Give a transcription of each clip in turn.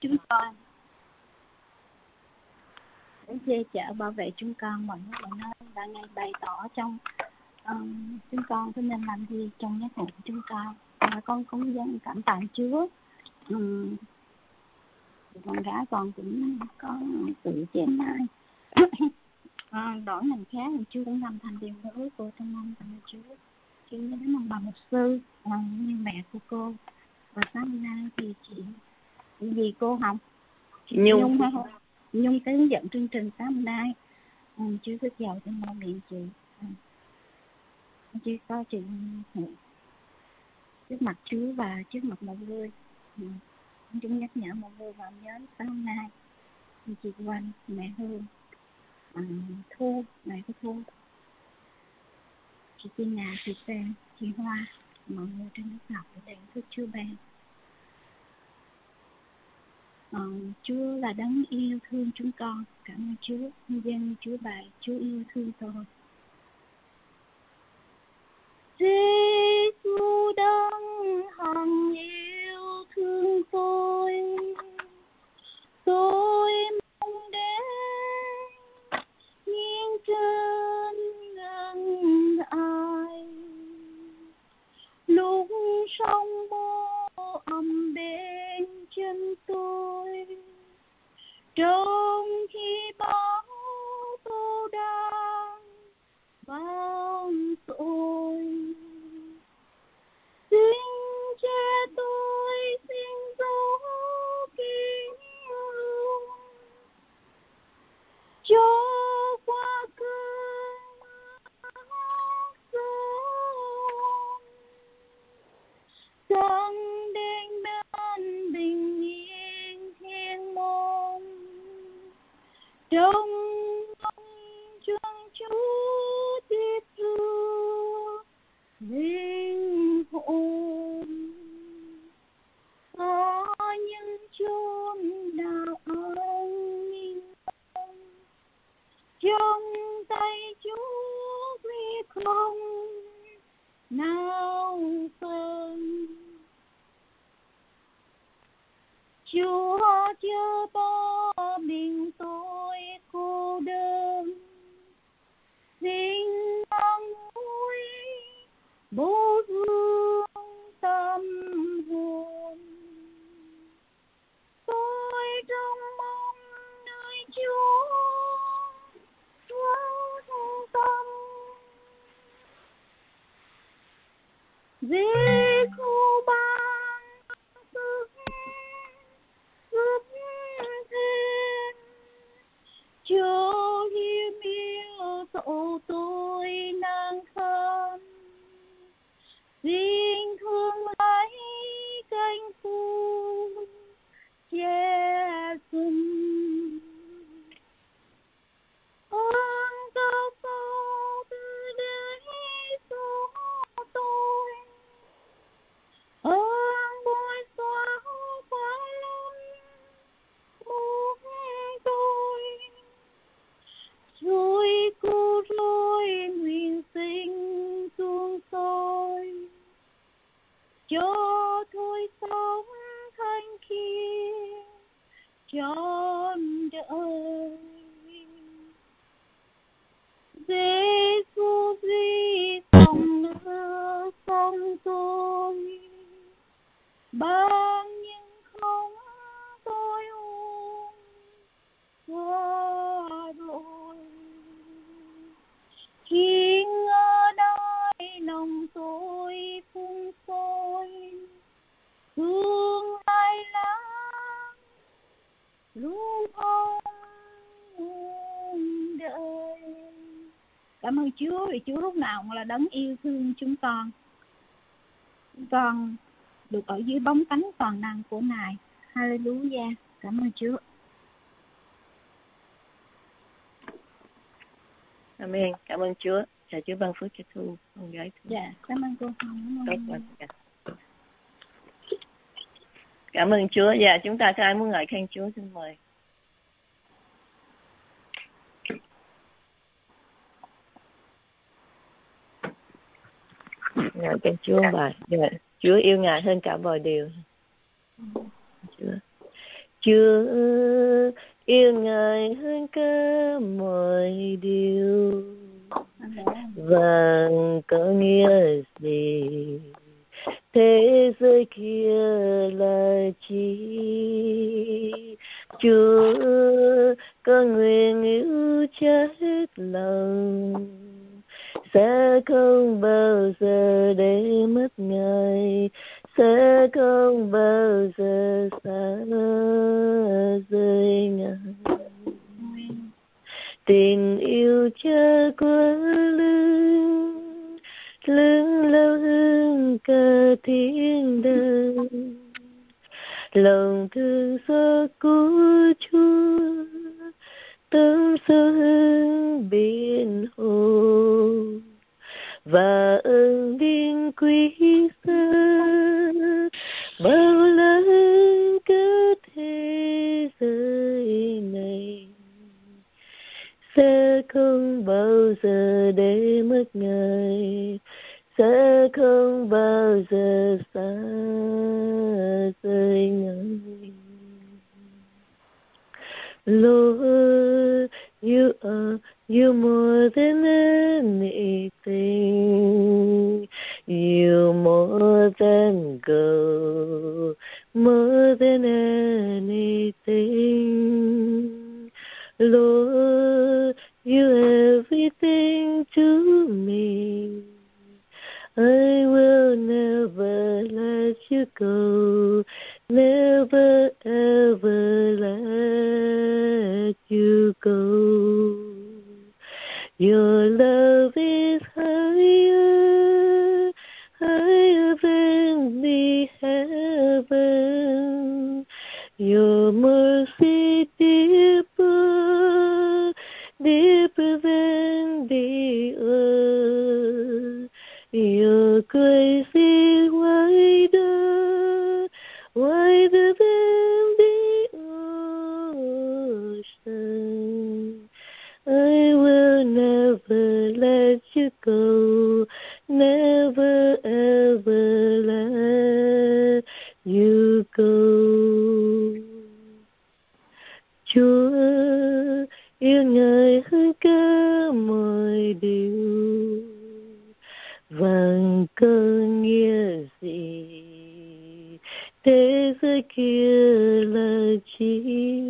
chúng con, để che chở bảo vệ chúng con mọi lúc mọi nơi, và Ngài bày tỏ trong chúng con có nên làm gì trong giác ngộ của chúng con. Và con cũng dân cảm tạ Chúa. Con gái con cũng có tự chém mai đổi ngành khác, thì Chúa cũng làm thành điều hứa của trong năm thành Chúa. Khi đến ông bà mục sư như mẹ của cô, và sáng nay thì chị gì cô học chị Nhung hay không? Nhung cái hướng dẫn chương trình sáng nay. Chúa rất giàu trên mọi miệng chị. Chứ có chị trước mặt Chúa và trước mặt mọi người. Chúng nhắc nhở mọi người vào nhớ sáng nay chị Quanh, mẹ Hương, Thu, mẹ của Thu, chị Tina, chị Sen, chị Hoa, mọi người trên lớp học để đền thức Chúa ban. Chúa là đấng yêu thương chúng con. Cảm ơn Chúa. Dân Chúa bài Chúa yêu thương tôi. Giê-xu đấng hằng yêu thương tôi mong đến nghiêng trên ngân ai, lúc sóng bố ầm bên chân tôi, trong khi bão tố đang bao tôi. Xin che tôi, xin giấu kín luôn, cho qua cơn mưa giông, dâng đến bên bình yên thiên môn, trong chân Chúa tiếp rửa linh hồn. Có những chốn nào an ninh trong tay Chúa vì không nào phân. Chúa chớ bỏ mình tôi cô đơn, xin an ủi bố vương tâm hồn. Tôi trong mong nơi Chúa vững tâm. Giê-xu ban sức giúp thêm, cho hiếm yêu dẫu tôi nan kham. Xin thương lấy cánh phủ che dùm. Ơn cao cao từ đấy số tôi, ơn bồi xóa quá lắm mục tôi. Rồi cô rồi nguyện sinh xuống tôi, cho tôi sống thanh khiết trọn đời. Giê-xu vì dòng nước sông tôi, bao những không tôi uống qua rồi. Khi ở đây lòng tôi phun sôi, thương ai lắm lúc không muôn đời. Cảm ơn Chúa vì Chúa lúc nào cũng là đấng yêu thương chúng con. Chúng con được ở dưới bóng cánh toàn năng của Ngài. Hallelujah. Cảm ơn Chúa. Amen. Cảm ơn Chúa. Chào Chúa ban phước cho Thu, con gái Thu. Dạ, cảm ơn cô. Cảm ơn Chúa. Dạ, chúng ta có ai muốn ngợi khen Chúa xin mời. Ngợi khen Chúa bà. Dạ. Chúa yêu Ngài hơn cả mọi điều. Chúa. Chúa yêu Ngài hơn cả mọi điều. Và có nghĩa gì thế giới kia là chi? Chúa con nguyện yêu chết lòng, sẽ không bao giờ để mất Ngài, sẽ không bao giờ xa rời Ngài. Tình yêu cha quá lớn, lớn lao hơn cả thiên đàng. Lòng thương xót của Chúa tâm sâu hơn biển hồ, và ơn điên quý giá bao la hơn cả thế giới này. Sẽ không bao giờ để mất Ngài, sẽ không bao giờ xa rời Ngài. Lord, you more than anything. You more than gold, more than anything. Lord, you everything to me. I will never let you go, never ever let you go. Your love is higher, higher than the heaven. Your mercy deeper, deeper than the earth. Your grace is wider, wider than the ocean. I will never let you go, never ever let you go. Chúa yêu Ngài hơn cả mọi điều. Vâng có nghĩa gì thế giới kia là chi?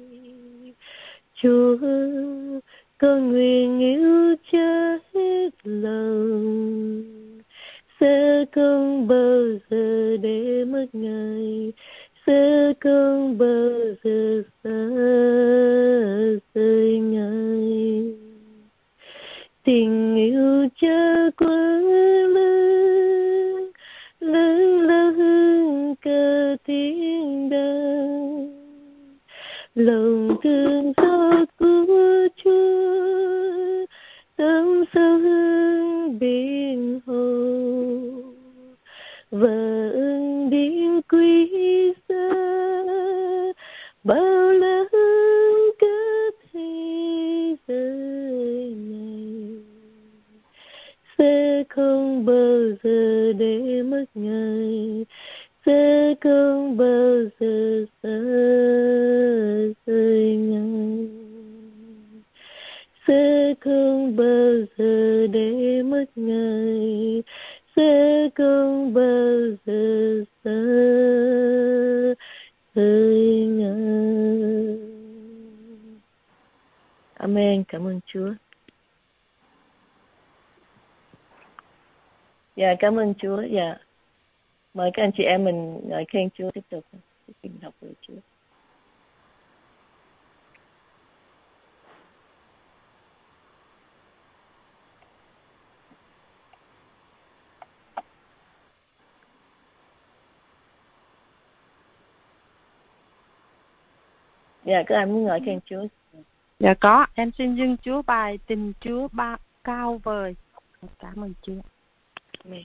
Chúa con nguyện yêu cha hết lòng, sẽ không bao giờ để mất Ngài, sẽ không bao giờ xa rời Ngài. Tình yêu cha quá lớn, lớn lao hơn cả thiên đàng. Lòng thương xót của Chúa tâm sâu hơn biển hồ, và ơn điên quý giá bao la hơn cả thế giới này. Sẽ không bao giờ để mất Ngài, sẽ không bao giờ xa rời Ngài, sẽ không bao giờ để mất Ngài, sẽ không bao giờ xa rời Ngài. Amen. Cảm ơn Chúa. Dạ, cảm ơn Chúa. Dạ, mời các anh chị em mình ngợi khen Chúa tiếp tục mình học với Chúa. Dạ, các anh muốn ngợi khen Chúa. Dạ có, em xin dâng Chúa bài Tình Chúa cao vời. Cảm ơn Chúa. Amen.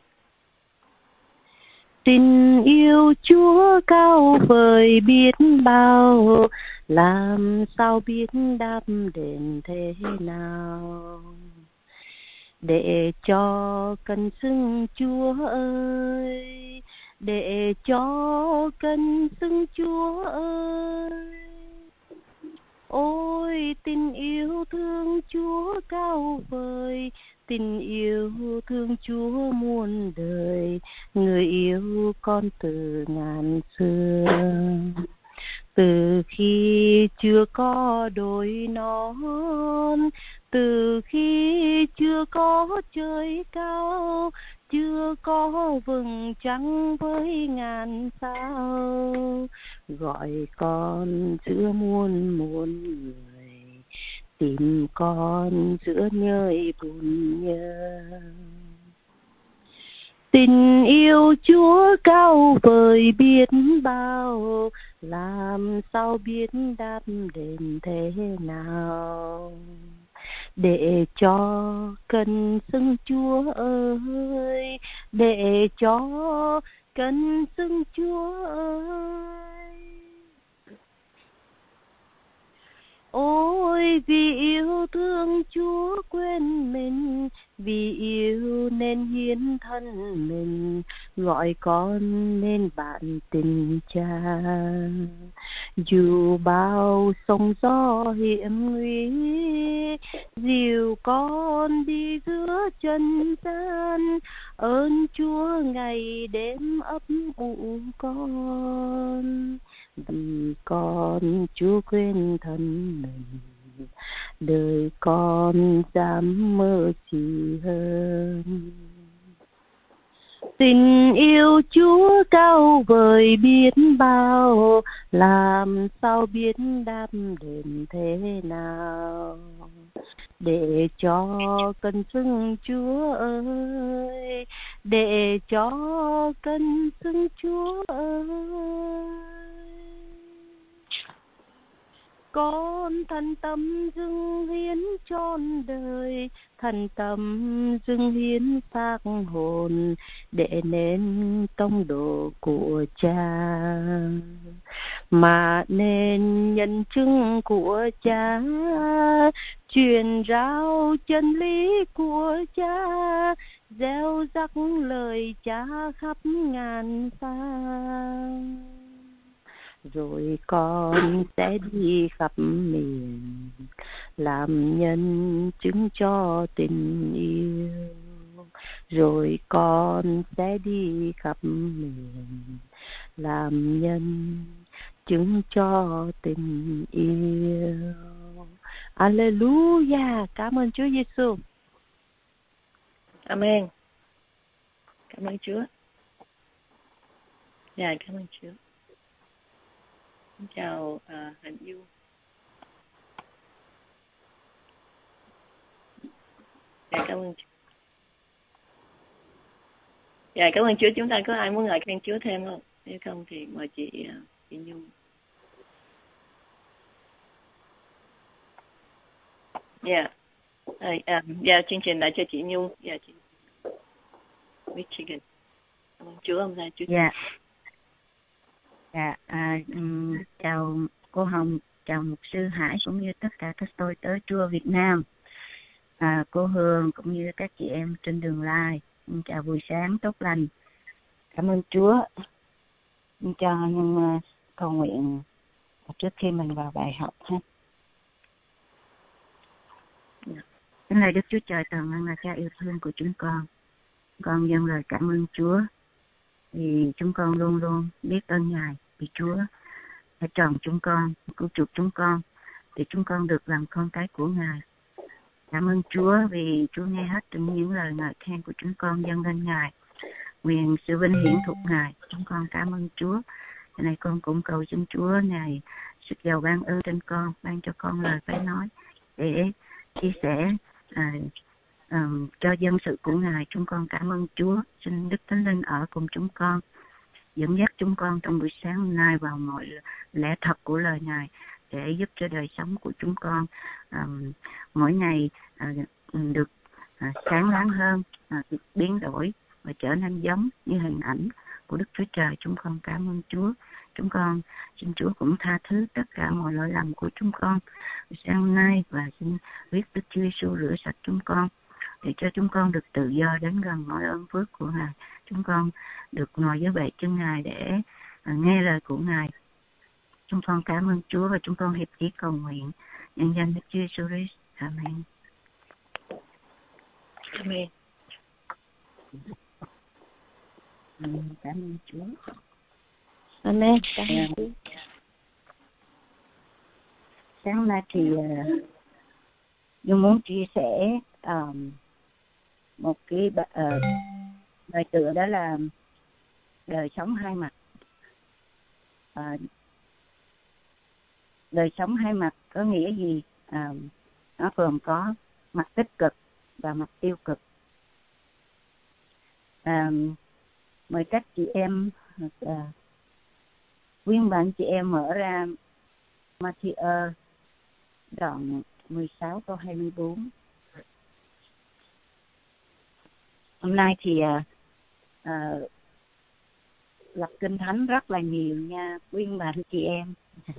Tình yêu Chúa cao vời biết bao, làm sao biết đáp đền thế nào, để cho cần xưng Chúa ơi, để cho cần xưng Chúa ơi. Ôi tình yêu thương Chúa cao vời, tình yêu thương Chúa muôn đời, người yêu con từ ngàn xưa. Từ khi chưa có đồi non, từ khi chưa có trời cao, chưa có vầng trăng với ngàn sao, gọi con giữa muôn muôn người, tìm con giữa nhơi buồn nhớ. Tình yêu Chúa cao vời biết bao, làm sao biết đáp đền thế nào, để cho cần xưng Chúa ơi, để cho cần xưng Chúa ơi. Ôi vì yêu thương Chúa quên mình, vì yêu nên hiến thân mình, gọi con nên bạn tình cha. Dù bao sóng gió hiểm nguy, dìu con đi giữa trần gian, ơn Chúa ngày đêm ấp ủ con. Vì con Chúa quên thân mình, đời con dám mơ gì hơn. Tình yêu Chúa cao vời biết bao, làm sao biết đáp đền thế nào, để cho cần xưng Chúa ơi, để cho cần xưng Chúa ơi. Con thành tâm dâng hiến trọn đời, thành tâm dâng hiến xác hồn, để nên tông đồ của Cha, mà nên nhân chứng của Cha, truyền rao chân lý của Cha, gieo rắc lời Cha khắp ngàn xa. Rồi con sẽ đi khắp miền, làm nhân chứng cho tình yêu. Rồi con sẽ đi khắp miền, làm nhân chứng cho tình yêu. Alleluia, cảm ơn Chúa Giêsu. Amen. Cảm ơn Chúa. Dạ, cảm ơn Chúa. Xin chào Hạnh Du. Dạ, cảm ơn Chúa. Dạ, cảm ơn Chúa. Chúng ta có ai muốn ngợi khen Chúa thêm không? Nếu không thì mời chị Nhung. Dạ. Dạ, chương trình lại cho chị Nhung. Dạ, chị Michigan. Cảm ơn Chúa hôm nay. Chúa. Dạ. Dạ, chào cô Hồng, chào mục sư Hải cũng như tất cả các tôi tới Chúa Việt Nam, cô Hương cũng như các chị em trên đường live. Chào buổi sáng tốt lành. Cảm ơn Chúa. Cho nhân cầu nguyện trước khi mình vào bài học ha. Kính lạy Đức Chúa Trời toàn năng là Cha yêu thương của chúng con dâng lời cảm ơn Chúa vì chúng con luôn luôn biết ơn Ngài, vì Chúa đã chọn chúng con, cứu chuộc chúng con để chúng con được làm con cái của Ngài. Cảm ơn Chúa vì Chúa nghe hết những lời ngợi khen của chúng con dâng lên Ngài. Nguyện sự vinh hiển thuộc Ngài. Chúng con cảm ơn Chúa. Hôm nay con cũng cầu xin Chúa Ngài sức giàu ban ơn trên con, ban cho con lời phải nói để chia sẻ cho dân sự của Ngài. Chúng con cảm ơn Chúa. Xin Đức Thánh Linh ở cùng chúng con, dẫn dắt chúng con trong buổi sáng hôm nay vào mọi lẽ thật của lời Ngài, để giúp cho đời sống của chúng con mỗi ngày được sáng láng hơn, được biến đổi và trở nên giống như hình ảnh của Đức Chúa Trời. Chúng con cảm ơn Chúa. Chúng con xin Chúa cũng tha thứ tất cả mọi lỗi lầm của chúng con sáng hôm nay, và xin quyết Đức Chúa Giêsu rửa sạch chúng con để cho chúng con được tự do đến gần mọi ơn phước của Ngài. Chúng con được ngồi dưới bệ chân Ngài để nghe lời của Ngài. Chúng con cảm ơn Chúa và chúng con hiệp chí cầu nguyện nhân danh Đức Chúa Giêsu Christ. Amen. Amen. Cảm ơn Chúa. Amen. Cảm ơn Chúa. Sáng nay thì Dung muốn chia sẻ một cái bài tựa, đó là đời sống hai mặt. Đời sống hai mặt có nghĩa gì? Nó gồm có mặt tích cực và mặt tiêu cực. Mời các chị em khuyên bạn chị em mở ra Matthew đoạn 16 câu 24. Hôm nay thì đọc kinh thánh rất là nhiều nha khuyên bạn chị em.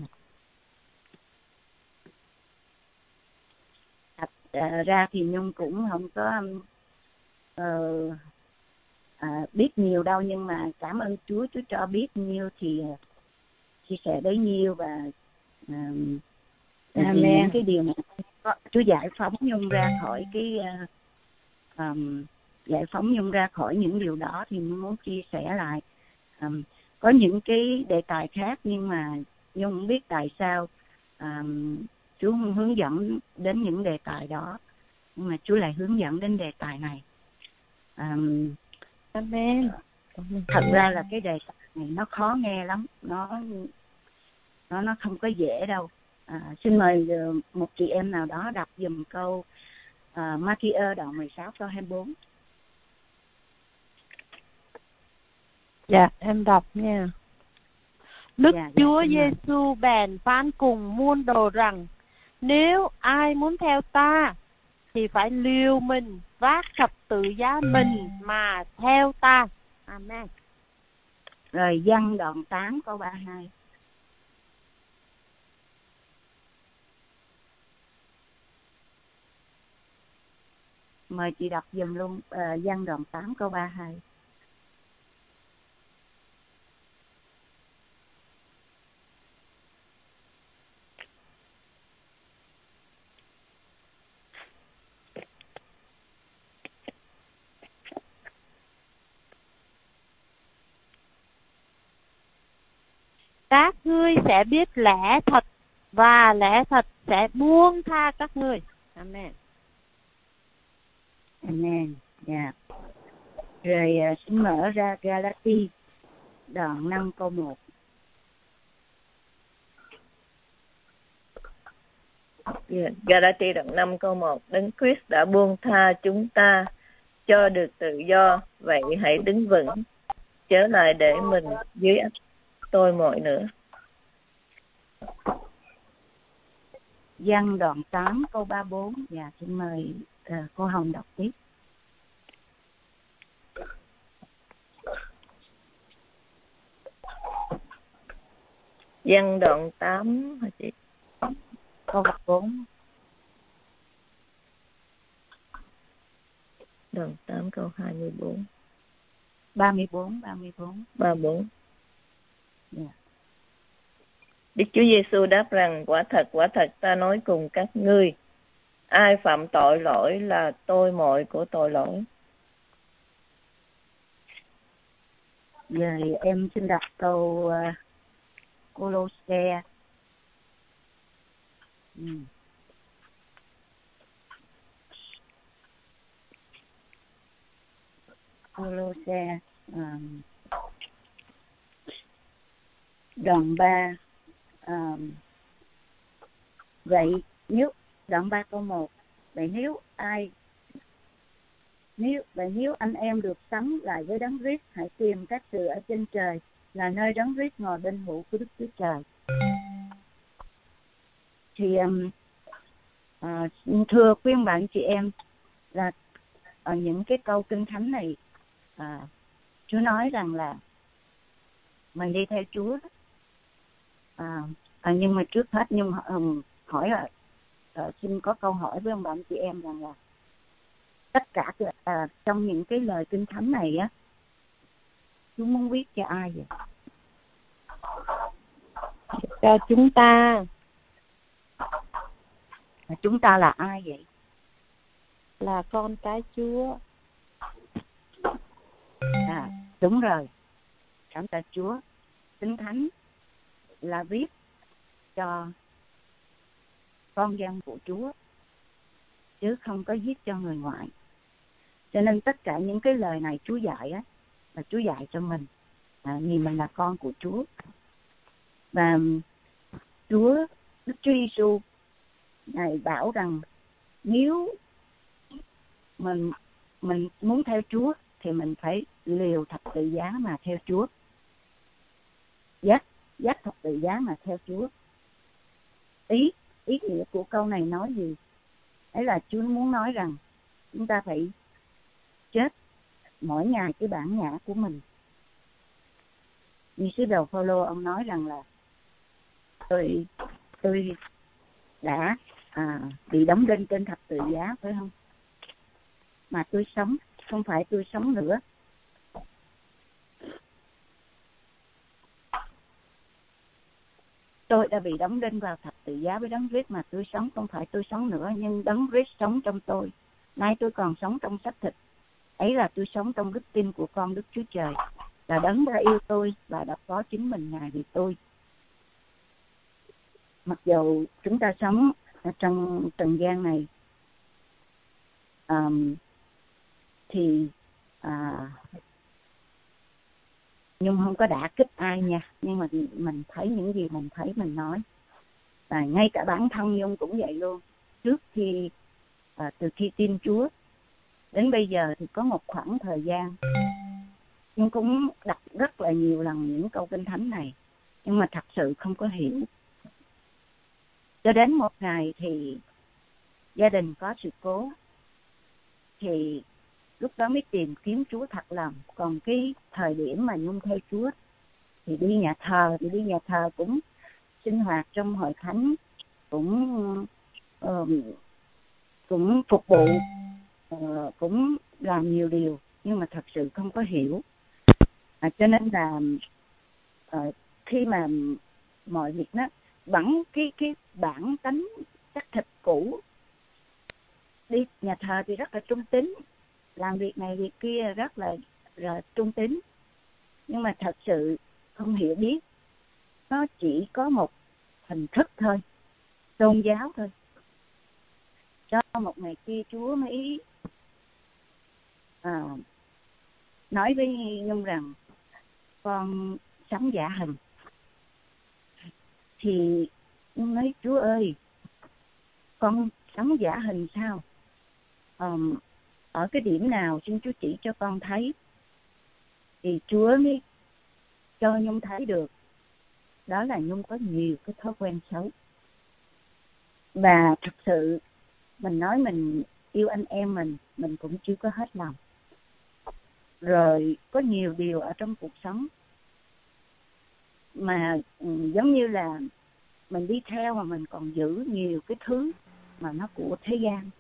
Ra thì Nhung cũng không có biết nhiều đâu, nhưng mà cảm ơn Chúa cho biết nhiêu thì chia sẻ bấy nhiêu. Và những cái điều này Chúa giải phóng Nhung ra khỏi cái giải phóng Nhung ra khỏi những điều đó thì muốn chia sẻ lại. Có những cái đề tài khác nhưng mà Nhung không biết tại sao Chúa không hướng dẫn đến những đề tài đó, nhưng mà Chúa lại hướng dẫn đến đề tài này. Amen. Thật ra là cái đề tài này nó khó nghe lắm, nó không có dễ đâu. Xin mời một chị em nào đó đọc dùm câu Matthew đoạn 16 câu 24. Dạ, em đọc nha. Đức Chúa Giêsu bèn phán cùng môn đồ rằng: nếu ai muốn theo ta thì phải liều mình vác thập tự giá mình mà theo ta. Amen. Rồi Giăng đoạn 8 câu 32. Mời chị đọc dùm luôn Giăng đoạn 8 câu 32. Các ngươi sẽ biết lẽ thật và lẽ thật sẽ buông tha các ngươi. Amen. Amen. Yeah. Rồi xin mở ra Galati đoạn 5 câu 1. Galati đoạn 5 câu 1. Đấng Christ đã buông tha chúng ta cho được tự do, vậy hãy đứng vững, chớ lại để mình dưới ách tôi mọi nữa. Giăng đoạn 8 câu 34. Dạ, xin mời cô Hồng đọc tiếp. Giăng đoạn 8 hả chị? Câu 4. Đoạn 8 câu 24. 34. 34. Yeah. Đức Chúa Giêsu đáp rằng: quả thật ta nói cùng các ngươi, ai phạm tội lỗi là tôi mọi của tội lỗi. Giờ em xin đọc câu Cô-lô-se. Cô-lô-se đoạn 3. Vậy nếu đoạn 3 câu 1. Vậy nếu anh em được sống lại với Đấng Christ, hãy tìm các sự ở trên trời, là nơi Đấng Christ ngồi bên hữu của Đức Chúa Trời. Thì thưa khuyên bạn chị em là ở những cái câu kinh thánh này, Chúa nói rằng là mình đi theo Chúa. Nhưng mà trước hết hỏi là xin có câu hỏi với ông bạn chị em rằng là tất cả trong những cái lời Kinh Thánh này á, Chúa muốn viết cho ai vậy? Cho chúng ta. Chúng ta là ai vậy? Là con cái Chúa. Đúng rồi. Cảm tạ Chúa. Kinh Thánh là viết cho con dân của Chúa, chứ không có viết cho người ngoại. Cho nên tất cả những cái lời này Chúa dạy á, là Chúa dạy cho mình, vì mình là con của Chúa. Và Đức Chúa Giêsu Ngài bảo rằng nếu mình muốn theo Chúa thì mình phải liều thập tự giá mà theo Chúa. Dắt thập tự giá mà theo Chúa. Ý nghĩa của câu này nói gì? Đấy là Chúa muốn nói rằng chúng ta phải chết mỗi ngày cái bản ngã của mình. Như sứ đồ Phaolô, ông nói rằng là tôi đã bị đóng đinh trên thập tự giá, phải không? Mà tôi sống, không phải tôi sống nữa. Tôi đã bị đóng đinh vào thập tự giá với Đấng Christ, mà tôi sống không phải tôi sống nữa, nhưng Đấng Christ sống trong tôi. Nay tôi còn sống trong xác thịt. Ấy là tôi sống trong đức tin của con Đức Chúa Trời, là Đấng đã yêu tôi và đã có chính mình Ngài vì tôi. Mặc dù chúng ta sống ở trong trần gian này, thì Nhung không có đả kích ai nha, nhưng mà mình thấy những gì mình thấy mình nói. Và ngay cả bản thân Nhung cũng vậy luôn. Trước khi từ khi tin Chúa đến bây giờ thì có một khoảng thời gian Nhung cũng đọc rất là nhiều lần những câu Kinh Thánh này, nhưng mà thật sự không có hiểu. Cho đến một ngày thì gia đình có sự cố, thì lúc đó mới tìm kiếm Chúa thật lòng. Còn cái thời điểm mà Nhung theo Chúa thì đi nhà thờ cũng sinh hoạt trong hội thánh, cũng phục vụ, cũng làm nhiều điều, nhưng mà thật sự không có hiểu. Cho nên là khi mà mọi việc nó bằng cái bản tánh xác thịt cũ, đi nhà thờ thì rất là trung tín, làm việc này việc kia rất là trung tín, nhưng mà thật sự không hiểu biết. Nó chỉ có một hình thức thôi, tôn giáo thôi. Cho một ngày kia Chúa mới nói với Nhung rằng con sống giả hình. Thì Nhung nói Chúa ơi, con sống giả hình sao? Ở cái điểm nào xin Chúa chỉ cho con thấy. Thì Chúa mới cho Nhung thấy được, đó là Nhung có nhiều cái thói quen xấu. Và thật sự mình nói mình yêu anh em mình cũng chưa có hết lòng. Rồi có nhiều điều ở trong cuộc sống mà giống như là mình đi theo mà mình còn giữ nhiều cái thứ mà nó của thế gian.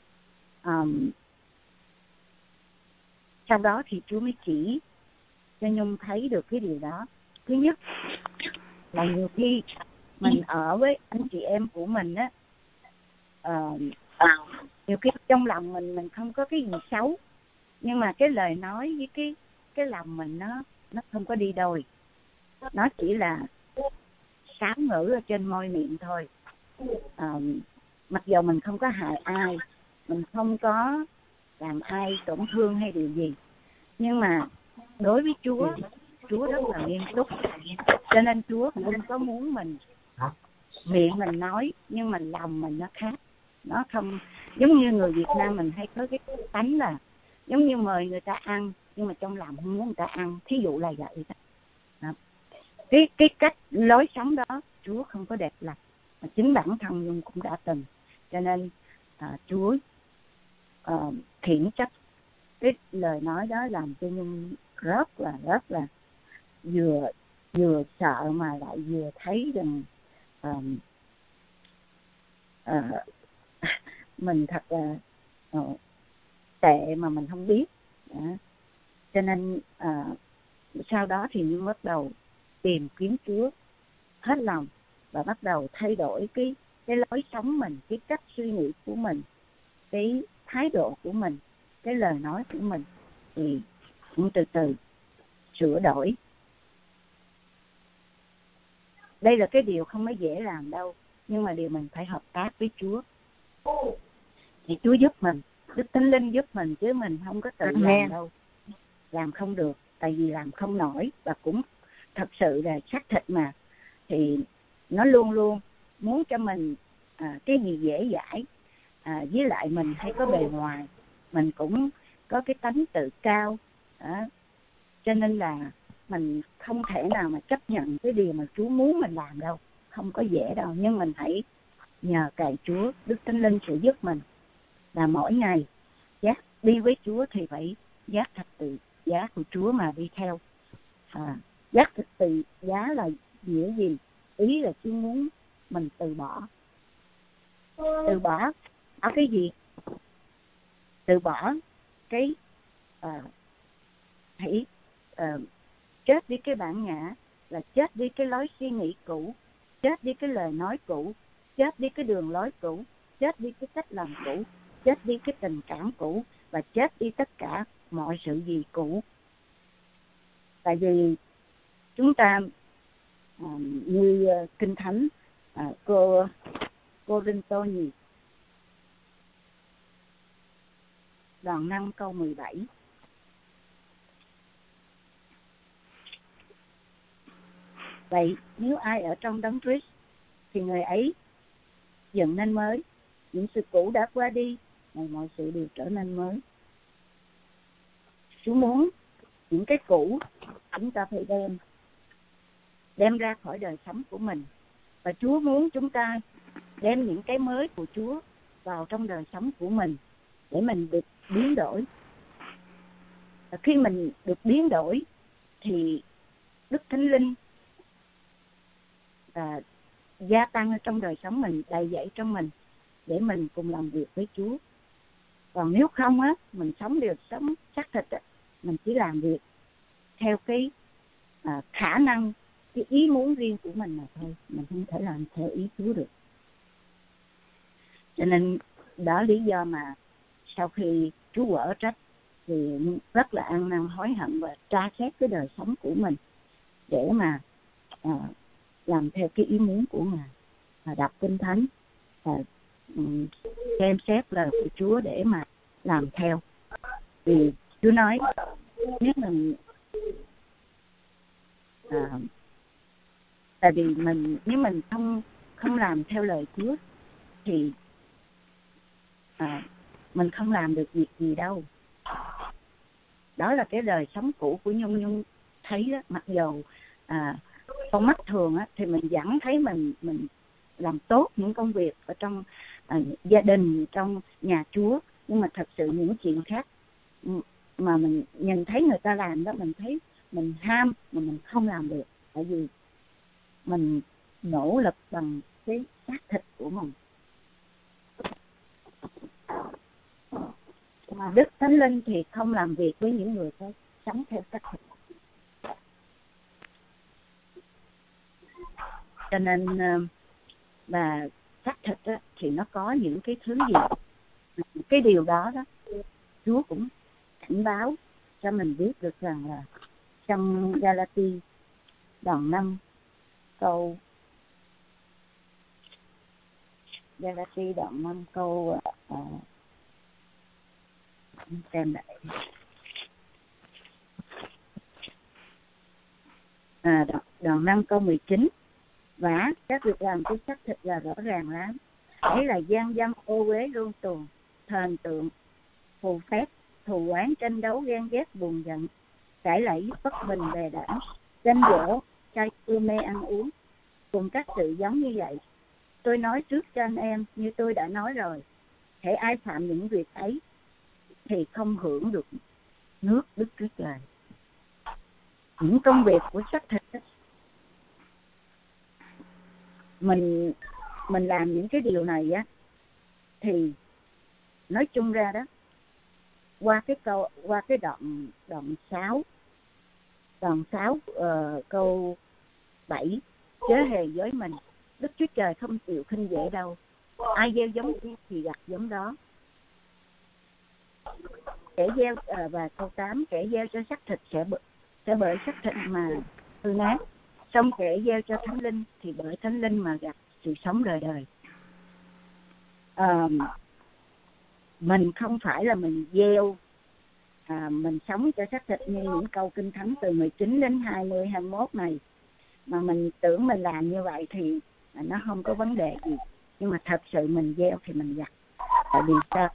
Sau đó thì Chúa mới chỉ cho Nhung thấy được cái điều đó. Thứ nhất là nhiều khi mình ở với anh chị em của mình á, nhiều khi trong lòng mình không có cái gì xấu, nhưng mà cái lời nói với cái lòng mình nó không có đi đôi. Nó chỉ là sáo ngữ ở trên môi miệng thôi. Mặc dù mình không có hại ai, mình không có làm ai tổn thương hay điều gì, nhưng mà đối với Chúa rất là nghiêm túc. Cho nên Chúa không có muốn mình miệng mình nói nhưng mà lòng mình nó khác. Nó không giống như người Việt Nam mình hay có cái tánh là giống như mời người ta ăn nhưng mà trong lòng không muốn người ta ăn, thí dụ là vậy đó. Cái cách lối sống đó Chúa không có đẹp lắm, mà chính bản thân Nhung cũng đã từng. Cho nên Chúa khiển trách cái lời nói đó, làm cho Nhung rất là vừa sợ mà lại vừa thấy rằng mình thật là tệ mà mình không biết. Cho nên sau đó thì Nhung bắt đầu tìm kiếm Chúa hết lòng và bắt đầu thay đổi cái lối sống mình, cái cách suy nghĩ của mình, cái thái độ của mình, cái lời nói của mình, thì cũng từ từ sửa đổi. Đây là cái điều không có dễ làm đâu, nhưng mà điều mình phải hợp tác với Chúa. Thì Chúa giúp mình, Đức Thánh Linh giúp mình, chứ mình không có tự làm đâu. Làm không được, tại vì làm không nổi. Và cũng thật sự là xác thịt mà, thì nó luôn luôn muốn cho mình cái gì dễ dãi. Với lại mình hay có bề ngoài, mình cũng có cái tánh tự cao. Cho nên là mình không thể nào mà chấp nhận cái điều mà Chúa muốn mình làm đâu. Không có dễ đâu, nhưng mình hãy nhờ cậy Chúa. Đức Thánh Linh sẽ giúp mình. Là mỗi ngày đi với Chúa thì phải giác thật tự giá của Chúa mà đi theo. Giác thật tự giá là nghĩa gì? Ý là Chúa muốn mình từ bỏ. Từ bỏ cái gì? Từ bỏ cái hãy chết đi cái bản ngã, là chết đi cái lối suy nghĩ cũ, chết đi cái lời nói cũ, chết đi cái đường lối cũ, chết đi cái cách làm cũ, chết đi cái tình cảm cũ, và chết đi tất cả mọi sự gì cũ. Tại vì chúng ta như Kinh Thánh Cô-rinh-tô nhì đoạn 5 câu 17. Vậy nếu ai ở trong Đấng Christ thì người ấy dựng nên mới, những sự cũ đã qua đi, mọi sự đều trở nên mới. Chúa muốn những cái cũ chúng ta phải đem ra khỏi đời sống của mình, và Chúa muốn chúng ta đem những cái mới của Chúa vào trong đời sống của mình để mình được biến đổi. Và khi mình được biến đổi thì Đức Thánh Linh gia tăng ở trong đời sống mình, đầy dẫy trong mình để mình cùng làm việc với Chúa. Còn nếu không mình sống xác thịt mình chỉ làm việc theo cái khả năng, cái ý muốn riêng của mình mà thôi, mình không thể làm theo ý Chúa được. Cho nên đó lý do mà sau khi Chúa quở trách thì rất là ăn năn hối hận và tra xét cái đời sống của mình để mà làm theo cái ý muốn của Ngài, đọc Kinh Thánh, xem xét lời của Chúa để mà làm theo. Vì Chúa nói nếu mình tại vì nếu mình không làm theo lời Chúa thì mình không làm được việc gì đâu. Đó là cái đời sống cũ của Nhung thấy đó. Mặc dù con mắt thường thì mình vẫn thấy mình làm tốt những công việc ở trong gia đình, trong nhà Chúa, nhưng mà thật sự những chuyện khác mà mình nhìn thấy người ta làm đó, mình thấy mình ham mà mình không làm được, tại vì mình nỗ lực bằng cái xác thịt của mình. Mà Đức Thánh Linh thì không làm việc với những người có sống theo xác thịt. Cho nên và xác thịt thì nó có những cái thứ gì, cái điều đó Chúa cũng cảnh báo cho mình biết được rằng là trong Galati đoạn 5 câu Galati đoạn 5 câu xem lại đoạn 5 câu 19. Và các việc làm của xác thịt là rõ ràng lắm, ấy là gian dâm, ô uế, luôn tuồng, thờ tượng, phù phép, thù oán, tranh đấu, ghen ghét, buồn giận, cãi lẫy, bất bình, bè đảng, tranh dỗ, say ưa mê ăn uống, cùng các sự giống như vậy. Tôi nói trước cho anh em như tôi đã nói rồi, hễ ai phạm những việc ấy thì không hưởng được nước Đức Chúa Trời. Những công việc của xác thịt mình làm những cái điều này thì nói chung ra đó qua cái đoạn 6 câu 7, chớ hề với mình, Đức Chúa Trời không chịu khinh dễ đâu, ai gieo giống thì gặt giống đó. Kẻ gieo và câu 8, kẻ gieo cho xác thịt sẽ bởi xác thịt mà hư nát, xong kẻ gieo cho thánh linh thì bởi thánh linh mà gặt sự sống đời đời. Mình không phải là mình gieo mình sống cho xác thịt như những câu kinh thánh từ 19 đến 20, 21 này, mà mình tưởng mình làm như vậy thì nó không có vấn đề gì. Nhưng mà thật sự mình gieo thì mình gặt. Tại vì sao?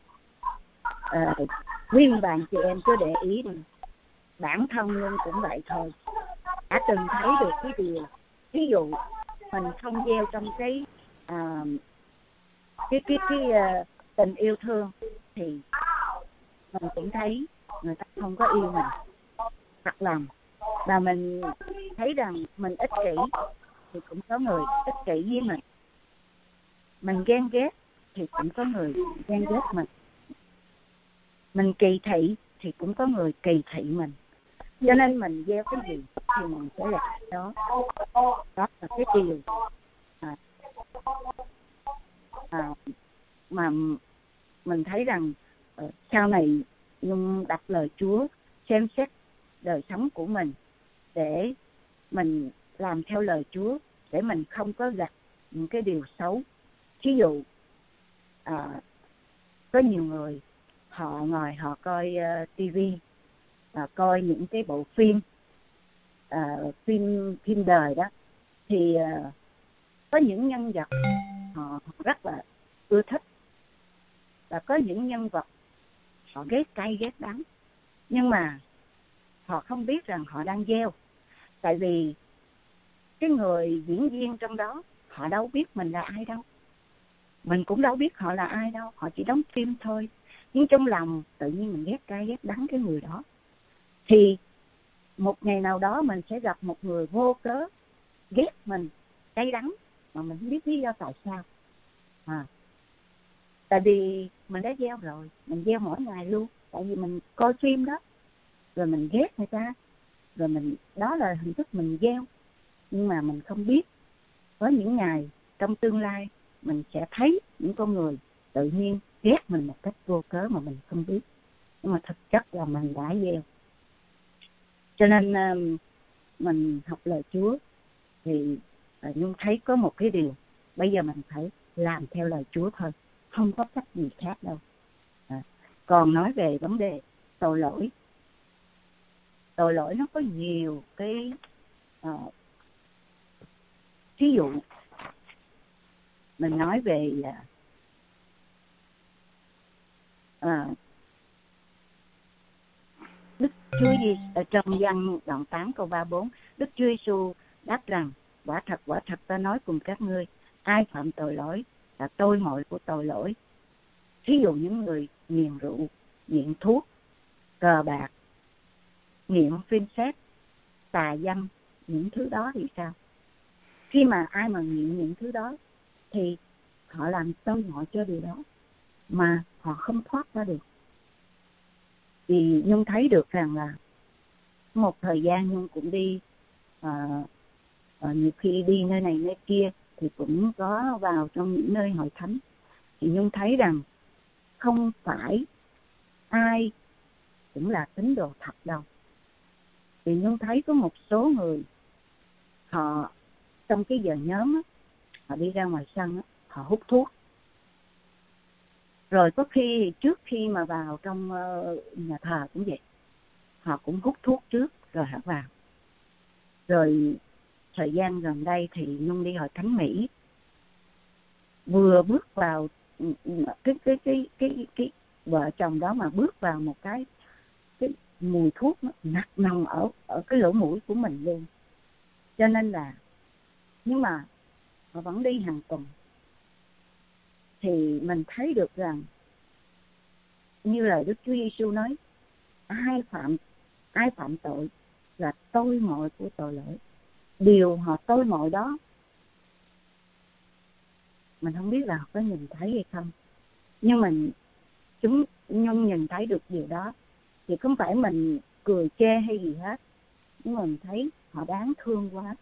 Quý bạn chị em cứ để ý đi, bản thân luôn cũng vậy thôi. Đã từng thấy được cái điều, ví dụ mình không gieo trong cái tình yêu thương thì mình cũng thấy người ta không có yêu mình thật lòng. Và mình thấy rằng mình ích kỷ thì cũng có người ích kỷ với mình. Mình ghen ghét thì cũng có người ghen ghét mình. Mình kỳ thị thì cũng có người kỳ thị mình. Cho nên mình gieo cái gì thì mình sẽ gặt đó. Đó là cái điều mà mình thấy rằng sau này Nhung đọc lời Chúa, xem xét đời sống của mình để mình làm theo lời Chúa, để mình không có gặt những cái điều xấu. Ví dụ có nhiều người họ ngồi họ coi tivi, coi những cái bộ phim phim đời đó, thì có những nhân vật họ rất là ưa thích, và có những nhân vật họ ghét cay ghét đắng, nhưng mà họ không biết rằng họ đang gieo. Tại vì cái người diễn viên trong đó họ đâu biết mình là ai đâu, mình cũng đâu biết họ là ai đâu, họ chỉ đóng phim thôi. Nhưng trong lòng tự nhiên mình ghét cay ghét đắng cái người đó. Thì một ngày nào đó mình sẽ gặp một người vô cớ ghét mình cay đắng mà mình không biết lý do tại sao. Tại vì mình đã gieo rồi, mình gieo mỗi ngày luôn. Tại vì mình coi phim đó, rồi mình ghét người ta, rồi mình, đó là hình thức mình gieo. Nhưng mà mình không biết, có những ngày trong tương lai mình sẽ thấy những con người tự nhiên ghét mình một cách vô cớ mà mình không biết. Nhưng mà thực chất là mình đã gieo. Cho nên mình học lời Chúa thì Nhung thấy có một cái điều, bây giờ mình phải làm theo lời Chúa thôi, không có cách gì khác đâu. Còn nói về vấn đề tội lỗi nó có nhiều cái ví dụ. Mình nói về Đức Chúa Giêsu ở trong Giăng đoạn 8 câu 34, Đức Chúa Giêsu đáp rằng: quả thật ta nói cùng các ngươi, ai phạm tội lỗi là tôi mọi của tội lỗi. Ví dụ những người nghiện rượu, nghiện thuốc, cờ bạc, nghiện phim xét, tà dâm, những thứ đó thì sao? Khi mà ai mà nghiện những thứ đó thì họ làm tôi mọi cho điều đó mà họ không thoát ra được. Thì Nhung thấy được rằng là một thời gian Nhung cũng đi nhiều khi đi nơi này nơi kia thì cũng có vào trong những nơi hội thánh, thì Nhung thấy rằng không phải ai cũng là tín đồ thật đâu. Thì Nhung thấy có một số người họ trong cái giờ nhóm họ đi ra ngoài sân họ hút thuốc, rồi có khi trước khi mà vào trong nhà thờ cũng vậy, họ cũng hút thuốc trước rồi họ vào. Rồi thời gian gần đây thì Nhung đi hội thánh Mỹ, vừa bước vào cái vợ chồng đó mà bước vào một cái mùi thuốc nó nặng nồng ở cái lỗ mũi của mình luôn. Cho nên là, nhưng mà họ vẫn đi hàng tuần. Thì mình thấy được rằng như lời Đức Chúa Giêsu nói, ai phạm tội là tôi mọi của tội lỗi. Điều họ tôi mọi đó mình không biết là họ có nhìn thấy hay không, nhưng Nhung nhìn thấy được điều đó thì không phải mình cười chê hay gì hết, nhưng mình thấy họ đáng thương quá.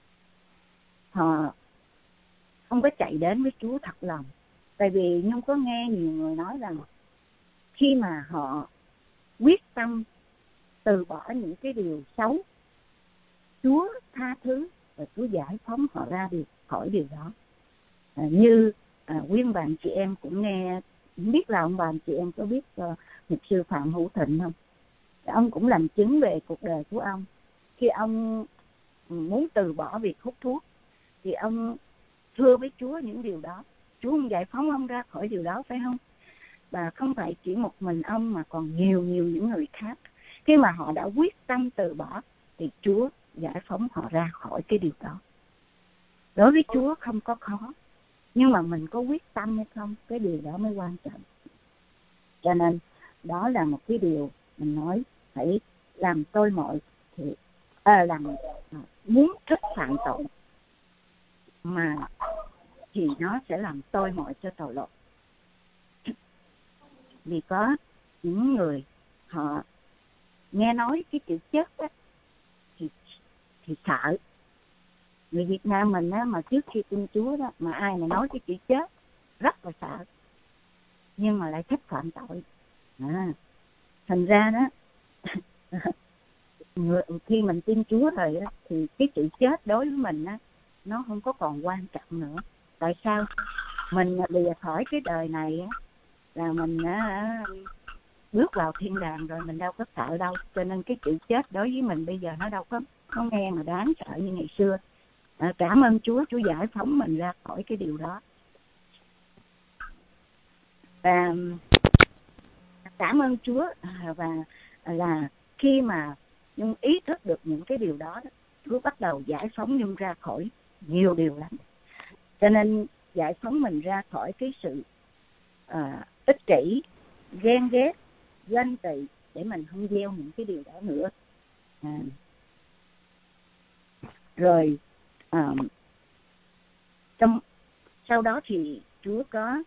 Họ không có chạy đến với Chúa thật lòng. Tại vì Nhung có nghe nhiều người nói rằng khi mà họ quyết tâm từ bỏ những cái điều xấu, Chúa tha thứ và Chúa giải phóng họ ra được khỏi điều đó. Như nguyên bạn chị em cũng nghe, không biết là ông bà chị em có biết mục sư Phạm Hữu Thịnh không? Ông cũng làm chứng về cuộc đời của ông. Khi ông muốn từ bỏ việc hút thuốc thì ông thưa với Chúa những điều đó. Chúa không giải phóng ông ra khỏi điều đó, phải không? Và không phải chỉ một mình ông mà còn nhiều những người khác. Khi mà họ đã quyết tâm từ bỏ thì Chúa giải phóng họ ra khỏi cái điều đó. Đối với Chúa không có khó, nhưng mà mình có quyết tâm hay không, cái điều đó mới quan trọng. Cho nên đó là một cái điều mình nói, phải làm tôi mọi thì muốn rất phạm tội mà thì nó sẽ làm tôi mọi cho tội lỗi. Vì có những người họ nghe nói cái chữ chết á, thì sợ. Người Việt Nam mình á, mà trước khi tin Chúa đó, mà ai mà nói cái chữ chết rất là sợ, nhưng mà lại thích phạm tội. Thành ra đó khi mình tin Chúa rồi đó, thì cái chữ chết đối với mình á, nó không có còn quan trọng nữa. Tại sao? Mình lìa khỏi cái đời này á, là mình bước vào thiên đàng rồi, mình đâu có sợ đâu. Cho nên cái chữ chết đối với mình bây giờ nó đâu có nghe mà đáng sợ như ngày xưa. Cảm ơn Chúa, Chúa giải phóng mình ra khỏi cái điều đó. Và cảm ơn Chúa, và là khi mà Nhung ý thức được những cái điều đó, Chúa bắt đầu giải phóng Nhung ra khỏi nhiều điều lắm. Cho nên giải phóng mình ra khỏi cái sự ích kỷ, ghen ghét, ganh tị, để mình không gieo những cái điều đó nữa. Rồi sau đó thì Chúa có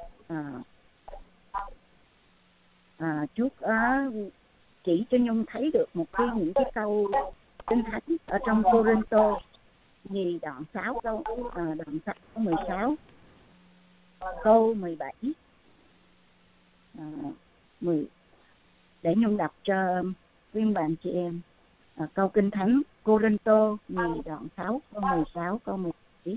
Chúa có chỉ cho Nhung thấy được những cái câu Kinh Thánh ở trong Cô-rinh-tô nhì đoạn 6 câu 16, câu 17, 10, để Nhung đọc cho quý bạn chị em. Câu Kinh Thánh Cô-rinh-tô nhì đoạn 6 câu 16, câu 17.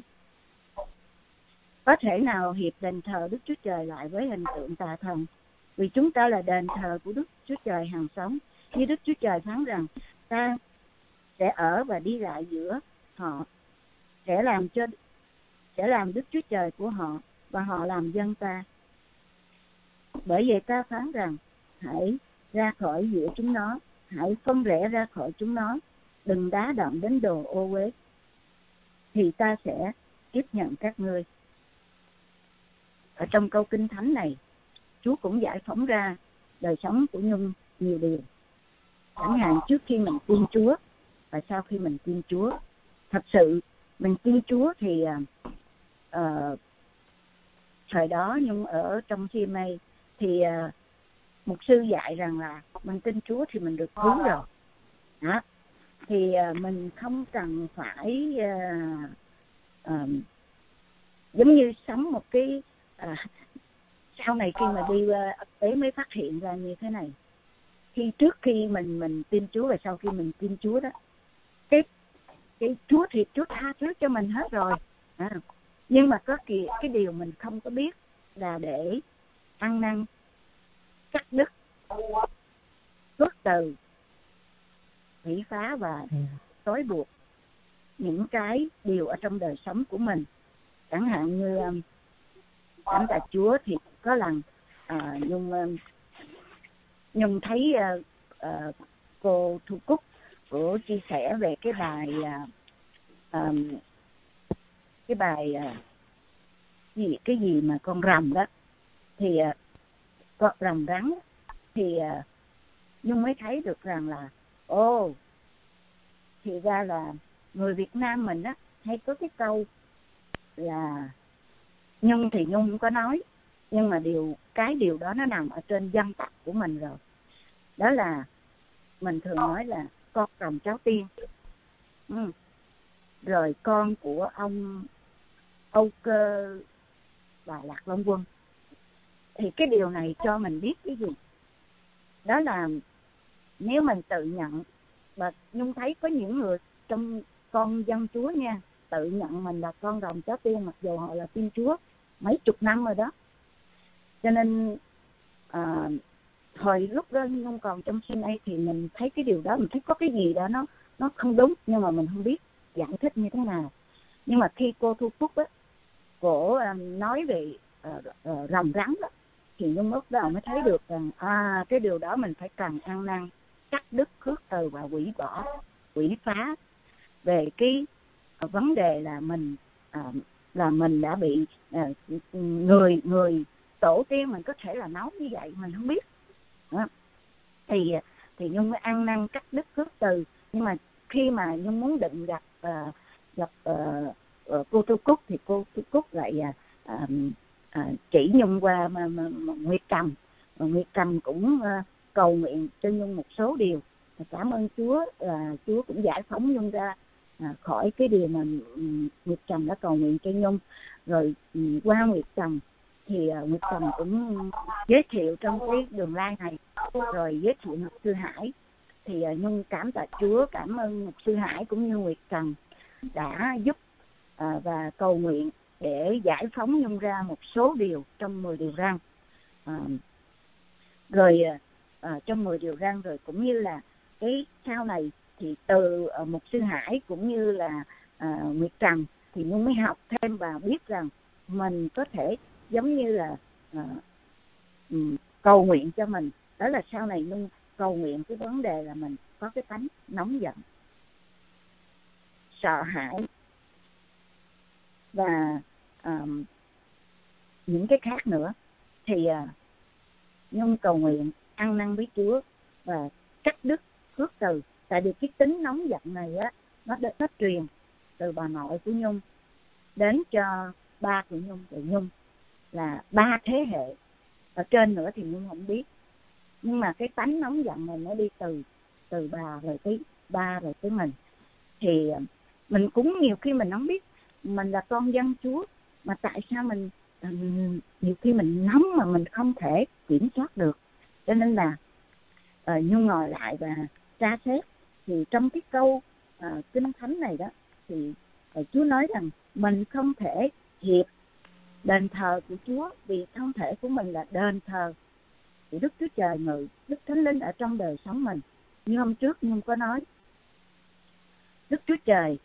Có thể nào hiệp đền thờ Đức Chúa Trời lại với hình tượng tà thần? Vì chúng ta là đền thờ của Đức Chúa Trời hằng sống. Như Đức Chúa Trời phán rằng, ta sẽ ở và đi lại giữa họ, sẽ làm Đức Chúa Trời của họ, và họ làm dân ta. Bởi vậy ta phán rằng, hãy ra khỏi giữa chúng nó, hãy phân rẽ ra khỏi chúng nó, đừng đá động đến đồ ô uế, thì ta sẽ tiếp nhận các ngươi. Ở trong câu Kinh Thánh này, Chúa cũng giải phóng ra đời sống của Nhung nhiều điều. Chẳng hạn trước khi mình tin Chúa và sau khi mình tin Chúa. Thật sự mình tin Chúa thì thời đó Nhung ở trong CMA thì mục sư dạy rằng là mình tin Chúa thì mình được cứu rồi. Đó. Thì mình không cần phải giống như sống một cái sau này khi mà đi tế mới phát hiện ra như thế này. Trước khi mình tin Chúa và sau khi mình tin Chúa đó, cái Chúa thì Chúa tha thứ cho mình hết rồi. Nhưng mà có cái điều mình không có biết là để ăn năn, cắt đứt, khước từ, hủy phá và trói buộc những cái điều ở trong đời sống của mình. Chẳng hạn như cảm tạ Chúa thì có lần Nhung thấy cô Thu Cúc của chia sẻ về cái bài cái gì mà con rồng đó, thì con rồng rắn, thì Nhung mới thấy được rằng là thì ra là người Việt Nam mình á hay có cái câu là Nhung thì Nhung không có nói, Nhưng mà cái điều đó nó nằm ở trên dân tộc của mình rồi. Đó là mình thường nói là con rồng cháu tiên. Rồi con của ông Âu Cơ và Lạc Long Quân. Thì cái điều này cho mình biết cái gì? Đó là nếu mình tự nhận, và Nhung thấy có những người trong con dân Chúa nha, tự nhận mình là con rồng cháu tiên mặc dù họ là tin Chúa mấy chục năm rồi đó. Cho nên hồi lúc đó Nhung còn trong CNA thì mình thấy cái điều đó, mình thấy có cái gì đó nó không đúng, nhưng mà mình không biết giải thích như thế nào. Nhưng mà khi cô Thu Phúc á, cổ nói về rồng rắn đó, thì Nhung lúc đó mới thấy được rằng cái điều đó mình phải cần ăn năn, cắt đứt, khước từ và hủy bỏ, quỷ phá về cái vấn đề là mình đã bị người tổ tiên mình có thể là nấu như vậy, mình không biết đó. Thì Nhung mới ăn năn cắt đứt khước từ. Nhưng mà khi mà Nhung muốn định gặp cô Thu Cúc thì cô Thu Cúc lại chỉ Nhung qua mà Nguyệt Trầm. Nguyệt Trầm cũng cầu nguyện cho Nhung một số điều. Cảm ơn Chúa, Chúa cũng giải phóng Nhung ra khỏi cái điều mà Nguyệt Trầm đã cầu nguyện cho Nhung. Rồi qua Nguyệt Trầm thì Nguyệt Trầm cũng giới thiệu trong cái đường live này, rồi giới thiệu Mục Sư Hải. Thì Nhung cảm tạ Chúa, cảm ơn Mục Sư Hải cũng như Nguyệt Trầm đã giúp và cầu nguyện để giải phóng Nhung ra một số điều trong 10 điều răn. Rồi trong 10 điều răn rồi cũng như là cái sau này thì từ Mục Sư Hải cũng như là Nguyệt Trầm thì Nhung mới học thêm và biết rằng mình có thể giống như là cầu nguyện cho mình. Đó là sau này Nhung cầu nguyện cái vấn đề là mình có cái tánh nóng giận, sợ hãi và những cái khác nữa. Thì Nhung cầu nguyện ăn năn với Chúa và cắt đứt khước từ. Tại vì cái tính nóng giận này á, nó truyền từ bà nội của Nhung đến cho ba của Nhung, rồi Nhung là 3 thế hệ ở trên nữa thì Nhung không biết. Nhưng mà cái tánh nóng giận này nó đi từ bà rồi tới ba rồi tới mình. Thì mình cũng nhiều khi mình không biết mình là con dân Chúa mà tại sao mình nhiều khi mình nóng mà mình không thể kiểm soát được. Cho nên là Nhung ngồi lại và tra xét. Thì trong cái câu Kinh Thánh này đó thì Chúa nói rằng mình không thể hiệp đền thờ của Chúa, vì thân thể của mình là đền thờ của Đức Chúa Trời ngự, Đức Thánh Linh ở trong đời sống mình. Như hôm trước Nhung có nói, Đức Chúa Trời,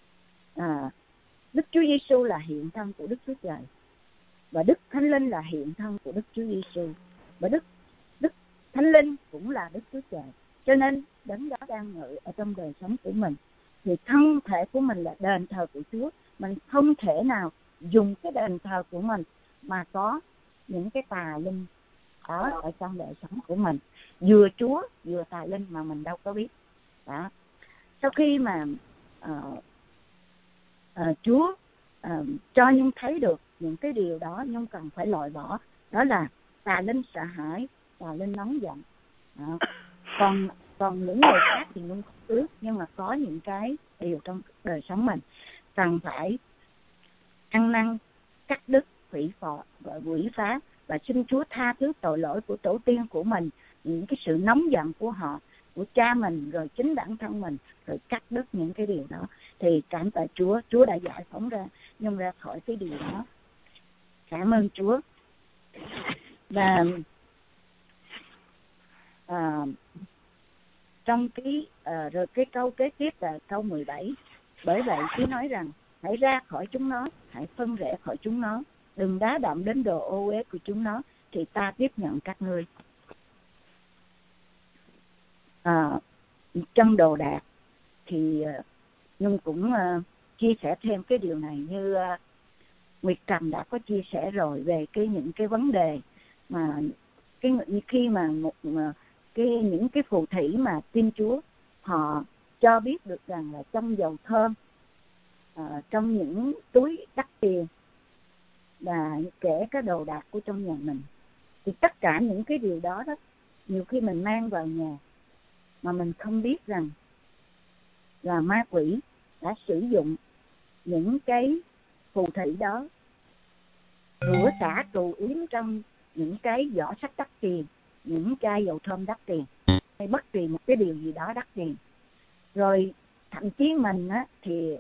Đức Chúa Giêsu là hiện thân của Đức Chúa Trời, và Đức Thánh Linh là hiện thân của Đức Chúa Giêsu, và Đức Thánh Linh cũng là Đức Chúa Trời. Cho nên Đấng đó đang ngự ở trong đời sống của mình. Thì thân thể của mình là đền thờ của Chúa. Mình không thể nào dùng cái đền thờ của mình mà có những cái tà linh ở trong đời sống của mình, vừa Chúa vừa tà linh mà mình đâu có biết đó. Sau khi mà Chúa cho Nhung thấy được những cái điều đó, Nhung cần phải loại bỏ. Đó là tà linh sợ hãi, tà linh nóng giận đó. Còn những người khác thì Nhung không biết, nhưng mà có những cái điều trong đời sống mình cần phải ăn năn, cắt đứt, hủy phá và xin Chúa tha thứ tội lỗi của tổ tiên của mình, những cái sự nóng giận của họ, của cha mình, rồi chính bản thân mình, rồi cắt đứt những cái điều đó. Thì cảm tạ Chúa, Chúa đã giải phóng Nhung ra khỏi cái điều đó. Cảm ơn Chúa. Và trong cái rồi cái câu kế tiếp là câu 17. Bởi vậy Chúa nói rằng hãy ra khỏi chúng nó, hãy phân rẽ khỏi chúng nó, đừng đá đậm đến đồ ô uế của chúng nó, thì ta tiếp nhận các ngươi. Trong đồ đạc thì Nhung cũng chia sẻ thêm cái điều này, như Nguyệt Trầm đã có chia sẻ rồi về những cái vấn đề mà khi mà những cái phù thủy mà tin Chúa, họ cho biết được rằng là trong dầu thơm, trong những túi đắt tiền và kể cái đồ đạc của trong nhà mình. Thì tất cả những cái điều đó đó, nhiều khi mình mang vào nhà mà mình không biết rằng là ma quỷ đã sử dụng những cái phù thủy đó rửa xả tù yếm trong những cái giỏ sách đắt tiền, những chai dầu thơm đắt tiền, hay bất kỳ một cái điều gì đó đắt tiền. Rồi thậm chí mình á, thì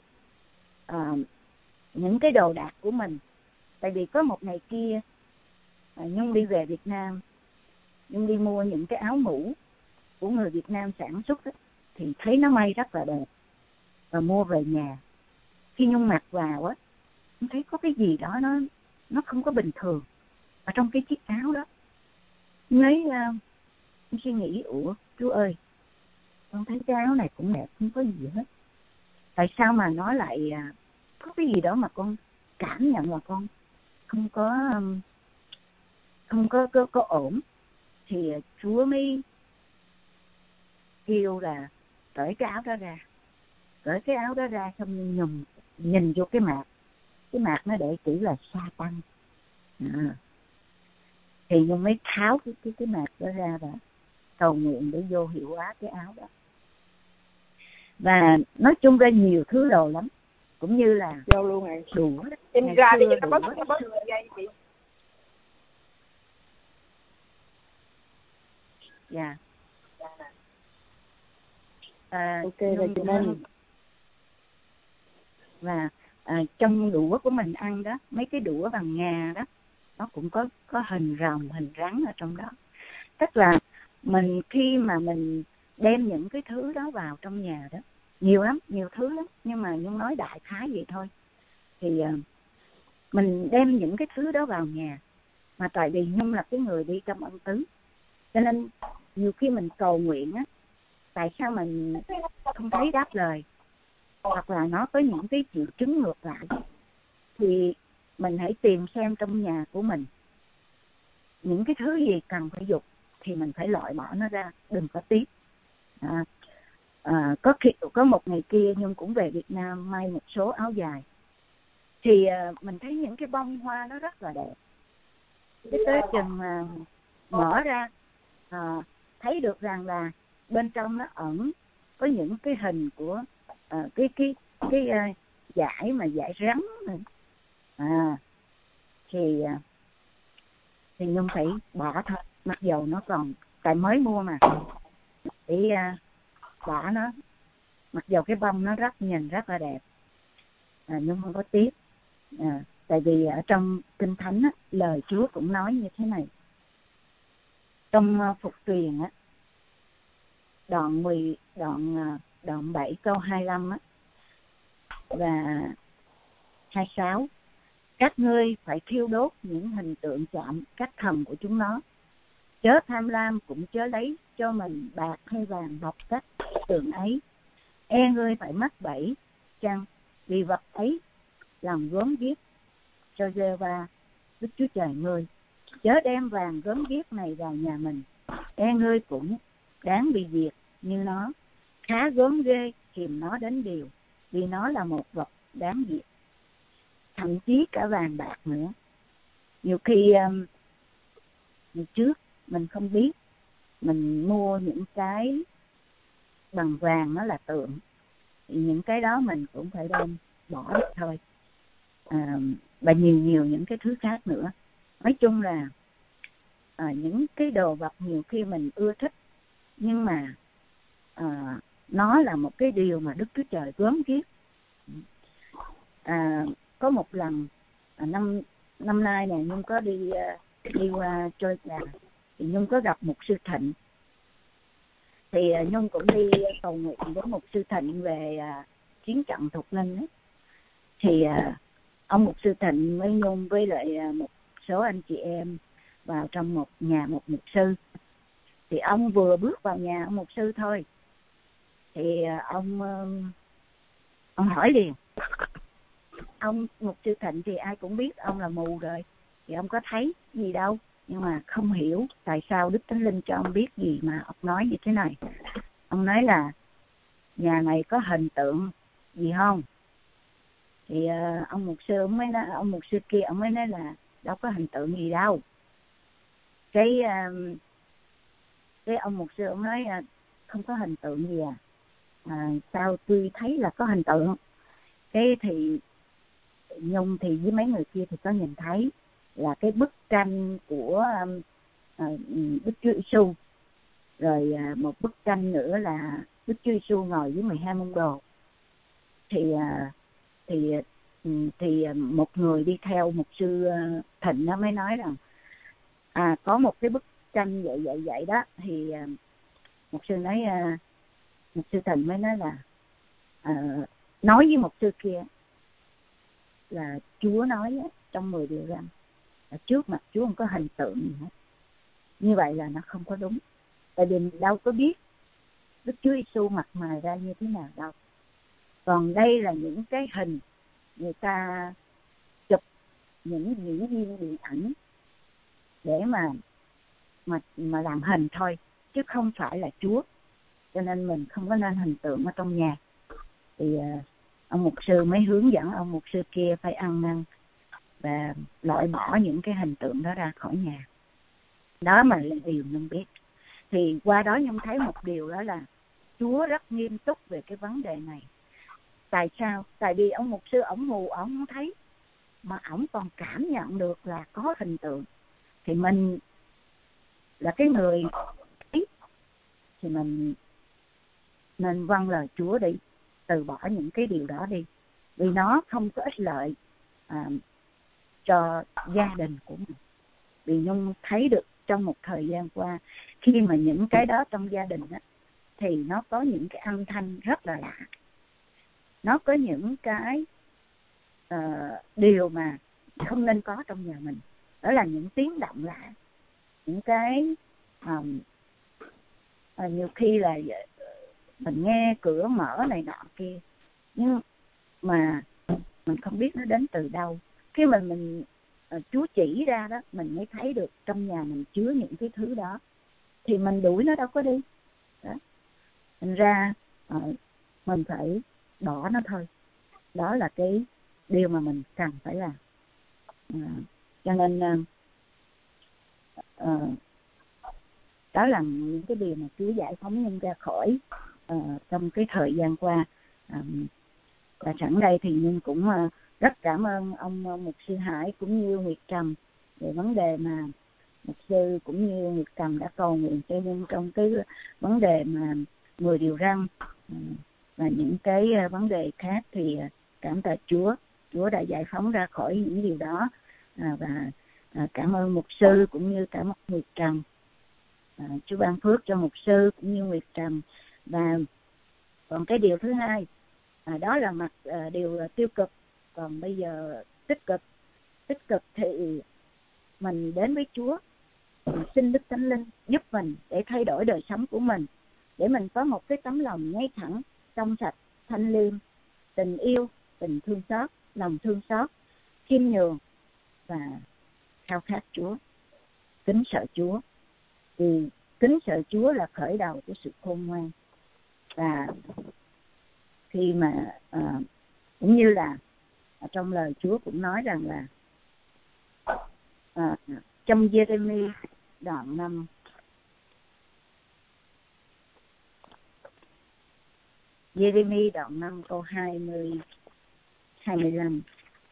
những cái đồ đạc của mình, tại vì có một ngày kia Nhung đi về Việt Nam, Nhung đi mua những cái áo mũ của người Việt Nam sản xuất ấy, thì thấy nó may rất là đẹp và mua về nhà. Khi Nhung mặc vào á, Nhung thấy có cái gì đó nó không có bình thường ở trong cái chiếc áo đó. Nhung suy nghĩ, ủa chú ơi, con thấy cái áo này cũng đẹp, không có gì hết, tại sao mà nó lại có cái gì đó mà con cảm nhận là con không có ổn. Thì Chúa mới kêu là cởi cái áo đó ra. Cởi cái áo đó ra xong nhìn vô cái mạc nó để chữ là Sa-tăng. Thì Nhung mới tháo cái mạc đó ra và cầu nguyện để vô hiệu hóa cái áo đó. Và nói chung ra nhiều thứ đồ lắm, cũng như là vô luôn rồi đũa. Em ra đi cho nó bớt dây chị. Dạ. Ok rồi chị Minh. Và trong đũa của mình ăn đó, mấy cái đũa bằng ngà đó, nó cũng có hình rồng, hình rắn ở trong đó. Tức là mình khi mà mình đem những cái thứ đó vào trong nhà đó, nhiều thứ lắm, nhưng mà Nhung nói đại khái vậy thôi. Thì mình đem những cái thứ đó vào nhà, mà tại vì Nhung là cái người đi trong ân tứ, cho nên nhiều khi mình cầu nguyện á, tại sao mình không thấy đáp lời, hoặc là nó có những cái triệu chứng ngược lại, thì mình hãy tìm xem trong nhà của mình những cái thứ gì cần phải dục thì mình phải loại bỏ nó ra, đừng có tiếp. Có một ngày kia Nhung cũng về Việt Nam may một số áo dài, thì mình thấy những cái bông hoa nó rất là đẹp. Cái tới chừng mở ra thấy được rằng là bên trong nó ẩn có những cái hình của cái dải mà dải rắn này. Thì Nhung phải bỏ thôi, mặc dầu nó còn tại mới mua mà, để bỏ nó, mặc dầu cái bông nó nhìn rất là đẹp. Nhung không có tiếp. Tại vì ở trong Kinh Thánh á, lời Chúa cũng nói như thế này. Trong Phục Truyền á, đoạn 7 câu 25 á và 26, các ngươi phải thiêu đốt những hình tượng chạm các thần của chúng nó, chớ tham lam cũng chớ lấy cho mình bạc hay vàng bọc các tượng ấy, ngươi phải mắc bẫy chăng, vì vật ấy làm gớm ghiếc cho Giê-hô-va Đức Chúa Trời ngươi. Chớ đem vàng gớm ghiếc này vào nhà mình, ngươi cũng đáng bị diệt như nó. Khá gớm ghê kìm nó đến điều, vì nó là một vật đáng diệt. Thậm chí cả vàng bạc nữa. Nhiều khi trước mình không biết, mình mua những cái bằng vàng nó là tượng, thì những cái đó mình cũng phải đem bỏ đi thôi. Và nhiều những cái thứ khác nữa. Nói chung là những cái đồ vật nhiều khi mình ưa thích, nhưng mà nó là một cái điều mà Đức Chúa Trời gớm ghiếc. Có một lần năm nay này Nhung có đi qua chơi nhà, thì Nhung có gặp một sư Thịnh. Thì Nhung cũng đi cầu nguyện với một sư Thịnh về chiến trận Thục Ninh ấy. Thì ông mục sư Thịnh với Nhung với lại một số anh chị em vào trong một mục sư. Thì ông vừa bước vào nhà ông mục sư thôi, thì ông hỏi liền. Ông mục sư Thịnh thì ai cũng biết ông là mù rồi, thì ông có thấy gì đâu, nhưng mà không hiểu tại sao Đức Thánh Linh cho ông biết gì mà ông nói như thế này. Ông nói là nhà này có hình tượng gì không? Thì ông mục sư ông mới nói, ông mục sư kia ông mới nói là đâu có hình tượng gì đâu. Cái ông mục sư ông nói không có hình tượng gì sao tôi thấy là có hình tượng. Cái thì Nhung thì với mấy người kia thì có nhìn thấy là cái bức tranh của Đức Chúa Giêsu, rồi một bức tranh nữa là Đức Chúa Giêsu ngồi với 12 môn đồ. Thì một người đi theo mục sư Thịnh nó mới nói rằng có một cái bức tranh vậy đó. Thì mục sư nói, mục sư Thịnh mới nói là nói với mục sư kia là Chúa nói trong 10 điều răn là trước mặt Chúa không có hình tượng gì hết. Như vậy là nó không có đúng. Tại vì mình đâu có biết Đức Chúa Giêsu mặt mày ra như thế nào đâu. Còn đây là những cái hình người ta chụp những diễn viên điện ảnh để mà làm hình thôi, chứ không phải là Chúa. Cho nên mình không có nên hình tượng ở trong nhà. Thì ông mục sư mới hướng dẫn ông mục sư kia phải ăn năn và loại bỏ những cái hình tượng đó ra khỏi nhà. Đó mà là điều Nhung biết. Thì qua đó Nhung thấy một điều đó là Chúa rất nghiêm túc về cái vấn đề này. Tại sao? Tại vì ông mục sư ổng mù, ổng không thấy, mà ổng còn cảm nhận được là có hình tượng. Thì mình là cái người ấy, thì mình nên vâng lời Chúa đi, từ bỏ những cái điều đó đi, vì nó không có ích lợi cho gia đình của mình. Vì Nhung thấy được trong một thời gian qua, khi mà những cái đó trong gia đình á, thì nó có những cái âm thanh rất là lạ. Nó có những cái điều mà không nên có trong nhà mình. Đó là những tiếng động lạ, những cái nhiều khi là mình nghe cửa mở này nọ kia, nhưng mà mình không biết nó đến từ đâu. Khi mà mình Chúa chỉ ra đó, mình mới thấy được trong nhà mình chứa những cái thứ đó, thì mình đuổi nó đâu có đi đó. Thành ra mình phải bỏ nó thôi. Đó là cái điều mà mình cần phải làm. Cho nên đó là những cái điều mà Chúa giải phóng Nhung ra khỏi trong cái thời gian qua. Và sẵn đây thì Nhung cũng rất cảm ơn ông mục sư Hải cũng như Nguyệt Trầm về vấn đề mà mục sư cũng như Nguyệt Trầm đã cầu nguyện cho Nhung trong cái vấn đề mà 10 điều răn và những cái vấn đề khác. Thì cảm tạ Chúa đã giải phóng ra khỏi những điều đó. Và cảm ơn mục sư cũng như cả Nguyệt Trầm. Chúa ban phước cho mục sư cũng như Nguyệt Trầm. Và còn cái điều thứ hai, đó là mặt điều tiêu cực. Còn bây giờ tích cực thì mình đến với Chúa, mình xin Đức Thánh Linh giúp mình để thay đổi đời sống của mình, để mình có một cái tấm lòng ngay thẳng, trong sạch, thanh liêm, tình yêu, tình thương xót, lòng thương xót, khiêm nhường và khao khát Chúa, kính sợ Chúa. Vì kính sợ Chúa là khởi đầu của sự khôn ngoan. Và khi mà cũng như là trong lời Chúa cũng nói rằng là trong Giê-rê-mi đoạn 5 Giê-rê-mi đoạn 5 câu 25.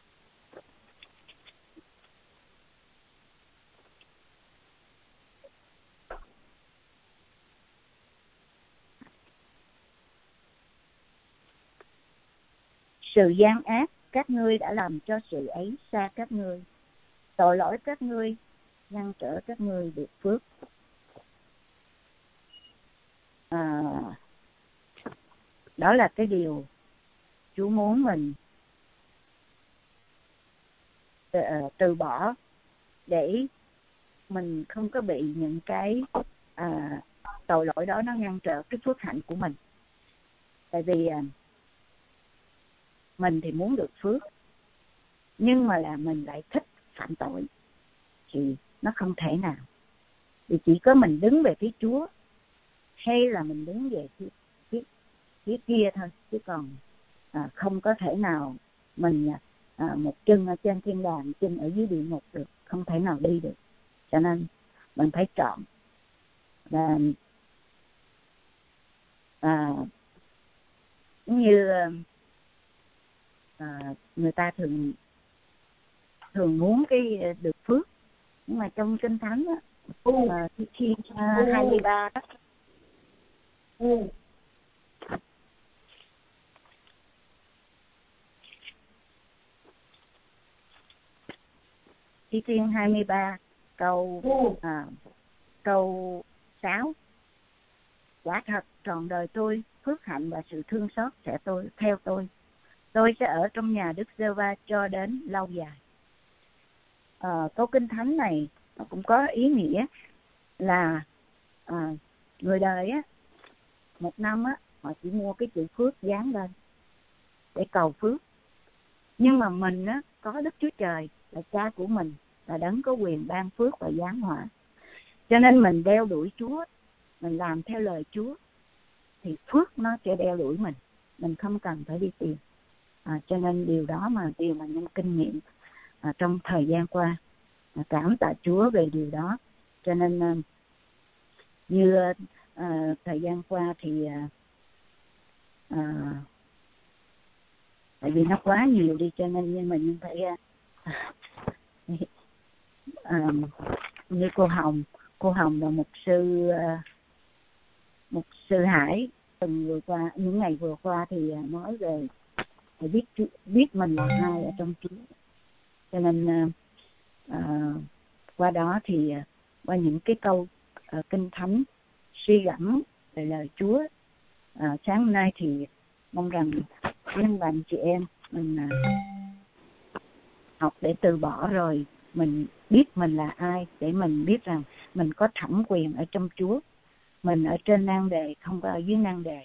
Sự gian ác các ngươi đã làm cho sự ấy xa các ngươi, tội lỗi các ngươi ngăn trở các ngươi được phước. Đó là cái điều Chúa muốn mình từ bỏ, để mình không có bị những cái tội lỗi đó nó ngăn trở cái phước hạnh của mình. Tại vì mình thì muốn được phước, nhưng mà là mình lại thích phạm tội, thì nó không thể nào. Vì chỉ có mình đứng về phía Chúa, hay là mình đứng về phía kia thôi, chứ còn không có thể nào mình một chân ở trên thiên đàng, chân ở dưới địa ngục được, không thể nào đi được. Cho nên mình phải chọn. Và như người ta thường muốn cái được phước, nhưng mà trong Kinh Thánh á, khi 23 đó, Thi Thiên 23 câu 6: quả thật trọn đời tôi, phước hạnh và sự thương xót sẽ theo tôi. Tôi sẽ ở trong nhà Đức Giê-hô-va cho đến lâu dài. Câu Kinh Thánh này nó cũng có ý nghĩa là người đời á, một năm á, họ chỉ mua cái chữ phước dán lên để cầu phước. Nhưng mà mình á, có Đức Chúa Trời là cha của mình, là đấng có quyền ban phước và giáng họa. Cho nên mình đeo đuổi Chúa, mình làm theo lời Chúa, thì phước nó sẽ đeo đuổi mình không cần phải đi tìm. Cho nên điều đó mà điều mà nhân kinh nghiệm trong thời gian qua, cảm tạ Chúa về điều đó. Cho nên như thời gian qua thì tại vì nó quá nhiều đi, cho nên nhưng mình phải như cô Hồng và mục sư Hải những ngày vừa qua thì nói về biết mình là ai ở trong Chúa. Cho nên qua đó thì qua những cái câu Kinh Thánh suy gẫm về lời Chúa, sáng hôm nay thì mong rằng nhân và anh chị em mình học để từ bỏ, rồi mình biết mình là ai, để mình biết rằng mình có thẩm quyền ở trong Chúa, mình ở trên nan đề, không có ở dưới nan đề.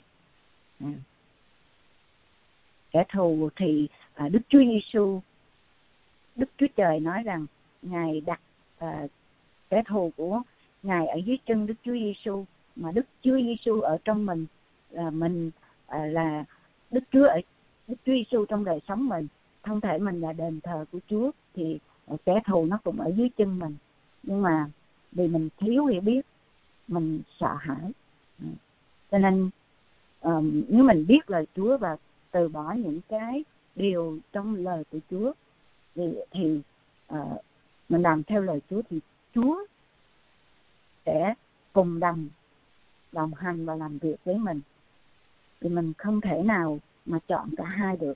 Kẻ thù thì Đức Chúa Giêsu, Đức Chúa Trời nói rằng Ngài đặt kẻ thù của Ngài ở dưới chân Đức Chúa Giêsu, mà Đức Chúa Giêsu ở trong mình, mình là Đức Chúa Giêsu trong đời sống mình, thân thể mình là đền thờ của Chúa, thì kẻ thù nó cũng ở dưới chân mình. Nhưng mà vì mình thiếu hiểu biết, mình sợ hãi. Cho nên nếu mình biết lời Chúa và từ bỏ những cái điều trong lời của Chúa thì mình làm theo lời Chúa, thì Chúa sẽ cùng đồng hành và làm việc với mình. Thì mình không thể nào mà chọn cả hai được.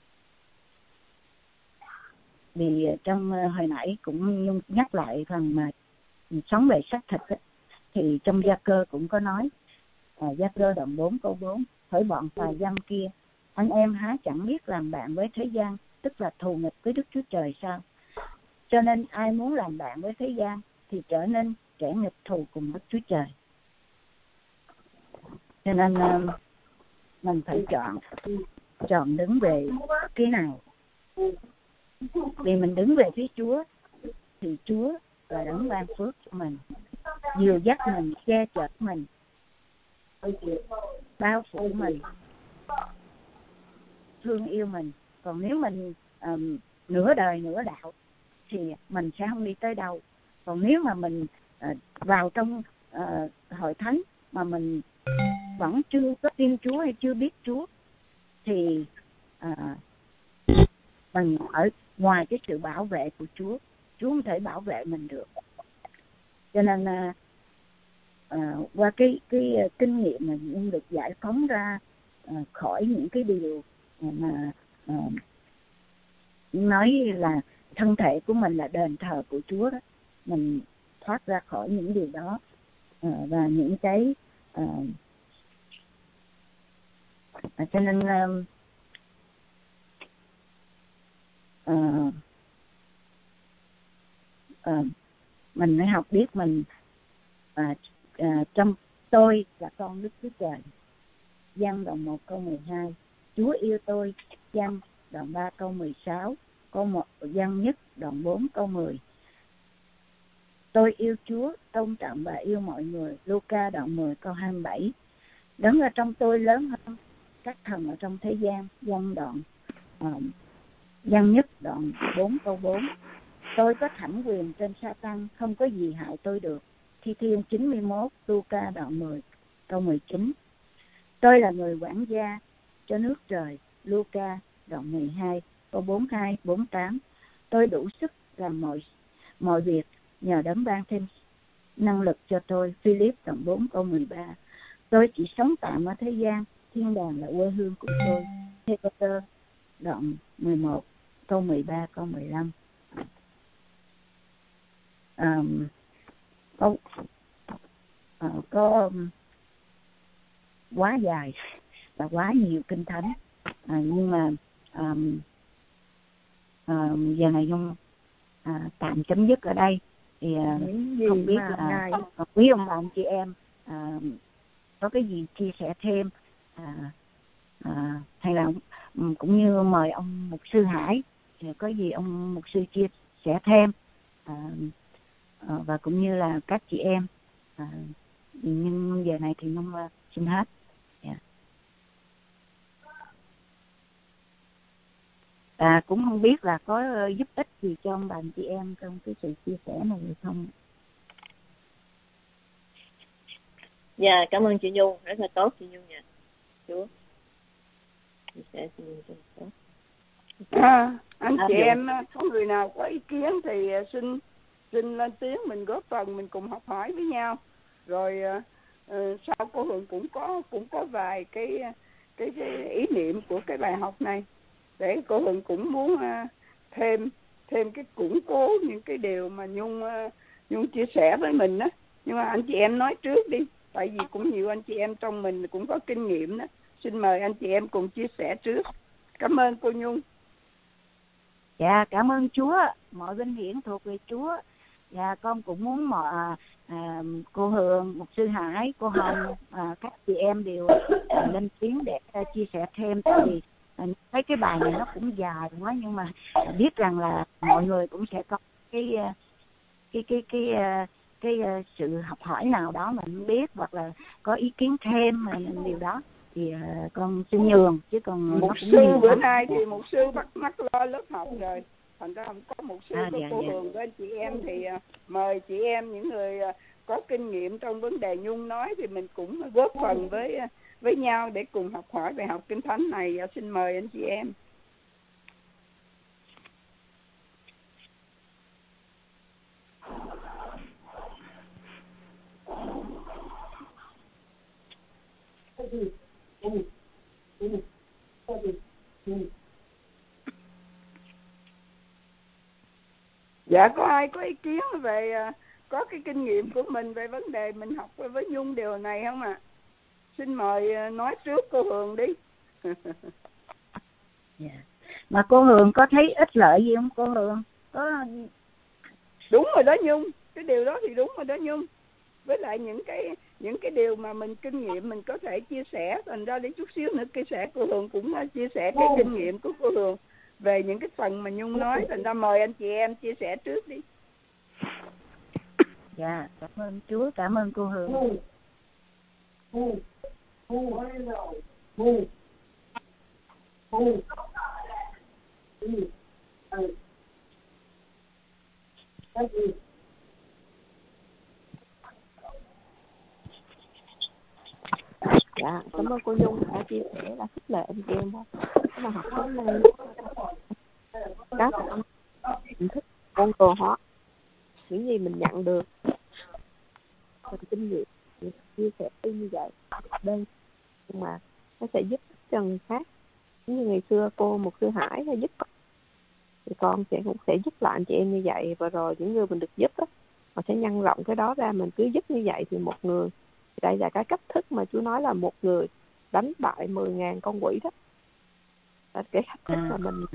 Vì trong hồi nãy cũng nhắc lại phần mà sống về xác thịt ấy, thì trong Gia Cơ cũng có nói, Gia Cơ đoạn 4 câu 4: hỡi bọn phà dâm kia, anh em há chẳng biết làm bạn với thế gian, tức là thù nghịch với Đức Chúa Trời sao? Cho nên ai muốn làm bạn với thế gian thì trở nên kẻ nghịch thù cùng Đức Chúa Trời. Cho nên mình phải chọn đứng về cái nào. Vì mình đứng về phía Chúa thì Chúa là đấng ban phước cho mình, dìu dắt mình, che chở mình, bao phủ mình, thương yêu mình. Còn nếu mình nửa đời nửa đạo thì mình sẽ không đi tới đâu. Còn nếu mà mình vào trong hội thánh mà mình vẫn chưa có tin Chúa hay chưa biết Chúa, thì mình ở ngoài cái sự bảo vệ của Chúa, Chúa không thể bảo vệ mình được. Cho nên qua cái kinh nghiệm mình được giải phóng ra khỏi những cái điều mà nói là thân thể của mình là đền thờ của Chúa đó. Mình thoát ra khỏi những điều đó và những cái cho nên mình phải học biết mình trong tôi là con Đức Chúa Trời. Giăng đoạn 1 câu 12: Chúa yêu tôi. Giăng đoạn 3 câu 16, câu 1 Giăng nhất đoạn 4 câu 10. Tôi yêu Chúa, tôn trọng và yêu mọi người. Luca đoạn 10 câu 27. Đấng ở trong tôi lớn hơn các thần ở trong thế gian. Giăng đoạn Giăng nhất đoạn 4 câu 4. Tôi có thẩm quyền trên Sa-tan, không có gì hại tôi được. Thi Thiên 91, Luca đoạn 10 câu 19. Tôi là người quản gia cho nước trời, Luca đoạn 12 câu 42, 48. Tôi đủ sức làm mọi việc nhờ đấng ban thêm năng lực cho tôi, Philip đoạn 4 câu 13. Tôi chỉ sống tạm ở thế gian, thiên đàng là quê hương của tôi, Hebrew đoạn 11 câu 13 câu 15. Có quá dài và quá nhiều kinh thánh, nhưng mà giờ này Nhung tạm chấm dứt ở đây. Thì không biết là quý ông bà anh chị em có cái gì chia sẻ thêm, hay là cũng như mời ông mục sư Hải, có gì ông mục sư chia sẻ thêm, và cũng như là các chị em. Nhưng giờ này thì Nhung xin hết. Cũng không biết là có giúp ích gì cho ông bà anh chị em trong cái sự chia sẻ này hay không. Dạ, cảm ơn chị Nhung, rất là tốt chị Nhung nha. Chúa chia sẻ chị Nhung rất là tốt. Anh chị em có người nào có ý kiến thì xin lên tiếng, mình góp phần, mình cùng học hỏi với nhau. Rồi sau cô Hường cũng có vài cái ý niệm của cái bài học này, để cô Hường cũng muốn thêm cái củng cố những cái điều mà Nhung chia sẻ với mình đó. Nhưng mà anh chị em nói trước đi, tại vì cũng nhiều anh chị em trong mình cũng có kinh nghiệm đó. Xin mời anh chị em cùng chia sẻ trước. Cảm ơn cô Nhung. Dạ, cảm ơn Chúa, mọi vinh hiển thuộc về Chúa. Dạ, con cũng muốn cô Hường, mục sư Hải, cô Hồng, các chị em đều lên tiếng để chia sẻ thêm. Tại vì thấy cái bài này nó cũng dài quá, nhưng mà biết rằng là mọi người cũng sẽ có cái sự học hỏi nào đó mà không biết, hoặc là có ý kiến thêm điều đó thì con xin nhường, chứ còn mục sư bữa nay thì mục sư bắt mắt lo lớp học rồi, thành ra không có mục sư, có cô Hường với anh chị em thì mời chị em, những người có kinh nghiệm trong vấn đề Nhung nói, thì mình cũng góp phần với nhau để cùng học hỏi về học kinh thánh này. Xin mời anh chị em. Dạ, có ai có ý kiến về có cái kinh nghiệm của mình về vấn đề mình học với Nhung điều này không ạ? Xin mời nói trước cô Hường đi. Mà cô Hường có thấy ích lợi gì không cô Hường? Có... Đúng rồi đó Nhung, cái điều đó thì đúng rồi đó Nhung. Với lại những cái điều mà mình kinh nghiệm mình có thể chia sẻ, thành ra đến chút xíu nữa chia sẻ, cô Hường cũng chia sẻ cái kinh nghiệm của cô Hường về những cái phần mà Nhung nói, thành ra mời anh chị em chia sẻ trước đi. Dạ, cảm ơn Chúa, cảm ơn cô Hường. Dạ, cảm ơn cô Nhung đã chia sẻ, đã khích lệ anh chị em đó. Mà học hôm nay các hình thức con đồ hóa những gì mình nhận được, mình kinh nghiệm, mình chia sẻ như vậy đây, nhưng mà nó sẽ giúp cho người khác. Như ngày xưa cô một sư Hải hay giúp thì con cũng sẽ giúp lại anh chị em như vậy, và rồi những người mình được giúp đó, họ sẽ nhân rộng cái đó ra, mình cứ giúp như vậy thì một người, đây là cái cách thức mà Chúa nói là một người đánh bại 10.000 con quỷ đó. Cái cách thức mà mình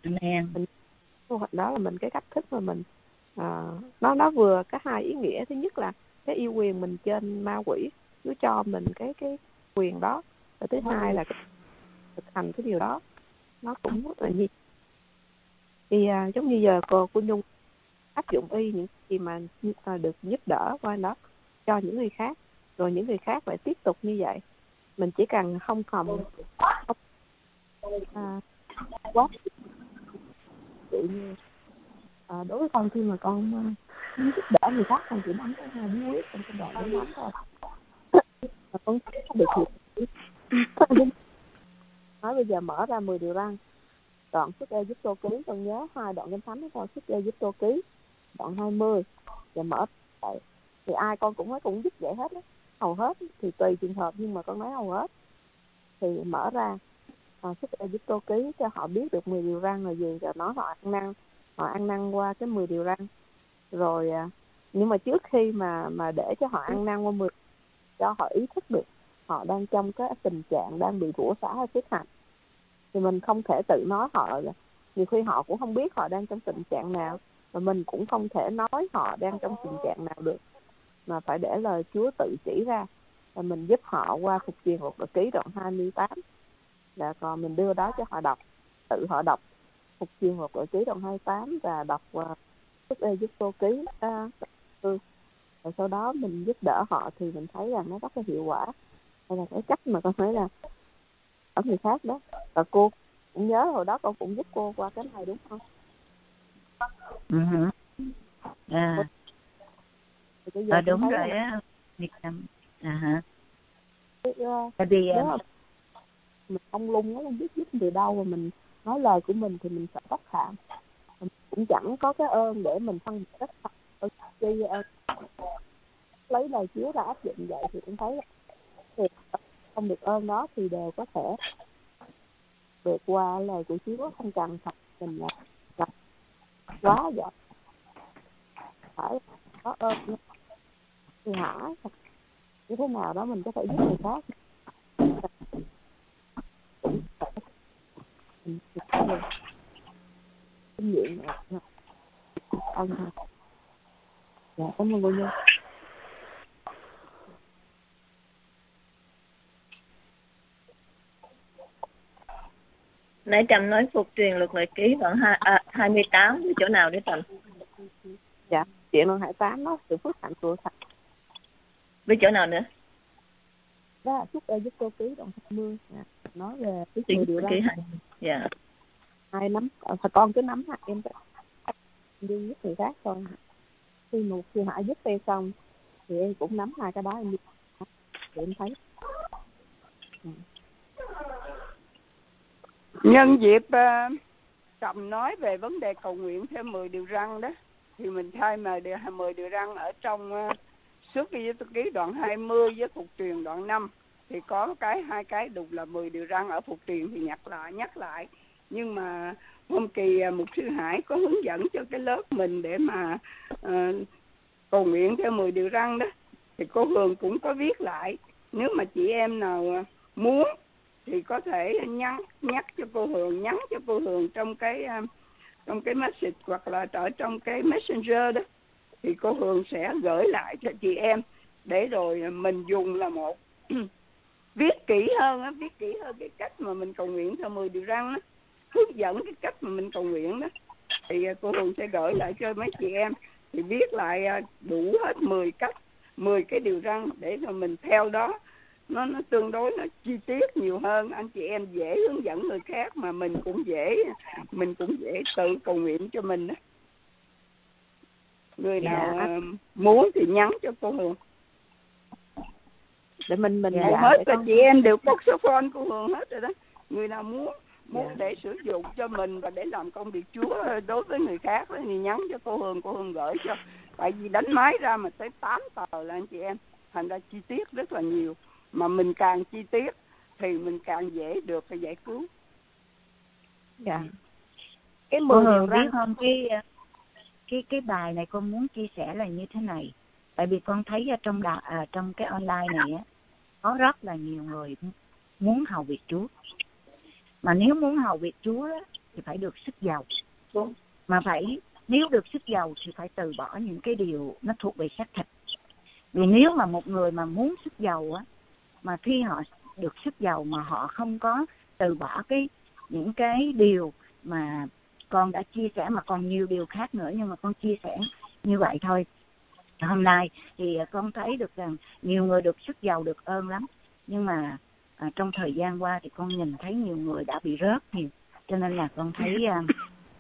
đó là mình cái cách thức mà mình nó vừa có hai ý nghĩa. Thứ nhất là cái yêu quyền mình trên ma quỷ, Chúa cho mình cái quyền đó, và thứ hai là thực hành cái điều đó nó cũng rất là nhiều. Thì giống như giờ cô Nhung áp dụng những gì mà được giúp đỡ qua đó cho những người khác, rồi những người khác lại tiếp tục như vậy. Mình chỉ cần không quá dụ như đối với con khi mà con muốn giúp đỡ người khác, con chỉ nắm cái hai bí quyết trong cái đoạn để nắm thôi. Và con được hiểu. Nói bây giờ mở ra 10 điều răn, đoạn Xuất Ê-díp-tô ký, con nhớ 2 đoạn Kinh Thánh đó, Xuất Ê-díp-tô ký đoạn 20 và mở lại. Thì ai con cũng nói cũng giúp vậy hết á, hầu hết thì tùy trường hợp nhưng mà con nói hầu hết thì mở ra Xuất Ê-díp-tô ký cho họ biết được 10 điều răn là gì, rồi nói họ ăn năn qua cái 10 điều răn. Rồi nhưng mà trước khi mà để cho họ ăn năn qua 10, cho họ ý thức được họ đang trong cái tình trạng đang bị rủa xả hay phước hạnh, thì mình không thể tự nói họ, nhiều khi họ cũng không biết họ đang trong tình trạng nào, và mình cũng không thể nói họ đang trong tình trạng nào được, mà phải để lời Chúa tự chỉ ra, và mình giúp họ qua Phục Truyền Luật Đọc Ký đoạn 28, và còn mình đưa đó cho họ đọc, tự họ đọc Phục Truyền Luật Đọc Ký đoạn 28 và đọc Xuất Ê-díp-tô ký, rồi sau đó mình giúp đỡ họ thì mình thấy rằng nó rất là hiệu quả. Đây là cái cách mà con thấy là ở người khác đó. Và cô cũng nhớ hồi đó con cũng giúp cô qua cái này đúng không? Đúng rồi á. Tại vì mình không lung nó không biết giúp từ đâu, mà mình nói lời của mình thì mình sợ bất phạm, mình cũng chẳng có cái ơn để mình phân biệt rất chi lấy lời Chúa ra áp dụng vậy, thì cũng thấy là không được ơn đó thì đều có thể vượt qua lời của Chúa, không cần phải mình gặp quá vậy, phải có ơn thì hả như thế nào đó mình có thể giúp người khác. Kinh nghiệm ơn ha. Dạ, cảm ơn cô Như. Nãy Trâm nói Phục Truyền Luật Lệ Ký đoạn 28 với chỗ nào để Trâm? Dạ, chuyện đoạn 28 đó, sự phước hạnh của Phật. Với chỗ nào nữa? Đó là Xuất Ê-díp-tô ký đoạn 20, nói về cái 10 điều răn. Dạ. Ai nắm, con cứ nắm hạt em đi giúp người khác thôi. Khi Hải giúp em xong thì em cũng nắm hai cái đó em đi, thì em thấy. Nhân dịp Trầm nói về vấn đề cầu nguyện theo 10 điều răn đó, thì mình thay mà 10 điều răn ở trong Xuất Ê-díp-tô ký đoạn 20 với Phục Truyền đoạn 5 thì có hai cái đục là 10 điều răn ở Phục Truyền thì nhắc lại. Nhưng mà hôm kỳ mục sư Hải có hướng dẫn cho cái lớp mình để mà cầu nguyện theo 10 điều răn đó, thì cô Hường cũng có viết lại. Nếu mà chị em nào muốn thì có thể nhắc cho cô Hường trong cái message hoặc là ở trong cái messenger đó, thì cô Hường sẽ gửi lại cho chị em để rồi mình dùng là một viết kỹ hơn cái cách mà mình cầu nguyện theo 10 điều răn đó, hướng dẫn cái cách mà mình cầu nguyện đó, thì cô Hường sẽ gửi lại cho mấy chị em, thì viết lại đủ hết 10 cách, 10 cái điều răn để rồi mình theo đó. Nó tương đối nó chi tiết nhiều hơn, anh chị em dễ hướng dẫn người khác, mà mình cũng dễ tự cầu nguyện cho mình đó. Người nào muốn thì nhắn cho cô Hường để mình hết là chị em đều có số phone của Hường hết rồi đó. Người nào muốn để sử dụng cho mình và để làm công việc Chúa đối với người khác thì nhắn cho cô Hường gửi cho. Tại vì đánh máy ra mà tới 8 tờ là anh chị em, thành ra chi tiết rất là nhiều, mà mình càng chi tiết thì mình càng dễ được giải cứu. Dạ. Cái 10 điều răn không, cái bài này con muốn chia sẻ là như thế này. Tại vì con thấy trong cái online này á, có rất là nhiều người muốn hầu việc Chúa. Mà nếu muốn hầu việc Chúa á, thì phải được sức giàu. Mà nếu được sức giàu thì phải từ bỏ những cái điều nó thuộc về xác thịt. Vì nếu mà một người mà muốn sức giàu á, mà khi họ được sức giàu mà họ không có từ bỏ những cái điều mà con đã chia sẻ, mà còn nhiều điều khác nữa, nhưng mà con chia sẻ như vậy thôi. Hôm nay thì con thấy được rằng nhiều người được sức giàu, được ơn lắm, nhưng mà trong thời gian qua thì con nhìn thấy nhiều người đã bị rớt nhiều, cho nên là con thấy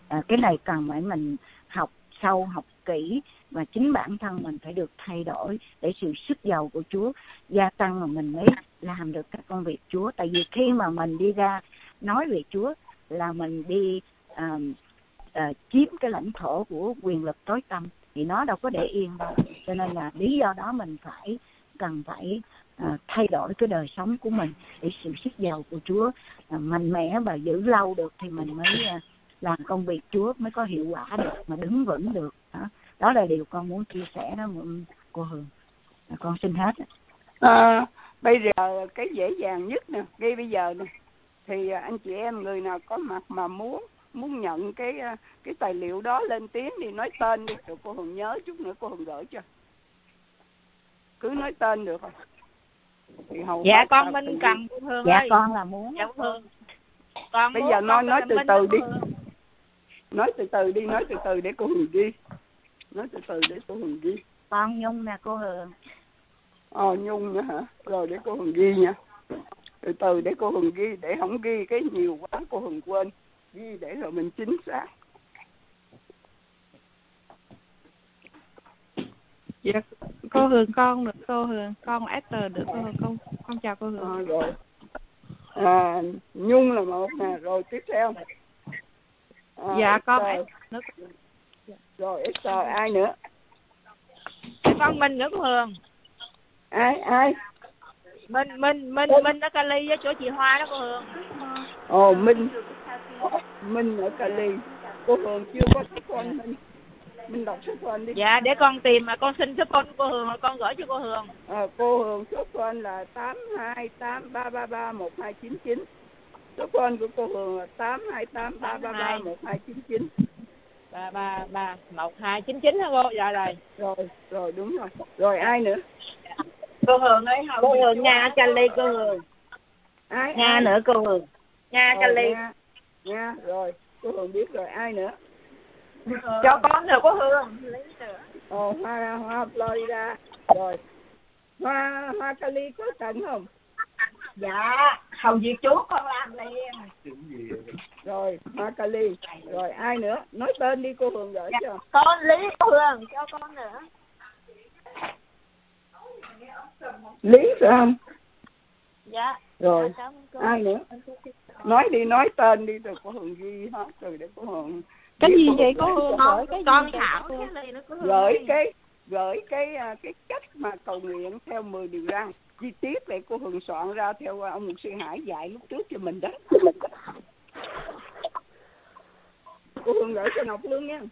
cái này cần phải mình học sâu, học kỹ, và chính bản thân mình phải được thay đổi để sự sức giàu của Chúa gia tăng mà mình mới làm được các công việc Chúa. Tại vì khi mà mình đi ra nói về Chúa là mình đi chiếm cái lãnh thổ của quyền lực tối tăm, thì nó đâu có để yên đâu. Cho nên là lý do đó mình cần phải thay đổi cái đời sống của mình để sự sức giàu của Chúa mạnh mẽ và giữ lâu được, thì mình mới làm công việc Chúa mới có hiệu quả được, mà đứng vững được. Đó là điều con muốn chia sẻ đó cô Hường. Con xin hết. Bây giờ cái dễ dàng nhất nè, ngay bây giờ nè, thì anh chị em người nào có mặt mà muốn nhận cái tài liệu đó lên tiếng đi, nói tên đi, rồi cô Hường nhớ chút nữa cô Hường gửi cho. Cứ nói tên được rồi. Thì dạ con Minh cần cô Hường dạ ơi. Con là muốn. Dạ cô Hường. Con bây giờ nói từ từ đi. Nói từ từ để cô Hường ghi. Nói từ từ để cô Hường ghi. Con Nhung nè cô Hường. Nhung nữa hả? Rồi để cô Hường ghi nha. Từ từ để cô Hường ghi, để không ghi cái nhiều quá cô Hường quên. Ghi để rồi mình chính xác. Dạ cô Hường, con được cô Hường, con Esther được cô Hường, con chào cô Hường. Rồi. Nhung là một nè, rồi tiếp theo. Dạ con Esther. Rồi Esther, ai nữa? Con Minh nữa cô Hường. Ai? Minh ở Cali với chỗ chị Hoa đó cô Hường. Minh ở Cali. Cô Hường chưa có số phone Minh đọc số phone đi. Dạ để con tìm mà con xin số phone của cô Hường rồi con gửi cho cô Hường. Cô Hường số phone là 8283331299. Số phone của cô Hường là 8283331299. 3331299 hả cô? Dạ rồi. Rồi đúng rồi. Rồi ai nữa? Cô Hường ấy không? Cô Hường Nga Cali cô Hường. Ai nữa cô Hường. Nga Cali. Nga rồi. Cô Hường biết rồi, ai nữa? Cho con nữa cô Hường. Hoa Florida. Rồi. Hoa Cali có cần không? Dạ, hầu việc chú con làm liền. Rồi, Hoa Cali. Rồi ai nữa? Nói tên đi cô Hường gửi cho. Con Lý cô Hường, cho con nữa. Lý phải không? Dạ. Rồi, ai nữa? Nói đi, nói tên đi rồi cô Hường ghi hết rồi để cô Hường. Cái gì vậy cô Hường? Con Thảo gửi cái cách mà cầu nguyện theo 10 điều răn chi tiết để cô Hường soạn ra theo ông mục sư Hải dạy lúc trước cho mình đó. Cô Hường gửi cho Ngọc Lương nha.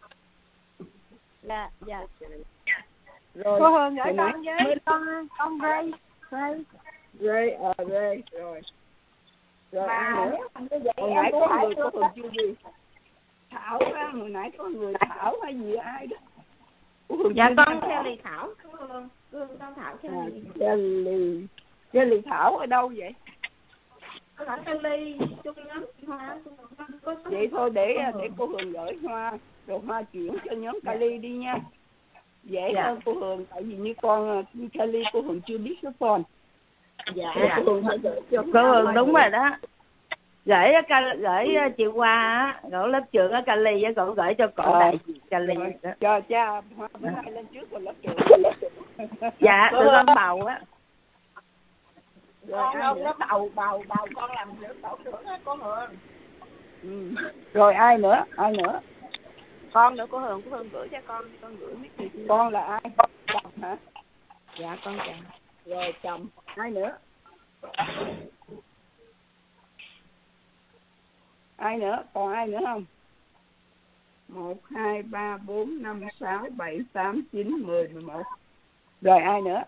Dạ. Rồi cô Hường gửi con với con Ray. Ray rồi. Rồi ai nữa? Hồi nãy có người cô Hường chưa gì? Thảo á, hồi nãy có người Thảo hay gì ai đó. Dạ con Kelly Thảo. Con Thảo Kelly Thảo ở đâu vậy? Ở Kelly chung nhóm Hoa. Vậy thôi để cô Hường gửi Hoa rồi Hoa chuyển cho nhóm Kelly đi nha. Dễ hơn cô Hường, tại vì như con Kelly cô Hường chưa biết số phone. Dạ. Cô Hường đúng rồi đó. Gửi chị Hoa á, gửi lớp trưởng ở Cali với cổ gửi cho cổ đại diện Cali đó. Cho cha Hoa bữa nay lên trước rồi lớp trưởng. Dạ, tụi con bầu á. Rồi con nó bầu con làm tổ trưởng á cô Hường. Rồi ai nữa? Con nữa cô Hường gửi cho con gửi mấy chị. Con là ai? Chồng hả? Dạ con chồng. Rồi chồng, ai nữa? Còn ai nữa không? 1, 2, 3, 4, 5, 6, 7, 8, 9, 10, 11. Rồi ai nữa?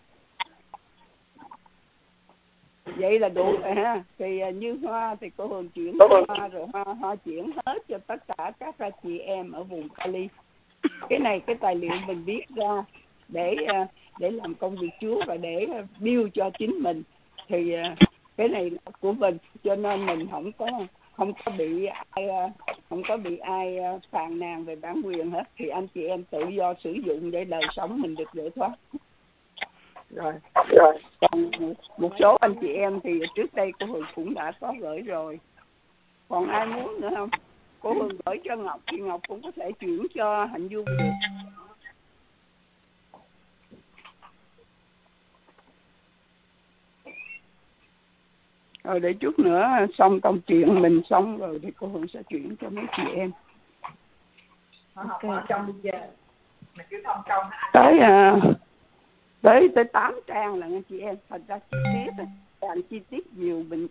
Vậy là đủ rồi ha. Thì như Hoa thì cô Hường chuyển Hoa rồi Hoa chuyển hết cho tất cả các chị em ở vùng Cali. Cái này cái tài liệu mình viết ra để làm công việc Chúa và để build cho chính mình. Thì cái này là của mình, cho nên mình không có bị ai phàn nàn về bản quyền hết. Thì anh chị em tự do sử dụng để đời sống mình được giải thoát. Rồi. Còn một số anh chị em thì trước đây cô Hường cũng đã có gửi rồi. Còn ai muốn nữa không? cô Hường gửi cho Ngọc thì Ngọc cũng có thể chuyển cho Hạnh Dung được. Rồi để chút nữa xong công chuyện mình xong rồi thì cô Hường sẽ chuyển cho mấy chị em. Okay. Trong giờ mình cứ thông công tới 8 trang là chị em. Thật ra chi tiết càng chi tiết nhiều mình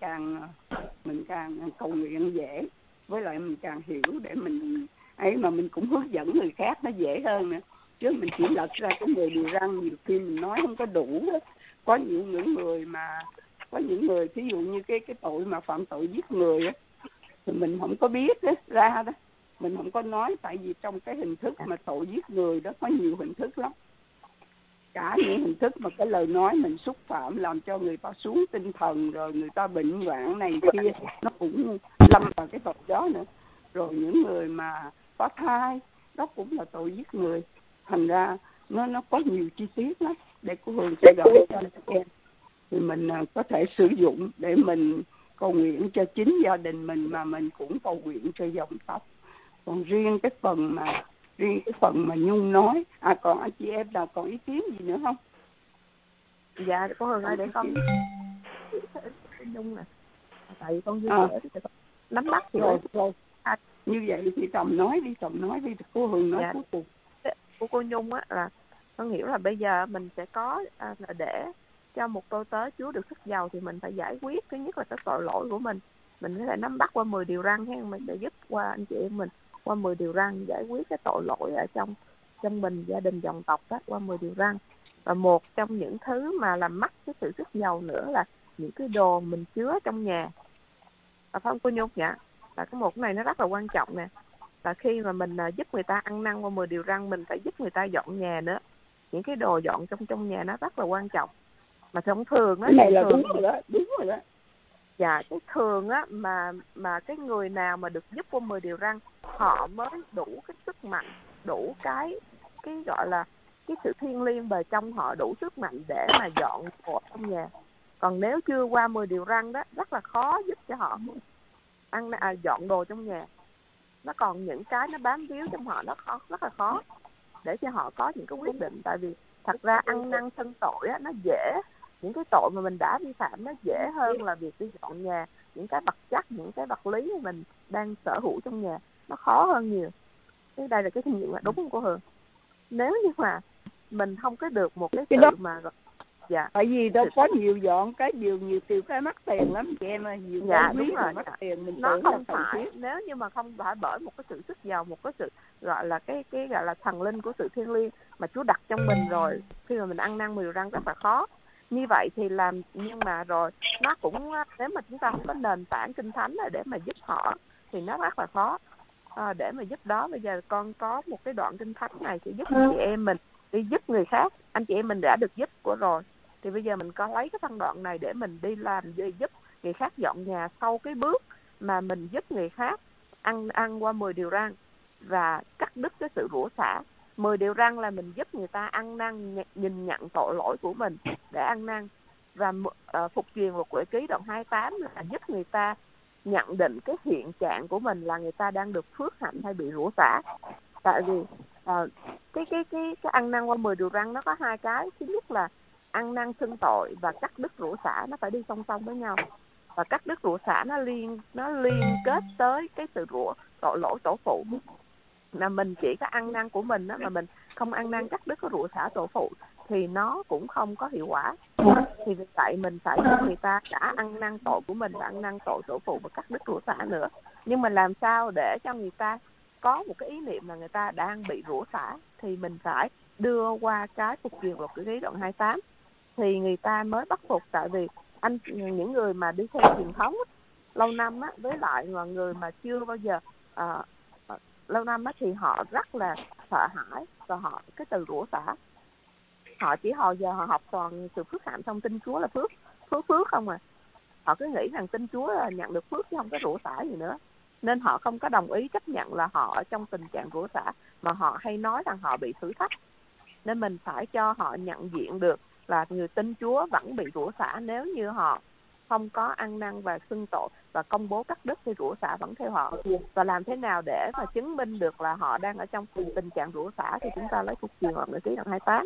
càng cầu nguyện dễ, với lại mình càng hiểu để mình ấy, mà mình cũng hướng dẫn người khác nó dễ hơn nữa. Chứ mình chỉ lật ra cái 10 điều răn nhiều khi mình nói không có đủ. Có những người ví dụ như cái tội mà phạm tội giết người á, thì mình không có biết ra đó, mình không có nói, tại vì trong cái hình thức mà tội giết người đó có nhiều hình thức lắm. Cả những hình thức mà cái lời nói mình xúc phạm làm cho người ta xuống tinh thần, rồi người ta bệnh hoạn này kia, nó cũng lâm vào cái tội đó nữa. Rồi những người mà có thai đó cũng là tội giết người. Thành ra nó có nhiều chi tiết lắm. Để cô Hường sẽ gửi cho em thì mình có thể sử dụng để mình cầu nguyện cho chính gia đình mình, mà mình cũng cầu nguyện cho dòng tộc. Còn riêng cái phần mà Nhung nói, còn anh chị em nào còn ý kiến gì nữa không? Dạ cô Hường ơi, để con Nhung nè, tại vì con vui vẻ thì con nắm bắt thì rồi. Như vậy thì Tầm nói đi cô Hường nói cuối cùng. Của cô Nhung á là con hiểu là bây giờ mình sẽ có là để cho một tôi tớ Chúa được sức giàu thì mình phải giải quyết thứ nhất là cái tội lỗi của mình có thể nắm bắt qua 10 điều răn ha, mình sẽ giúp qua anh chị em mình qua 10 điều răn giải quyết cái tội lỗi ở trong mình, gia đình, dòng tộc đó, qua 10 điều răn. Và một trong những thứ mà làm mất cái sự sức giàu nữa là những cái đồ mình chứa trong nhà. Phải không cô Nhung nhỉ? Và cái một này nó rất là quan trọng nè. Và khi mà mình giúp người ta ăn năn qua 10 điều răn, mình phải giúp người ta dọn nhà nữa. Những cái đồ dọn trong nhà nó rất là quan trọng. Mà thông thường á, cái này là đúng rồi đó. Dạ, cái thường á mà cái người nào mà được giúp qua 10 điều răn, họ mới đủ cái sức mạnh, đủ cái gọi là cái sự thiêng liêng bề trong họ, đủ sức mạnh để mà dọn đồ trong nhà. Còn nếu chưa qua 10 điều răn đó, rất là khó giúp cho họ dọn đồ trong nhà. Nó còn những cái nó bám víu trong họ, nó rất là khó để cho họ có những cái quyết định. Tại vì thật ra ăn năn xưng tội á, nó dễ, những cái tội mà mình đã vi phạm nó dễ hơn là việc đi dọn nhà. Những cái vật chất, những cái vật lý mình đang sở hữu trong nhà nó khó hơn nhiều. Thế đây là cái kinh nghiệm là đúng không cô Hường? Nếu như mà mình không có được một cái sự mà dạ, tại vì đó có nhiều dọn cái nhiều cái mắc tiền lắm chị em ơi, nhiều dạ đúng rồi, mắc tiền mình nó không phải nếu như mà không phải bởi một cái sự sức giàu, một cái sự gọi là cái gọi là thần linh của sự thiêng liêng mà Chúa đặt trong mình rồi, khi mà mình ăn năn 10 điều răn rất là khó. Như vậy thì nhưng mà rồi nó cũng, nếu mà chúng ta không có nền tảng kinh thánh để mà giúp họ thì nó rất là khó. Để mà giúp đó, bây giờ con có một cái đoạn kinh thánh này sẽ giúp anh chị em mình đi giúp người khác. Anh chị em mình đã được giúp của rồi, thì bây giờ mình có lấy cái phân đoạn này để mình đi làm gì, giúp người khác dọn nhà sau cái bước mà mình giúp người khác ăn qua 10 điều răn và cắt đứt cái sự rủa xả. 10 điều răn là mình giúp người ta ăn năn, nhìn nhận tội lỗi của mình để ăn năn. Và phục truyền luật Lễ Ký đoạn 28 là giúp người ta nhận định cái hiện trạng của mình là người ta đang được phước hạnh hay bị rủa xả. Tại vì cái ăn năn qua 10 điều răn nó có hai cái. Thứ nhất là ăn năn xưng tội và cắt đứt rủa xả, nó phải đi song song với nhau. Và cắt đứt rủa xả nó liên kết tới cái sự tội lỗi tổ phụ. Là mình chỉ có ăn năn của mình đó, mà mình không ăn năn cắt đứt cái rủa xả tổ phụ thì nó cũng không có hiệu quả. Thì vì vậy mình phải giúp người ta đã ăn năn tội của mình và ăn năn tội tổ phụ và cắt đứt rủa xả nữa. Nhưng mà làm sao để cho người ta có một cái ý niệm là người ta đang bị rủa xả thì mình phải đưa qua cái phục truyền luật Lễ Ký đoạn 28 thì người ta mới bắt phục. Tại vì những người mà đi theo truyền thống lâu năm á, với lại là người mà chưa bao giờ lâu năm á, thì họ rất là sợ hãi và họ cái từ rủa xả, họ chỉ giờ họ học toàn từ phước hạnh, xong tin Chúa là phước không à. Họ cứ nghĩ rằng tin Chúa là nhận được phước chứ không có rủa xả gì nữa, nên họ không có đồng ý chấp nhận là họ ở trong tình trạng rủa xả, mà họ hay nói rằng họ bị thử thách. Nên mình phải cho họ nhận diện được là người tin Chúa vẫn bị rủa xả nếu như họ không có ăn năn và xưng tội và công bố cắt đứt thì rủa xả vẫn theo họ. Và làm thế nào để mà chứng minh được là họ đang ở trong tình trạng rủa xả thì chúng ta lấy thuộc truyền Luật Ngữ Ký đoạn 28.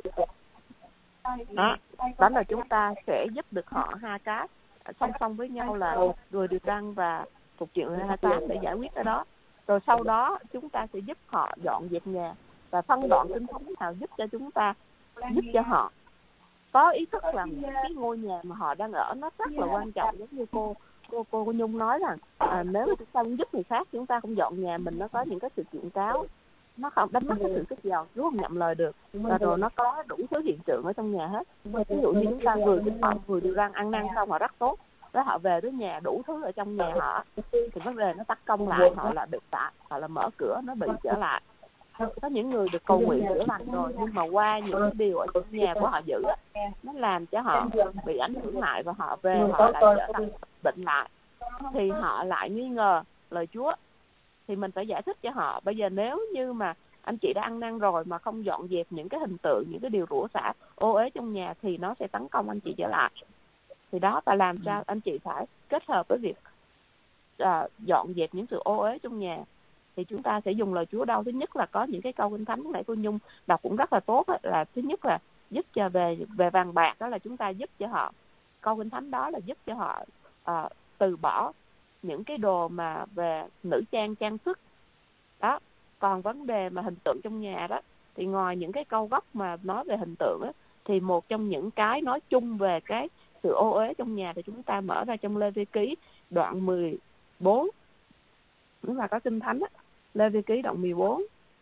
Đó là chúng ta sẽ giúp được họ hai cái song song với nhau là người điều răn và thuộc truyền Luật 28 để giải quyết cái đó. Rồi sau đó chúng ta sẽ giúp họ dọn dẹp nhà và phân đoạn Kinh Thánh nào giúp cho họ có ý thức rằng cái ngôi nhà mà họ đang ở nó rất là quan trọng. Giống như cô Nhung nói rằng nếu mà chúng ta muốn giúp người khác, chúng ta không dọn nhà mình, nó có những cái sự kiện cáo, nó không đánh mất cái sự tức giàu, nếu không nhậm lời được, và rồi nó có đủ thứ hiện tượng ở trong nhà hết. Ví dụ như chúng ta vừa kinh phong vừa điều răn ăn năn xong họ rất tốt, đó họ về tới nhà đủ thứ ở trong nhà họ thì vấn đề nó tắc công lại, họ là bị tạ, họ là mở cửa nó bị trở lại. Có những người được cầu nguyện chữa lành rồi, nhưng mà qua những cái điều ở trong nhà của họ giữ nó làm cho họ bị ảnh hưởng lại, và họ về họ lại trở thành bệnh lại, thì họ lại nghi ngờ lời Chúa. Thì mình phải giải thích cho họ, bây giờ nếu như mà anh chị đã ăn năn rồi mà không dọn dẹp những cái hình tượng, những cái điều rủa xả ô uế trong nhà thì nó sẽ tấn công anh chị trở lại. Thì đó, và làm sao anh chị phải kết hợp với việc dọn dẹp những sự ô uế trong nhà. Thì chúng ta sẽ dùng lời Chúa đâu? Thứ nhất là có những cái câu Kinh Thánh lúc nãy cô Nhung đọc cũng rất là tốt ấy, là thứ nhất là giúp cho về vàng bạc, đó là chúng ta giúp cho họ, câu Kinh Thánh đó là giúp cho họ từ bỏ những cái đồ mà về nữ trang sức đó. Còn vấn đề mà hình tượng trong nhà đó, thì ngoài những cái câu gốc mà nói về hình tượng đó, thì một trong những cái nói chung về cái sự ô uế trong nhà thì chúng ta mở ra trong Lê Vi Ký đoạn 14, nếu mà có Kinh Thánh á, Lê Vi Ký đoạn 14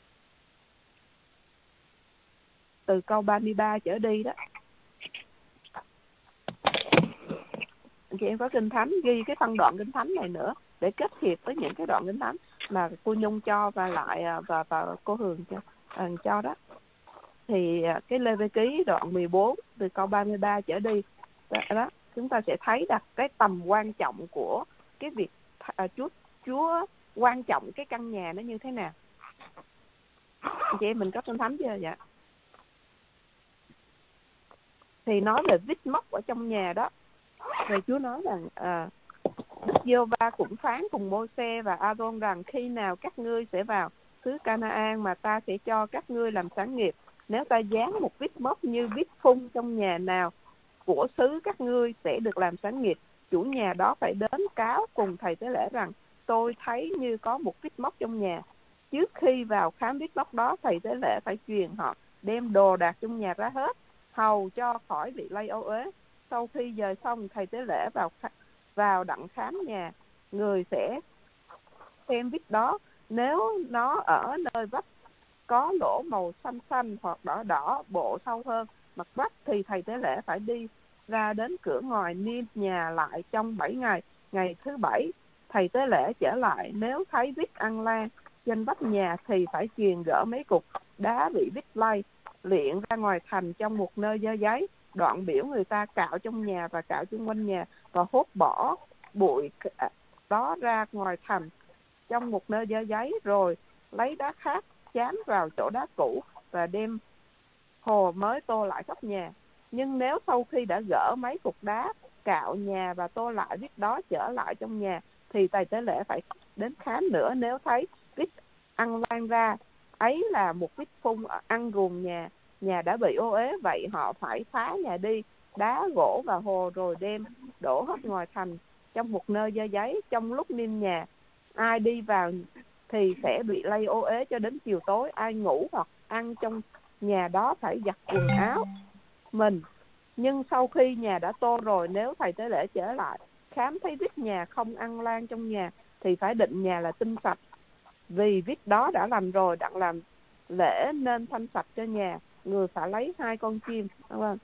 từ câu 33 trở đi đó. Anh chị em có Kinh Thánh ghi cái phân đoạn Kinh Thánh này nữa để kết hiệp với những cái đoạn Kinh Thánh mà cô Nhung cho và lại và cô Hường cho đó. Thì cái Lê Vi Ký đoạn 14 từ câu 33 trở đi đó, chúng ta sẽ thấy được cái tầm quan trọng của cái việc Chúa quan trọng cái căn nhà nó như thế nào. Anh chị em mình có Kinh Thánh chưa vậy? Thì nói về vết mốc ở trong nhà đó. Rồi Chúa nói rằng Đức Giê-hô-va cũng phán cùng Mô-se và A-rôn rằng khi nào các ngươi sẽ vào xứ Ca-na-an mà ta sẽ cho các ngươi làm sản nghiệp, nếu ta dán một vết mốc như vết phun trong nhà nào của xứ các ngươi sẽ được làm sản nghiệp, chủ nhà đó phải đến cáo cùng thầy tế lễ rằng tôi thấy như có một vết mốc trong nhà. Trước khi vào khám vết mốc đó, thầy tế lễ phải truyền họ đem đồ đạc trong nhà ra hết, hầu cho khỏi bị lây ô uế. Sau khi dời xong, thầy tế lễ vào đặng khám nhà, người sẽ xem vết đó. Nếu nó ở nơi vách có lỗ màu xanh xanh hoặc đỏ đỏ bộ sâu hơn mặt vách, thì thầy tế lễ phải đi ra đến cửa ngoài niêm nhà lại trong 7 ngày. Ngày thứ 7 thầy tế lễ trở lại, nếu thấy vết ăn lan trên vách nhà thì phải truyền gỡ mấy cục đá bị vết lây liệng ra ngoài thành trong một nơi dơ giấy. Đoạn biểu người ta cạo trong nhà và cạo xung quanh nhà và hốt bỏ bụi đó ra ngoài thành trong một nơi dơ giấy, rồi lấy đá khác chám vào chỗ đá cũ và đem hồ mới tô lại khắp nhà. Nhưng nếu sau khi đã gỡ mấy cục đá cạo nhà và tô lại vết đó trở lại trong nhà, thì thầy tế lễ phải đến khám nữa. Nếu thấy vết ăn lan ra ấy là một vết phun ăn ruồng nhà đã bị ô uế, vậy họ phải phá nhà đi, đá gỗ và hồ, rồi đem đổ hết ngoài thành trong một nơi dơ giấy. Trong lúc niêm nhà, ai đi vào thì sẽ bị lây ô uế cho đến chiều tối. Ai ngủ hoặc ăn trong nhà đó phải giặt quần áo mình. Nhưng sau khi nhà đã tô rồi, nếu thầy tế lễ trở lại khám thấy vết nhà không ăn lan trong nhà, thì phải định nhà là tinh sạch, vì vết đó đã lành rồi, đặng làm lễ nên thanh sạch cho nhà. Người phải lấy 2 con chim, đúng không?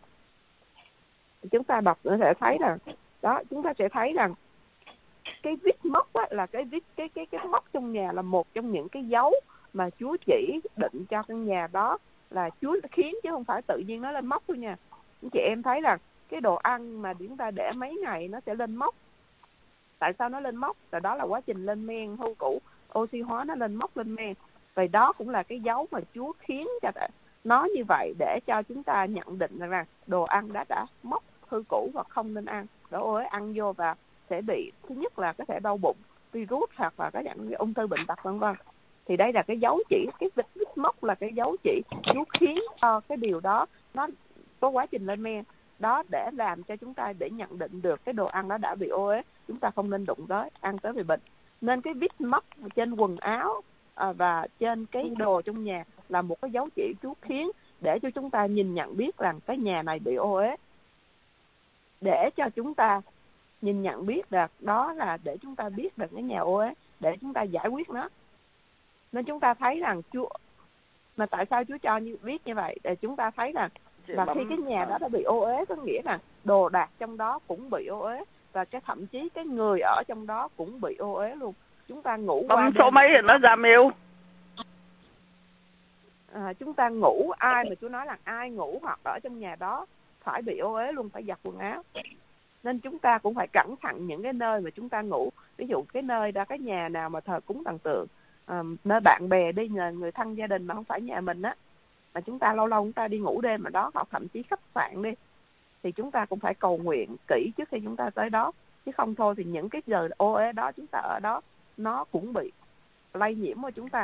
Chúng ta đọc nữa sẽ thấy rằng đó, chúng ta sẽ thấy rằng cái vết mốc á, là cái mốc trong nhà là một trong những cái dấu mà Chúa chỉ định cho căn nhà đó, là Chúa khiến chứ không phải tự nhiên nó lên mốc thôi nha. Chị em thấy rằng cái đồ ăn mà chúng ta để mấy ngày nó sẽ lên mốc. Tại sao nó lên mốc? Tại đó là quá trình lên men hư cũ, oxy hóa nó lên mốc lên men. Vậy đó cũng là cái dấu mà Chúa khiến cho nó như vậy, để cho chúng ta nhận định rằng đồ ăn đã mốc hư cũ và không nên ăn. đổ ô uế ăn vô và sẽ bị, thứ nhất là có thể đau bụng, virus hoặc là có dạng ung thư, bệnh tật vân vân. Thì đây là cái dấu chỉ, cái vết mốc là cái dấu chỉ Chúa khiến cho cái điều đó nó có quá trình lên men đó để làm cho chúng ta để nhận định được cái đồ ăn đó đã bị ô uế, chúng ta không nên đụng tới, ăn tới bị bệnh. Nên cái vết mốc trên quần áo và trên cái đồ trong nhà là một cái dấu chỉ Chúa khiến để cho chúng ta nhìn nhận biết rằng cái nhà này bị ô uế, để cho chúng ta nhìn nhận biết được, đó là để chúng ta biết được cái nhà ô uế, để chúng ta giải quyết nó. Nên chúng ta thấy rằng Chúa, mà tại sao Chúa cho biết như vậy, để chúng ta thấy rằng và khi cái nhà đó đã bị ô uế, có nghĩa là đồ đạc trong đó cũng bị ô uế, và cái thậm chí cái người ở trong đó cũng bị ô uế luôn. Chúng ta ngủ bấm số mấy thì nó ra mail. Chúng ta ngủ, ai mà Chúa nói là ai ngủ hoặc ở trong nhà đó phải bị ô uế luôn, phải giặt quần áo. Nên chúng ta cũng phải cẩn thận những cái nơi mà chúng ta ngủ. Ví dụ cái nơi đó, cái nhà nào mà thờ cúng thần tượng, nơi bạn bè đi, người thân gia đình mà không phải nhà mình á, mà chúng ta lâu lâu chúng ta đi ngủ đêm ở đó, hoặc thậm chí khách sạn đi, thì chúng ta cũng phải cầu nguyện kỹ trước khi chúng ta tới đó. Chứ không thôi thì những cái giờ ô uế đó chúng ta ở đó nó cũng bị lây nhiễm của chúng ta.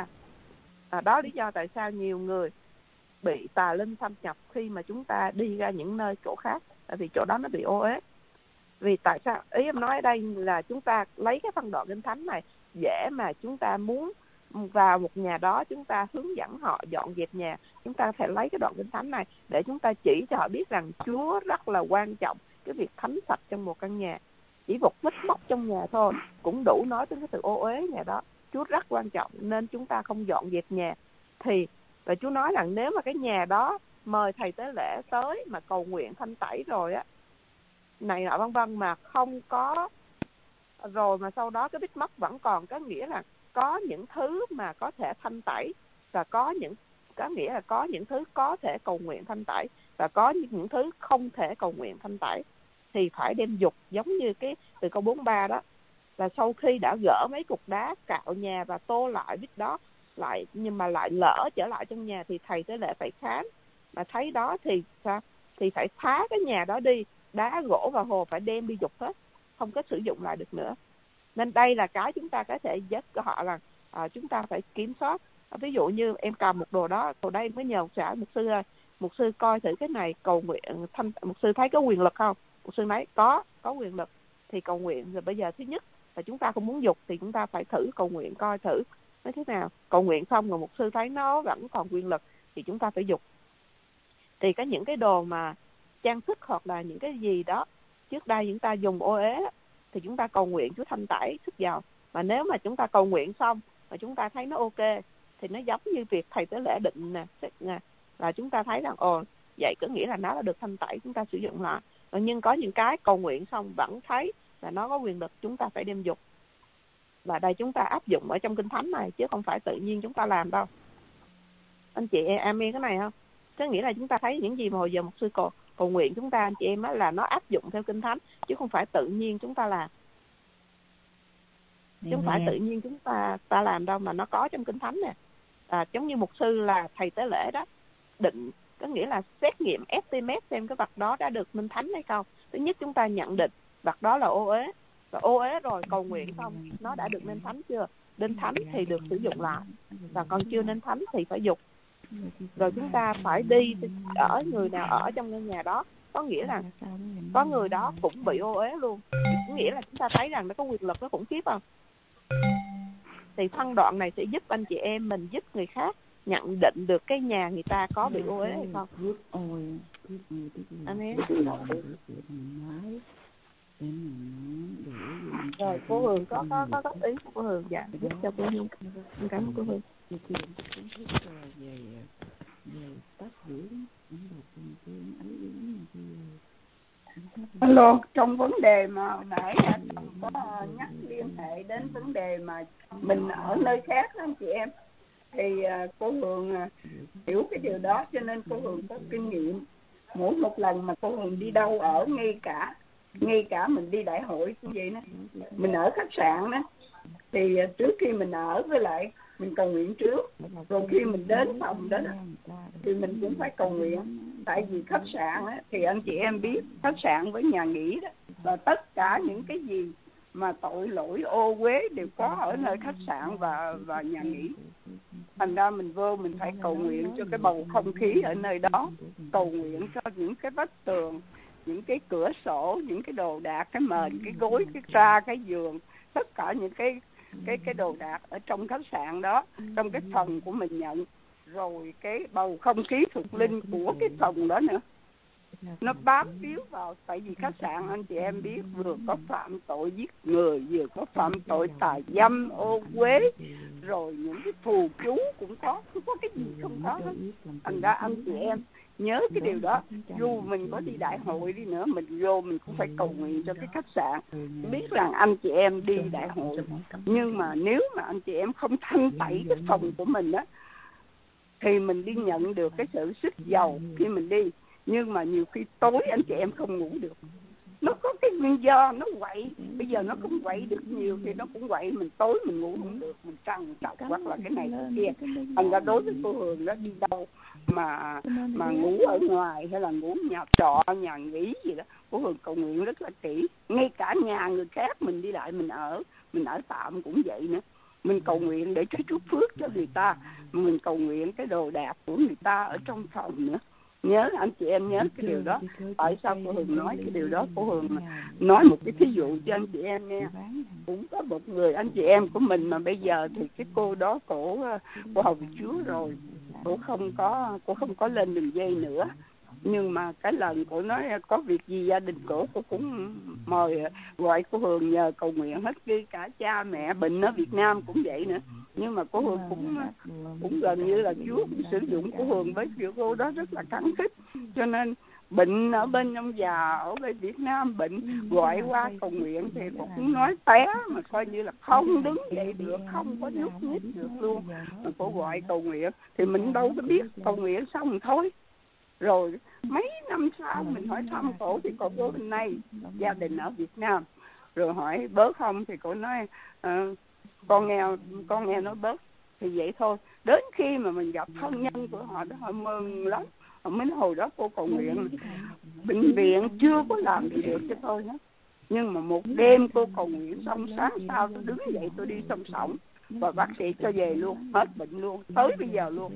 Đó lý do tại sao nhiều người bị tà linh xâm nhập khi mà chúng ta đi ra những nơi chỗ khác, tại vì chỗ đó nó bị ô uế. Vì tại sao ý em nói ở đây là chúng ta lấy cái phân đoạn Kinh Thánh này dễ mà chúng ta muốn vào một nhà đó, chúng ta hướng dẫn họ dọn dẹp nhà, chúng ta phải lấy cái đoạn Kinh Thánh này để chúng ta chỉ cho họ biết rằng Chúa rất là quan trọng cái việc thánh sạch trong một căn nhà. Chỉ một vết mốc trong nhà thôi cũng đủ nói tới cái sự ô uế nhà đó. Chúa rất quan trọng nên chúng ta không dọn dẹp nhà. Thì và Chúa nói rằng nếu mà cái nhà đó mời thầy tế lễ tới mà cầu nguyện thanh tẩy rồi á, này nọ vân vân, mà không có rồi mà sau đó cái vết mốc vẫn còn, có nghĩa là có những thứ mà có thể thanh tẩy, và có nghĩa là có những thứ có thể cầu nguyện thanh tẩy và có những thứ không thể cầu nguyện thanh tẩy, thì phải đem dục, giống như cái từ câu 43 đó, là sau khi đã gỡ mấy cục đá cạo nhà và tô lại vết đó lại, nhưng mà lại lỡ trở lại trong nhà, thì thầy tế lễ phải khám, mà thấy đó thì sao, thì phải phá cái nhà đó đi, đá, gỗ và hồ phải đem đi dục hết, không có sử dụng lại được nữa. Nên đây là cái chúng ta có thể giúp cho họ là chúng ta phải kiểm soát. Ví dụ như em cầm một đồ đó, từ đây mới nhờ mục sư ơi, mục sư coi thử cái này cầu nguyện mục sư thấy có quyền lực không? Mục sư nói có quyền lực thì cầu nguyện. Rồi bây giờ thứ nhất là chúng ta không muốn dục thì chúng ta phải thử cầu nguyện coi thử nó thế nào. Cầu nguyện xong rồi mục sư thấy nó vẫn còn quyền lực thì chúng ta phải dục. Thì có những cái đồ mà trang sức hoặc là những cái gì đó trước đây chúng ta dùng ô uế thì chúng ta cầu nguyện Chúa thanh tẩy sức giàu. Mà nếu mà chúng ta cầu nguyện xong mà chúng ta thấy nó ok thì nó giống như việc thầy tế lễ định nè, là chúng ta thấy rằng vậy có nghĩa là nó đã được thanh tẩy, chúng ta sử dụng lại. Nhưng có những cái cầu nguyện xong vẫn thấy là nó có quyền lực, chúng ta phải đem dục. Và đây chúng ta áp dụng ở trong Kinh Thánh này chứ không phải tự nhiên chúng ta làm đâu. Anh chị em cái này không? Có nghĩa là chúng ta thấy những gì mà hồi giờ một sư cầu nguyện chúng ta, anh chị em, là nó áp dụng theo Kinh Thánh chứ không phải tự nhiên chúng ta làm. Chứ không phải tự nhiên chúng ta làm đâu, mà nó có trong Kinh Thánh nè. Giống như mục sư là thầy tế lễ đó, định, có nghĩa là xét nghiệm estimate xem cái vật đó đã được minh thánh hay không. Thứ nhất chúng ta nhận định vật đó là ô uế, và ô uế rồi cầu nguyện xong nó đã được nên thánh chưa? Nên thánh thì được sử dụng lại, và còn chưa nên thánh thì phải dục. Rồi chúng ta phải đi ở người nào ở trong ngôi nhà đó, có nghĩa là có người đó cũng bị ô uế luôn, có nghĩa là chúng ta thấy rằng nó có quyền lực, nó khủng khiếp không? Thì phân đoạn này sẽ giúp anh chị em mình, giúp người khác nhận định được cái nhà người ta có bị ô uế hay không. Amen. Rồi cô Hường có góp ý của cô Hường, dạ giúp cho cô Hương. Cảm ơn cô Hương. Alo, trong vấn đề mà hồi nãy anh có nhắc liên hệ đến vấn đề mà mình ở nơi khác đó anh chị em, thì cô Hường hiểu cái điều đó, cho nên cô Hường có kinh nghiệm. Mỗi một lần mà cô Hường đi đâu ở, ngay cả mình đi đại hội như vậy đó, mình ở khách sạn đó, thì trước khi mình ở với lại mình cầu nguyện trước, rồi khi mình đến phòng đó thì mình cũng phải cầu nguyện. Tại vì khách sạn á, thì anh chị em biết khách sạn với nhà nghỉ đó Và tất cả những cái gì mà tội lỗi ô uế đều có ở nơi khách sạn và nhà nghỉ. Thành ra mình vô mình phải cầu nguyện cho cái bầu không khí ở nơi đó, cầu nguyện cho những cái vách tường, những cái cửa sổ, những cái đồ đạc, cái mền, cái gối, cái ra, cái giường, tất cả những cái đồ đạc ở trong khách sạn đó, trong cái phòng của mình nhận, rồi cái bầu không khí thuộc linh của cái phòng đó nữa, nó bám víu vào. Tại vì khách sạn anh chị em biết vừa có phạm tội giết người, vừa có phạm tội tà dâm, ô uế, rồi những cái phù chú cũng có, không có cái gì không có hết. Thành ra anh chị em nhớ cái điều đó. Dù mình có đi đại hội đi nữa, mình vô mình cũng phải cầu nguyện cho cái khách sạn. Biết rằng anh chị em đi đại hội, nhưng mà nếu mà anh chị em không thanh tẩy cái phòng của mình á, thì mình đi nhận được cái sự sức giàu khi mình đi. Nhưng mà nhiều khi tối anh chị em không ngủ được. Nó có cái nguyên do, nó quậy. Bây giờ nó cũng quậy được nhiều thì nó cũng quậy. Mình tối mình ngủ không được, mình trằn trọc hoặc là cái này cái kia. Thành ra đối với cô Hường đó, đi đâu mà ngủ ở ngoài hay là ngủ nhà trọ, nhà nghỉ gì đó, cô Hường cầu nguyện rất là kỹ. Ngay cả nhà người khác mình đi lại mình ở tạm cũng vậy nữa. Mình cầu nguyện để Chúa chúc phước cho người ta. Mình cầu nguyện cái đồ đạc của người ta ở trong phòng nữa. Nhớ anh chị em nhớ cái điều đó. Tại sao cô Hường nói cái điều đó? Cô Hường nói một cái thí dụ cho anh chị em nghe. Cũng có một người anh chị em của mình mà bây giờ thì cái cô đó cổ hầu Chúa rồi, cô không có lên đường dây nữa. Nhưng mà cái lần cô nói có việc gì gia đình cô cũng mời gọi cô Hường nhờ cầu nguyện hết. Khi cả cha mẹ bệnh ở Việt Nam cũng vậy nữa. Nhưng mà cô Hường cũng gần như là Chúa cũng sử dụng cô Hường với việc cô đó rất là khẳng khích. Cho nên bệnh ở bên ông già ở bên Việt Nam bệnh gọi qua cầu nguyện thì cô cũng nói té mà coi như là không đứng dậy được, không có nhúc nhích được luôn. Mà cô gọi cầu nguyện thì mình đâu có biết, cầu nguyện xong thôi. Rồi mấy năm sau mình hỏi thăm cổ thì cổ bố bên này gia đình ở Việt Nam. Rồi hỏi bớt không thì cổ nói con nghe nói bớt thì vậy thôi. Đến khi mà mình gặp thân nhân của họ đó họ mừng lắm. Họ mới hồi đó cô cầu nguyện bệnh viện chưa có làm gì được cho tôi hết. Nhưng mà một đêm cô cầu nguyện xong sáng sau tôi đứng dậy tôi đi song sổng và bác sĩ cho về luôn, hết bệnh luôn, tới bây giờ luôn.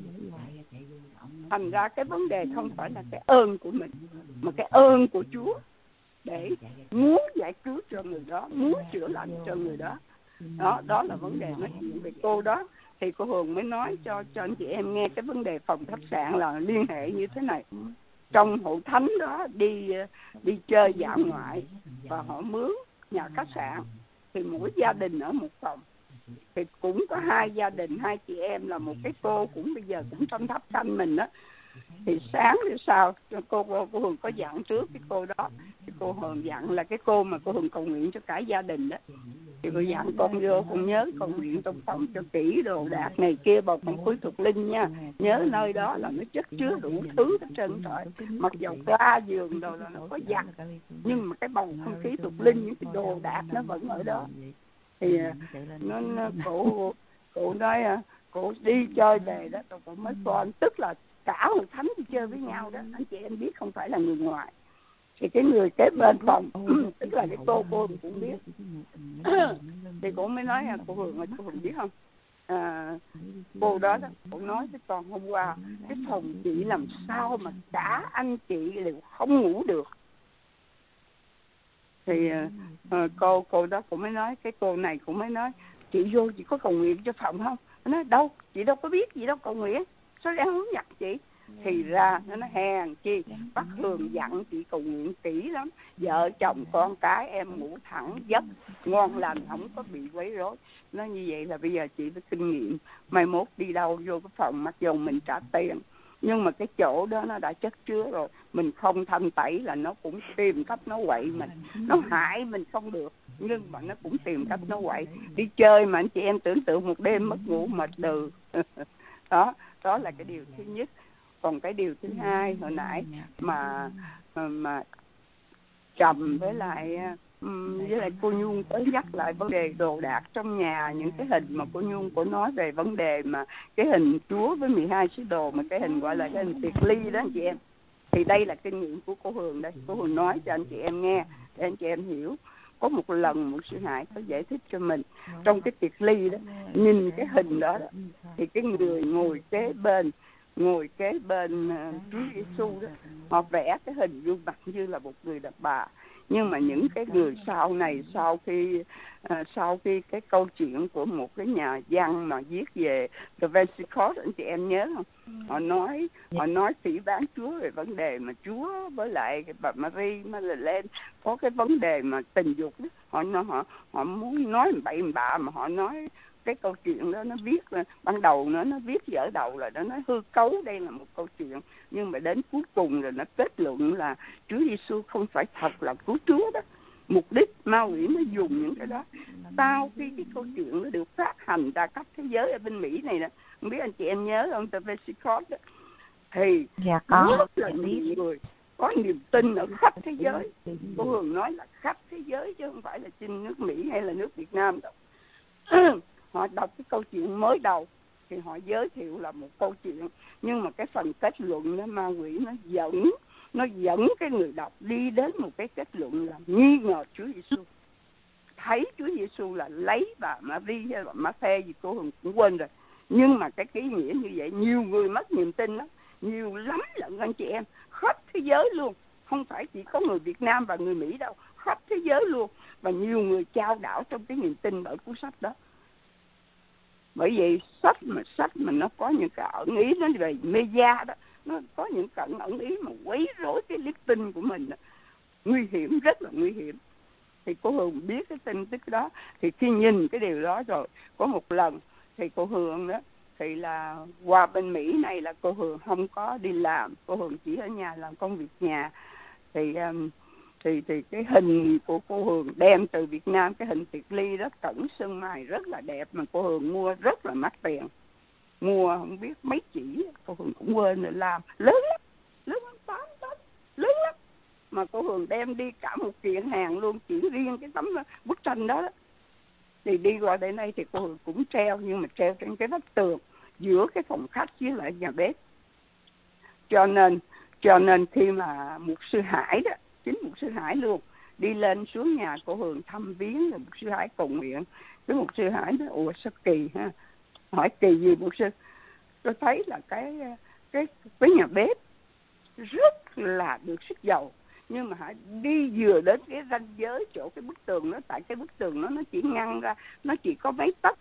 Thành ra cái vấn đề không phải là cái ơn của mình mà cái ơn của Chúa để muốn giải cứu cho người đó, muốn chữa lành cho người đó. Đó là vấn đề nói chuyện về cô đó. Thì cô Hường mới nói cho anh chị em nghe cái vấn đề phòng khách sạn là liên hệ như thế này. Trong hội thánh đó đi chơi dã ngoại và họ mướn nhà khách sạn thì mỗi gia đình ở một phòng. Thì cũng có hai gia đình, hai chị em là một cái cô cũng bây giờ cũng trong Tháp Xanh mình đó. Thì sáng thì sao cô Hường có dặn trước cái cô đó. Thì cô Hường dặn là cái cô mà cô Hường cầu nguyện cho cả gia đình đó. Thì cô dặn con vô con nhớ cầu nguyện trong phòng cho kỹ đồ đạc này kia vào phòng khối thuộc linh nha. Nhớ nơi đó là nó chất chứa đủ thứ hết trơn trời. Mặc dầu ga giường đồ là nó có giặt, nhưng mà cái bầu không khí thuộc linh, những cái đồ đạc nó vẫn ở đó. Thì cổ nói cổ đi chơi về đó rồi cổ mới con, tức là cả hội thánh đi chơi với nhau đó, anh chị em biết không phải là người ngoài. Thì cái người kế bên phòng tức là cái cô cũng biết. Thì cô mới nói cô Hường biết không, cô đó cô nói với con hôm qua cái phòng chị làm sao mà cả anh chị đều không ngủ được. Thì cô đó cũng mới nói, cái cô này cũng mới nói chị vô chị có cầu nguyện cho phòng không? Nó nói đâu, chị đâu có biết gì đâu cầu nguyện, sao đang hướng nhặt chị? Thì ra nó nói hèn chi bác Hường dặn chị cầu nguyện kỹ lắm, vợ chồng con cái em ngủ thẳng giấc ngon lành, không có bị quấy rối. Nó như vậy là bây giờ chị có kinh nghiệm, mai mốt đi đâu vô cái phòng mặc dù mình trả tiền nhưng mà cái chỗ đó nó đã chất chứa rồi, mình không thanh tẩy là nó cũng tìm cách nó quậy mình, nó hại mình không được nhưng mà nó cũng tìm cách nó quậy. Đi chơi mà anh chị em tưởng tượng một đêm mất ngủ mệt đừ. Đó là cái điều thứ nhất. Còn cái điều thứ hai hồi nãy mà Trầm với lại cô Nhung tới nhắc lại vấn đề đồ đạc trong nhà, những cái hình mà cô Nhung có nói về vấn đề mà cái hình Chúa với 12 sứ đồ, mà cái hình gọi là cái hình tiệc ly đó anh chị em. Thì đây là kinh nghiệm của cô Hường đây, cô Hường nói cho anh chị em nghe để anh chị em hiểu. Có một lần một sư Hải có giải thích cho mình trong cái tiệc ly đó, nhìn cái hình đó thì cái người ngồi kế bên Chúa Giêsu đó, họ vẽ cái hình gương mặt như là một người đàn bà. Nhưng mà những cái người sau này, sau khi cái câu chuyện của một cái nhà văn mà viết về The Vinci Court, anh chị em nhớ không? Họ nói phỉ báng Chúa về vấn đề mà Chúa với lại bà Marie Magdalene có cái vấn đề mà tình dục đó. Họ muốn nói bậy bạ, mà họ nói cái câu chuyện đó nó viết ban đầu nó viết dở đầu là nó nói hư cấu đây là một câu chuyện, nhưng mà đến cuối cùng rồi nó kết luận là Chúa Giêsu không phải thật là cứu Chúa đó. Mục đích ma quỷ nó dùng những cái đó. Sau khi cái câu chuyện nó được phát hành ra khắp thế giới ở bên Mỹ này nè, không biết anh chị em nhớ không, The Vinci Court đó, thì rất là nhiều người có niềm tin ở khắp thế giới. Cô Hường nói là khắp thế giới chứ không phải là trên nước Mỹ hay là nước Việt Nam đâu. Họ đọc cái câu chuyện mới đầu thì họ giới thiệu là một câu chuyện, nhưng mà cái phần kết luận đó ma quỷ nó dẫn cái người đọc đi đến một cái kết luận là nghi ngờ Chúa Giêsu, thấy Chúa Giêsu là lấy bà Marie hay bà Ma-thê gì cô Hường cũng quên rồi. Nhưng mà cái ý nghĩa như vậy nhiều người mất niềm tin đó, nhiều lắm lận anh chị em, khắp thế giới luôn, không phải chỉ có người Việt Nam và người Mỹ đâu, khắp thế giới luôn. Và nhiều người chao đảo trong cái niềm tin bởi cuốn sách đó. Bởi vậy sách mà nó có những cái ẩn ý nó về media đó, nó có những cái ẩn ý mà quấy rối cái đức tin của mình đó. Nguy hiểm, rất là nguy hiểm. Thì cô Hường biết cái tin tức đó, thì khi nhìn cái điều đó rồi, có một lần thì cô Hường đó thì là qua bên Mỹ này là cô Hường không có đi làm, cô Hường chỉ ở nhà làm công việc nhà. Thì cái hình của cô Hường đem từ Việt Nam, cái hình tiệc ly đó, cẩn sơn mài rất là đẹp mà cô Hường mua rất là mắc tiền, mua không biết mấy chỉ, cô Hường cũng quên rồi, làm lớn lắm 8 tấn, lớn lắm, mà cô Hường đem đi cả một kiện hàng luôn, chỉ riêng cái tấm bức tranh đó. Thì đi qua đây này thì cô Hường cũng treo, nhưng mà treo trên cái vách tường giữa cái phòng khách với lại nhà bếp. Cho nên khi mà mục sư Hải đó, chính mục sư Hải luôn, đi lên xuống nhà cô Hường thăm viếng, rồi mục sư Hải cầu nguyện. Cái mục sư Hải nói ủa sao kỳ ha, hỏi kỳ gì mục sư? Tôi thấy là cái nhà bếp rất là được sức dầu, nhưng mà hãy đi vừa đến cái ranh giới chỗ cái bức tường đó, tại cái bức tường nó chỉ ngăn ra, nó chỉ có mấy tấc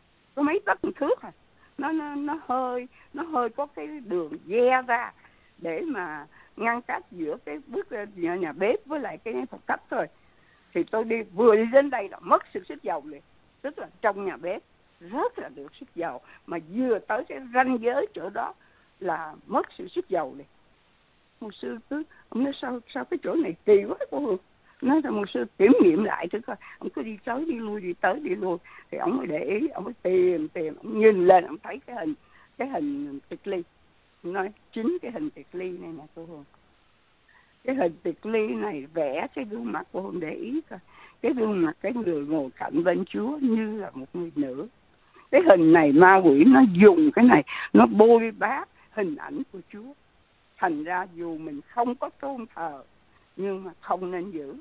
một thước à, nó hơi có cái đường ve ra để mà ngăn cách giữa cái bức nhà bếp với lại cái phòng khách thôi. Thì tôi vừa đi đến đây là mất sự sức dầu liền, tức là trong nhà bếp rất là được sức dầu, mà vừa tới cái ranh giới chỗ đó là mất sự sức dầu liền. Một sư ông nói sao cái chỗ này kỳ quá cô Hường. Nói là một sư kiểm nghiệm lại thử coi, ông cứ đi tới đi lui, đi tới đi lui, thì ông mới để ý, ông mới tìm, ông nhìn lên, ông thấy cái hình tiệc ly. Nói chính cái hình tiệc ly này nè cô Hường, cái hình tiệc ly này vẽ cái gương mặt, cô Hường để ý coi, cái gương mặt cái người ngồi cạnh bên Chúa như là một người nữ. Cái hình này ma quỷ nó dùng cái này, nó bôi bác hình ảnh của Chúa. Thành ra dù mình không có tôn thờ, nhưng mà không nên giữ.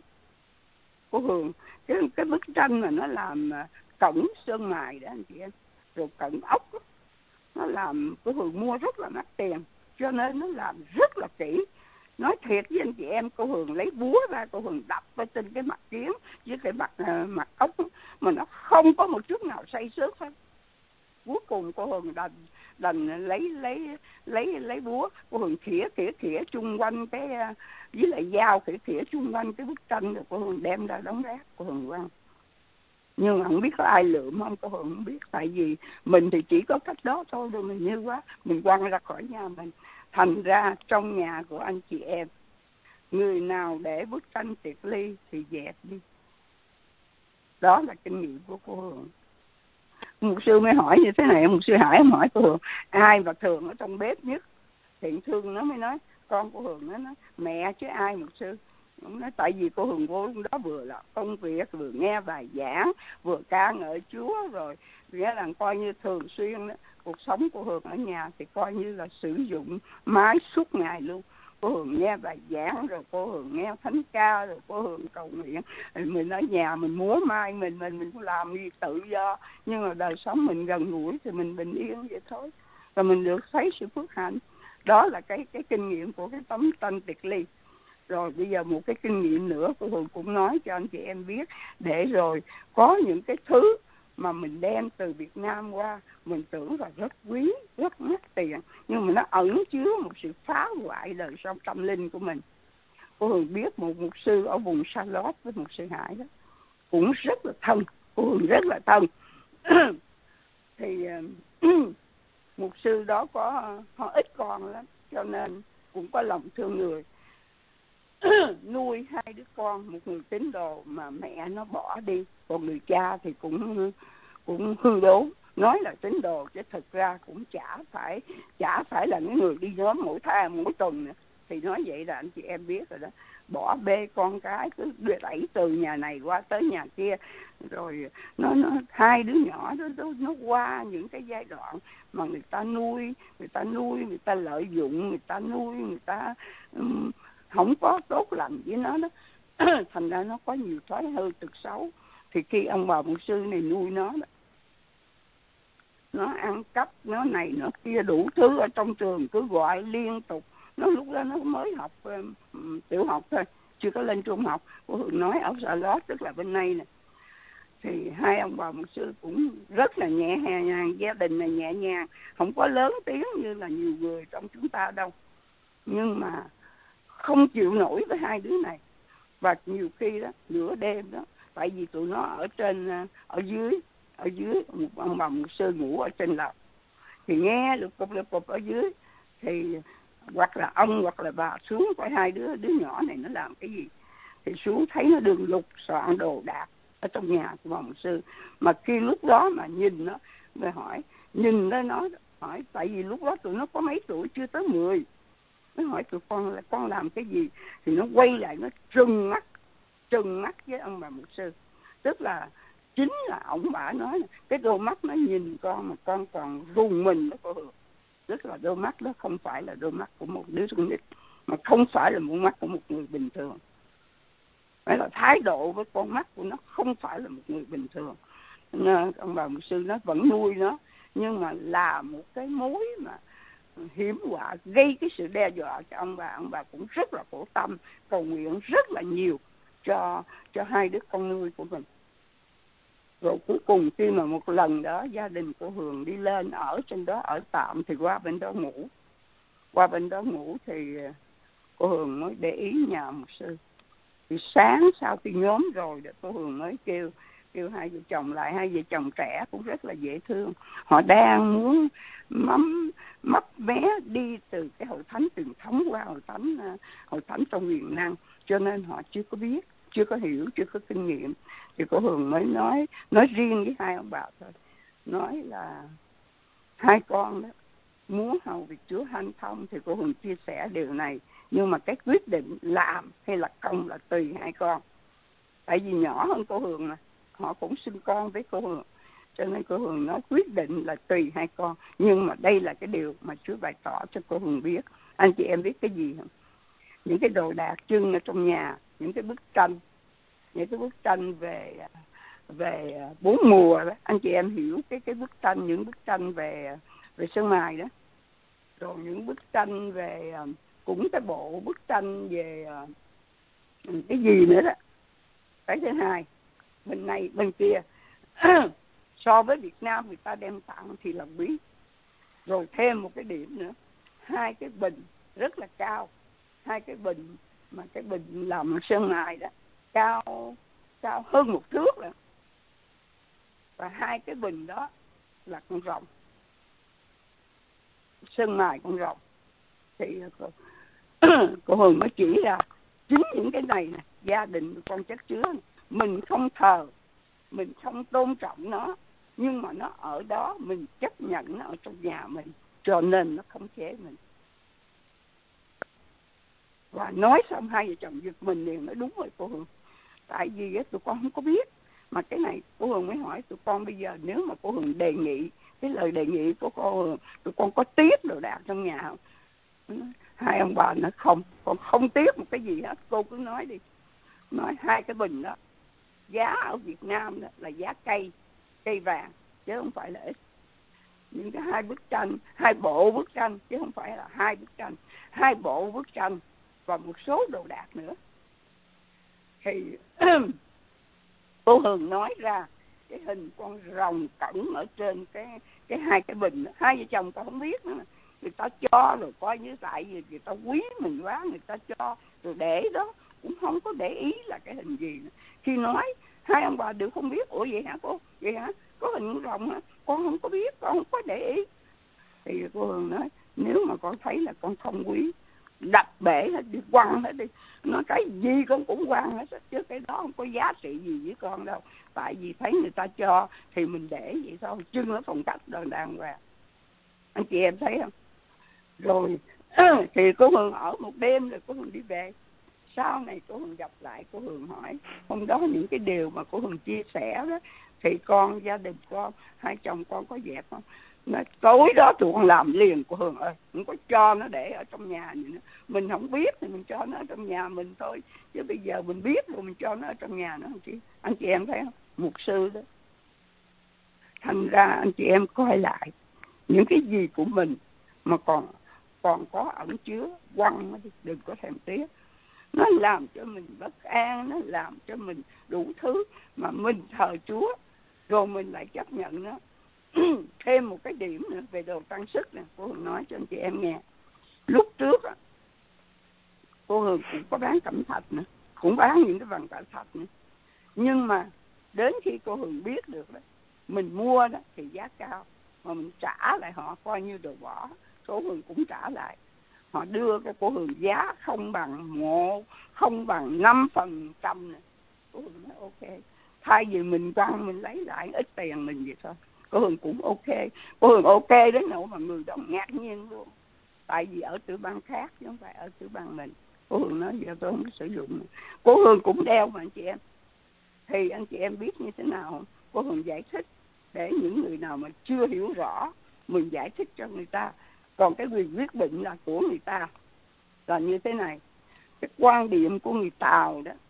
Cô Hường, cái bức tranh mà nó làm cổng sơn mài đó anh chị em, rồi cổng ốc đó, nó làm cô Hường mua rất là mắc tiền, cho nên nó làm rất là kỹ. Nói thiệt với anh chị em, cô Hường lấy búa ra, cô Hường đập vào trên cái mặt kiến với cái mặt ốc đó, mà nó không có một chút nào xây xước hết. Cuối cùng cô Hường đành lấy búa, cô Hường khỉa chung quanh cái với lại dao khỉa chung quanh cái bức tranh, rồi cô Hường đem ra đống rác, cô Hường quăng. Nhưng mà không biết có ai lượm không, cô Hường không biết, tại vì mình thì chỉ có cách đó thôi, rồi mình như quá mình quăng ra khỏi nhà mình. Thành ra trong nhà của anh chị em, người nào để bức tranh tiệc ly thì dẹp đi. Đó là kinh nghiệm của cô Hường. Mục sư mới hỏi như thế này, mục sư Hải hỏi cô Hường ai mà thường ở trong bếp nhất. Thiện Thương nó mới nói, con cô Hường nó nói mẹ chứ ai mục sư. Nó nói tại vì cô Hường vô lúc đó vừa là công việc, vừa nghe bài giảng, vừa ca ngợi Chúa, rồi nghĩa là coi như thường xuyên đó, cuộc sống của Hường ở nhà thì coi như là sử dụng máy suốt ngày luôn. cô Hường nghe bài giảng, rồi cô Hường nghe thánh ca, rồi cô Hường cầu nguyện. Mình ở nhà mình múa mai, mình cũng làm gì tự do, nhưng mà đời sống mình gần gũi thì mình bình yên vậy thôi. Và mình được thấy sự phước hạnh. Đó là cái kinh nghiệm của cái tấm Tân Tiệt Ly. Rồi bây giờ một cái kinh nghiệm nữa cô Hường cũng nói cho anh chị em biết, để rồi có những cái thứ mà mình đem từ Việt Nam qua, mình tưởng là rất quý, rất mắc tiền, nhưng mà nó ẩn chứa một sự phá hoại đời sống tâm linh của mình. Cô Hường biết một mục sư ở vùng Charlotte với mục sư Hải đó, cũng rất là thân, cô Hường rất là thân. Thì mục sư đó họ ít con lắm, cho nên cũng có lòng thương người. Nuôi 2 đứa con, một người tín đồ mà mẹ nó bỏ đi, còn người cha thì cũng hư đốn, nói là tín đồ chứ thực ra cũng chả phải là những người đi nhóm mỗi tuần nữa. Thì nói vậy là anh chị em biết rồi đó, bỏ bê con cái, cứ đẩy từ nhà này qua tới nhà kia, rồi nó 2 đứa nhỏ đó nó qua những cái giai đoạn mà người ta nuôi, người ta lợi dụng, người ta nuôi, người ta không có tốt lành với nó đó. Thành ra nó có nhiều thói hư tật xấu. Thì khi ông bà mục sư này nuôi nó đó, nó ăn cắp, nó này nó kia đủ thứ ở trong trường, cứ gọi liên tục. Nó lúc đó nó mới học tiểu học thôi, chưa có lên trung học. Cô Hường nói ở Charlotte, tức là bên đây nè, thì 2 ông bà mục sư cũng rất là nhẹ nhàng, gia đình này nhẹ nhàng, không có lớn tiếng như là nhiều người trong chúng ta đâu, nhưng mà không chịu nổi với 2 đứa này. Và nhiều khi đó, nửa đêm đó, tại vì tụi nó ở dưới một ông bà mục sư ngủ ở trên lầu, thì nghe lục cục ở dưới, thì hoặc là ông hoặc là bà xuống coi 2 đứa nhỏ này nó làm cái gì, thì xuống thấy nó đường lục soạn đồ đạc ở trong nhà của bà mục sư. Mà khi lúc đó mà nhìn nó, mới hỏi, nhìn nó hỏi, tại vì lúc đó tụi nó có mấy tuổi, chưa tới 10. Nó hỏi tụi con là con làm cái gì, thì nó quay lại, nó trừng mắt với ông bà mục sư. Tức là chính là ông bà nói là cái đôi mắt nó nhìn con mà con còn rùng mình đó cô Hường. Tức là đôi mắt đó không phải là đôi mắt của một đứa con nít, mà không phải là một mắt của một người bình thường. Phải là thái độ với con mắt của nó không phải là một người bình thường. Nên ông bà mục sư nó vẫn nuôi nó, nhưng mà là một cái mối mà hiểm họa, gây cái sự đe dọa cho ông bà cũng rất là khổ tâm, cầu nguyện rất là nhiều cho 2 đứa con nuôi của mình. Rồi cuối cùng khi mà một lần đó gia đình của Hường đi lên ở trên đó, ở tạm, thì qua bên đó ngủ thì cô Hường mới để ý nhà mục sư. Thì sáng sau khi nhóm rồi đó, cô Hường mới kêu 2 vợ chồng lại, 2 vợ chồng trẻ cũng rất là dễ thương. Họ đang muốn mấp mé đi từ cái hội thánh truyền thống qua hội thánh trong quyền năng, cho nên họ chưa có biết, chưa có hiểu, chưa có kinh nghiệm. Thì cô Hường mới nói riêng với 2 ông bà thôi, nói là 2 con đó muốn hầu việc Chúa hanh thông. Thì cô Hường chia sẻ điều này, nhưng mà cái quyết định làm hay là không là tùy 2 con. Tại vì nhỏ hơn cô Hường mà, họ cũng sinh con với cô Hường, cho nên cô Hường nói quyết định là tùy 2 con. Nhưng mà đây là cái điều mà Chúa bày tỏ cho cô Hường biết. Anh chị em biết cái gì không? Những cái đồ đạc trưng ở trong nhà, những cái bức tranh về 4 mùa đó. Anh chị em hiểu cái bức tranh, những bức tranh về Sơn Mài đó, rồi những bức tranh về cũng cái bộ bức tranh về cái gì nữa đó. Cái thứ hai, bên này bên kia so với Việt Nam người ta đem tặng thì là quý. Rồi thêm một cái điểm nữa, 2 cái bình rất là cao, 2 cái bình mà cái bình làm Sơn Mài đó cao hơn 1 thước rồi. Và 2 cái bình đó là con rồng, Sơn Mài con rồng. Thì cô Hường mới chỉ ra chính những cái này nè, gia đình của con chất chứa này. Mình không thờ, mình không tôn trọng nó, nhưng mà nó ở đó, mình chấp nhận nó ở trong nhà mình, cho nên nó khống chế mình. Và nói xong 2 vợ chồng giật mình liền, nói đúng rồi cô Hường. Tại vì tụi con không có biết. Mà cái này cô Hường mới hỏi tụi con bây giờ, nếu mà cô Hường đề nghị, cái lời đề nghị của cô Hường, tụi con có tiếc đồ đạc trong nhà không? Hai ông bà nó không, còn không tiếc một cái gì hết. Cô cứ nói đi. Nói 2 cái bình đó, giá ở Việt Nam đó là giá cây vàng, chứ không phải là ít. Những cái 2 bức tranh, 2 bộ bức tranh, chứ không phải là 2 bức tranh, 2 bộ bức tranh và một số đồ đạc nữa. Thì cô Hường nói ra cái hình con rồng cẩn ở trên cái 2 cái bình đó. Hai vợ chồng ta không biết nữa. Người ta cho rồi coi như tại vì người ta quý mình quá, người ta cho rồi để đó, cũng không có để ý là cái hình gì nữa. Khi nói hai ông bà đều không biết. Ủa vậy hả cô? Vậy hả? Có hình rồng hả? Con không có biết, con không có để ý. Thì cô Hường nói nếu mà con thấy là con không quý, đập bể hết đi, quăng hết đi. Nói cái gì con cũng quăng hết, chứ cái đó không có giá trị gì với con đâu. Tại vì thấy người ta cho thì mình để vậy thôi, chứ nó phong cách đàng hoàng. Anh chị em thấy không? Rồi thì cô Hường ở một đêm rồi cô Hường đi về. Sau này cô Hường gặp lại, cô Hường hỏi hôm đó những cái điều mà cô Hường chia sẻ đó, thì gia đình con, hai chồng con có dẹp không? Nói tối đó tụi con làm liền. Cô Hường ơi, không có cho nó để ở trong nhà nữa. Mình không biết thì mình cho nó ở trong nhà mình thôi, chứ bây giờ mình biết rồi mình cho nó ở trong nhà nữa. Anh chị em thấy không? Mục sư đó. Thành ra anh chị em coi lại những cái gì của mình mà còn có ẩn chứa, quăng nó đi, đừng có thèm tiếc. Nó làm cho mình bất an, nó làm cho mình đủ thứ, mà mình thờ Chúa rồi mình lại chấp nhận nó. Thêm một cái điểm nữa về đồ trang sức nè, cô Hường nói cho anh chị em nghe. Lúc trước á, cô Hường cũng có bán cẩm thạch nữa, cũng bán những cái vàng cẩm thạch nữa. Nhưng mà đến khi cô Hường biết được đó, mình mua đó thì giá cao, mà mình trả lại họ coi như đồ bỏ. Cô Hường cũng trả lại. Họ đưa cho cô Hường giá không bằng 5%. Cô Hường nói ok. Thay vì mình quăng mình lấy lại ít tiền mình vậy thôi. Cô Hường cũng ok. Cô Hường ok đến nỗi mà người đó ngạc nhiên luôn. Tại vì ở tiểu bang khác chứ không phải ở tiểu bang mình. Cô Hường nói giờ tôi không có sử dụng nữa. Cô Hường cũng đeo mà anh chị em. Thì anh chị em biết như thế nào không? Cô Hường giải thích để những người nào mà chưa hiểu rõ mình giải thích cho người ta. Còn cái quyền quyết định là của người ta. Là như thế này. Cái quan điểm của người Tàu đó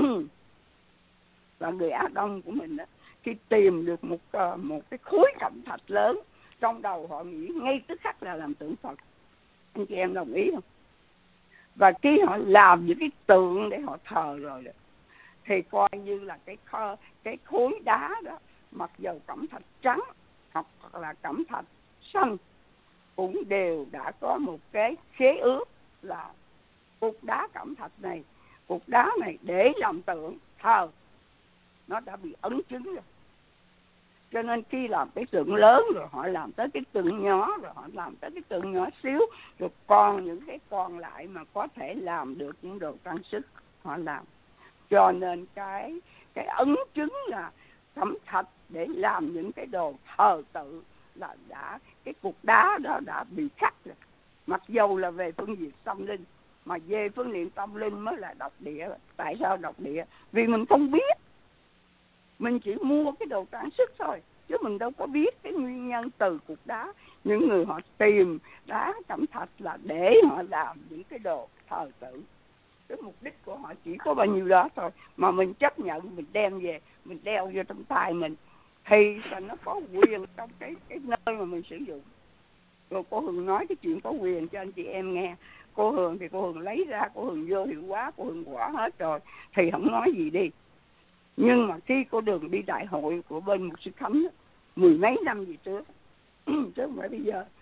là người Á Đông của mình đó, khi tìm được một cái khối cẩm thạch lớn, trong đầu họ nghĩ ngay tức khắc là làm tượng Phật. Anh chị em đồng ý không? Và khi họ làm những cái tượng để họ thờ rồi đó, thì coi như là cái khối đá đó, mặc dầu cẩm thạch trắng hoặc là cẩm thạch xanh, cũng đều đã có một cái khế ước là cục đá cẩm thạch này, cục đá này để làm tượng thờ, nó đã bị ấn chứng rồi. Cho nên khi làm cái tượng lớn rồi họ làm tới cái tượng nhỏ, rồi họ làm tới cái tượng nhỏ xíu, rồi còn những cái còn lại mà có thể làm được những đồ trang sức họ làm. Cho nên cái ấn chứng là cẩm thạch để làm những cái đồ thờ tự là cái cục đá đó đã bị khắc rồi. Mặc dầu là về phương diện tâm linh, mà về phương diện tâm linh mới là độc địa. Tại sao độc địa? Vì mình không biết. Mình chỉ mua cái đồ trang sức thôi, chứ mình đâu có biết cái nguyên nhân từ cục đá. Những người họ tìm đá cẩm thạch là để họ làm những cái đồ thờ tự. Cái mục đích của họ chỉ có bao nhiêu đó thôi. Mà mình chấp nhận, mình đem về, mình đeo vô trong tay mình, thì là nó có quyền trong cái nơi mà mình sử dụng. Rồi cô Hường nói cái chuyện có quyền cho anh chị em nghe. Cô Hường thì cô Hường lấy ra, cô Hường vô hiệu hóa, cô Hường bỏ hết rồi, thì không nói gì đi. Nhưng mà khi cô Đường đi đại hội của bên Mục sư Khánh 10 mấy năm gì trước chứ không phải bây giờ,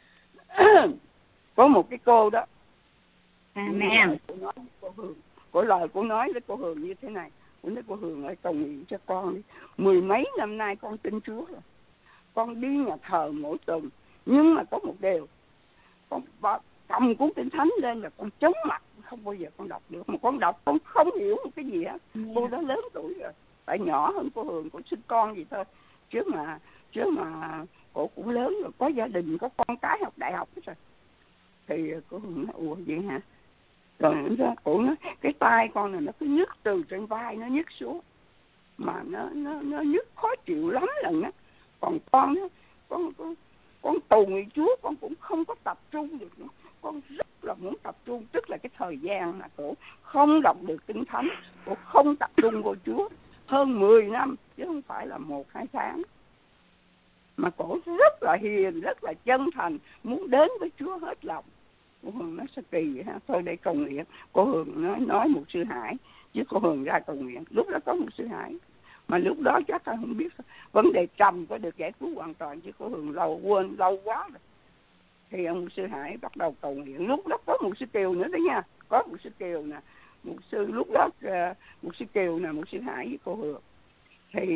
có một cái cô đó, Amen. Cô lời cô nói với cô Hường như thế này. Cô nói cô Hường ơi, cầu nguyện cho con đi. 10 mấy năm nay con tin Chúa rồi, con đi nhà thờ mỗi tuần, nhưng mà có một điều, con cầm cuốn Kinh Thánh lên là con chóng mặt, không bao giờ con đọc được. Mà con đọc con không hiểu một cái gì hết. Cô đó lớn tuổi rồi, tại nhỏ hơn cô Hường, cô sinh con gì thôi, chứ mà cô cũng lớn rồi, có gia đình, có con cái học đại học hết rồi. Thì cô Hường nói ủa vậy hả? Rồi cô nói cái tay con này nó cứ nhức từ trên vai nó nhức xuống, mà nó nhức khó chịu lắm lần á. Còn con á, con tù người Chúa, con cũng không có tập trung được nữa. con rất là muốn tập trung, tức là cái thời gian mà cổ không đọc được Kinh Thánh, cổ không tập trung vô Chúa hơn 10 năm chứ không phải là 1-2 tháng, mà cổ rất là hiền, rất là chân thành, muốn đến với Chúa hết lòng. Cô Hường nói sao kỳ ha, thôi để cầu nguyện. Cô Hường nói một sư Hải, chứ cô Hường ra cầu nguyện. Lúc đó có một sư Hải, mà lúc đó chắc là không biết vấn đề trầm có được giải cứu hoàn toàn, chứ cô Hường quên lâu quá rồi. Thì ông sư Hải bắt đầu cầu nguyện. Lúc đó có một sư Kiều nữa đó nha, có một sư Kiều nè, một sư lúc đó một sư Kiều nè, một sư Hải với cô Hường. Thì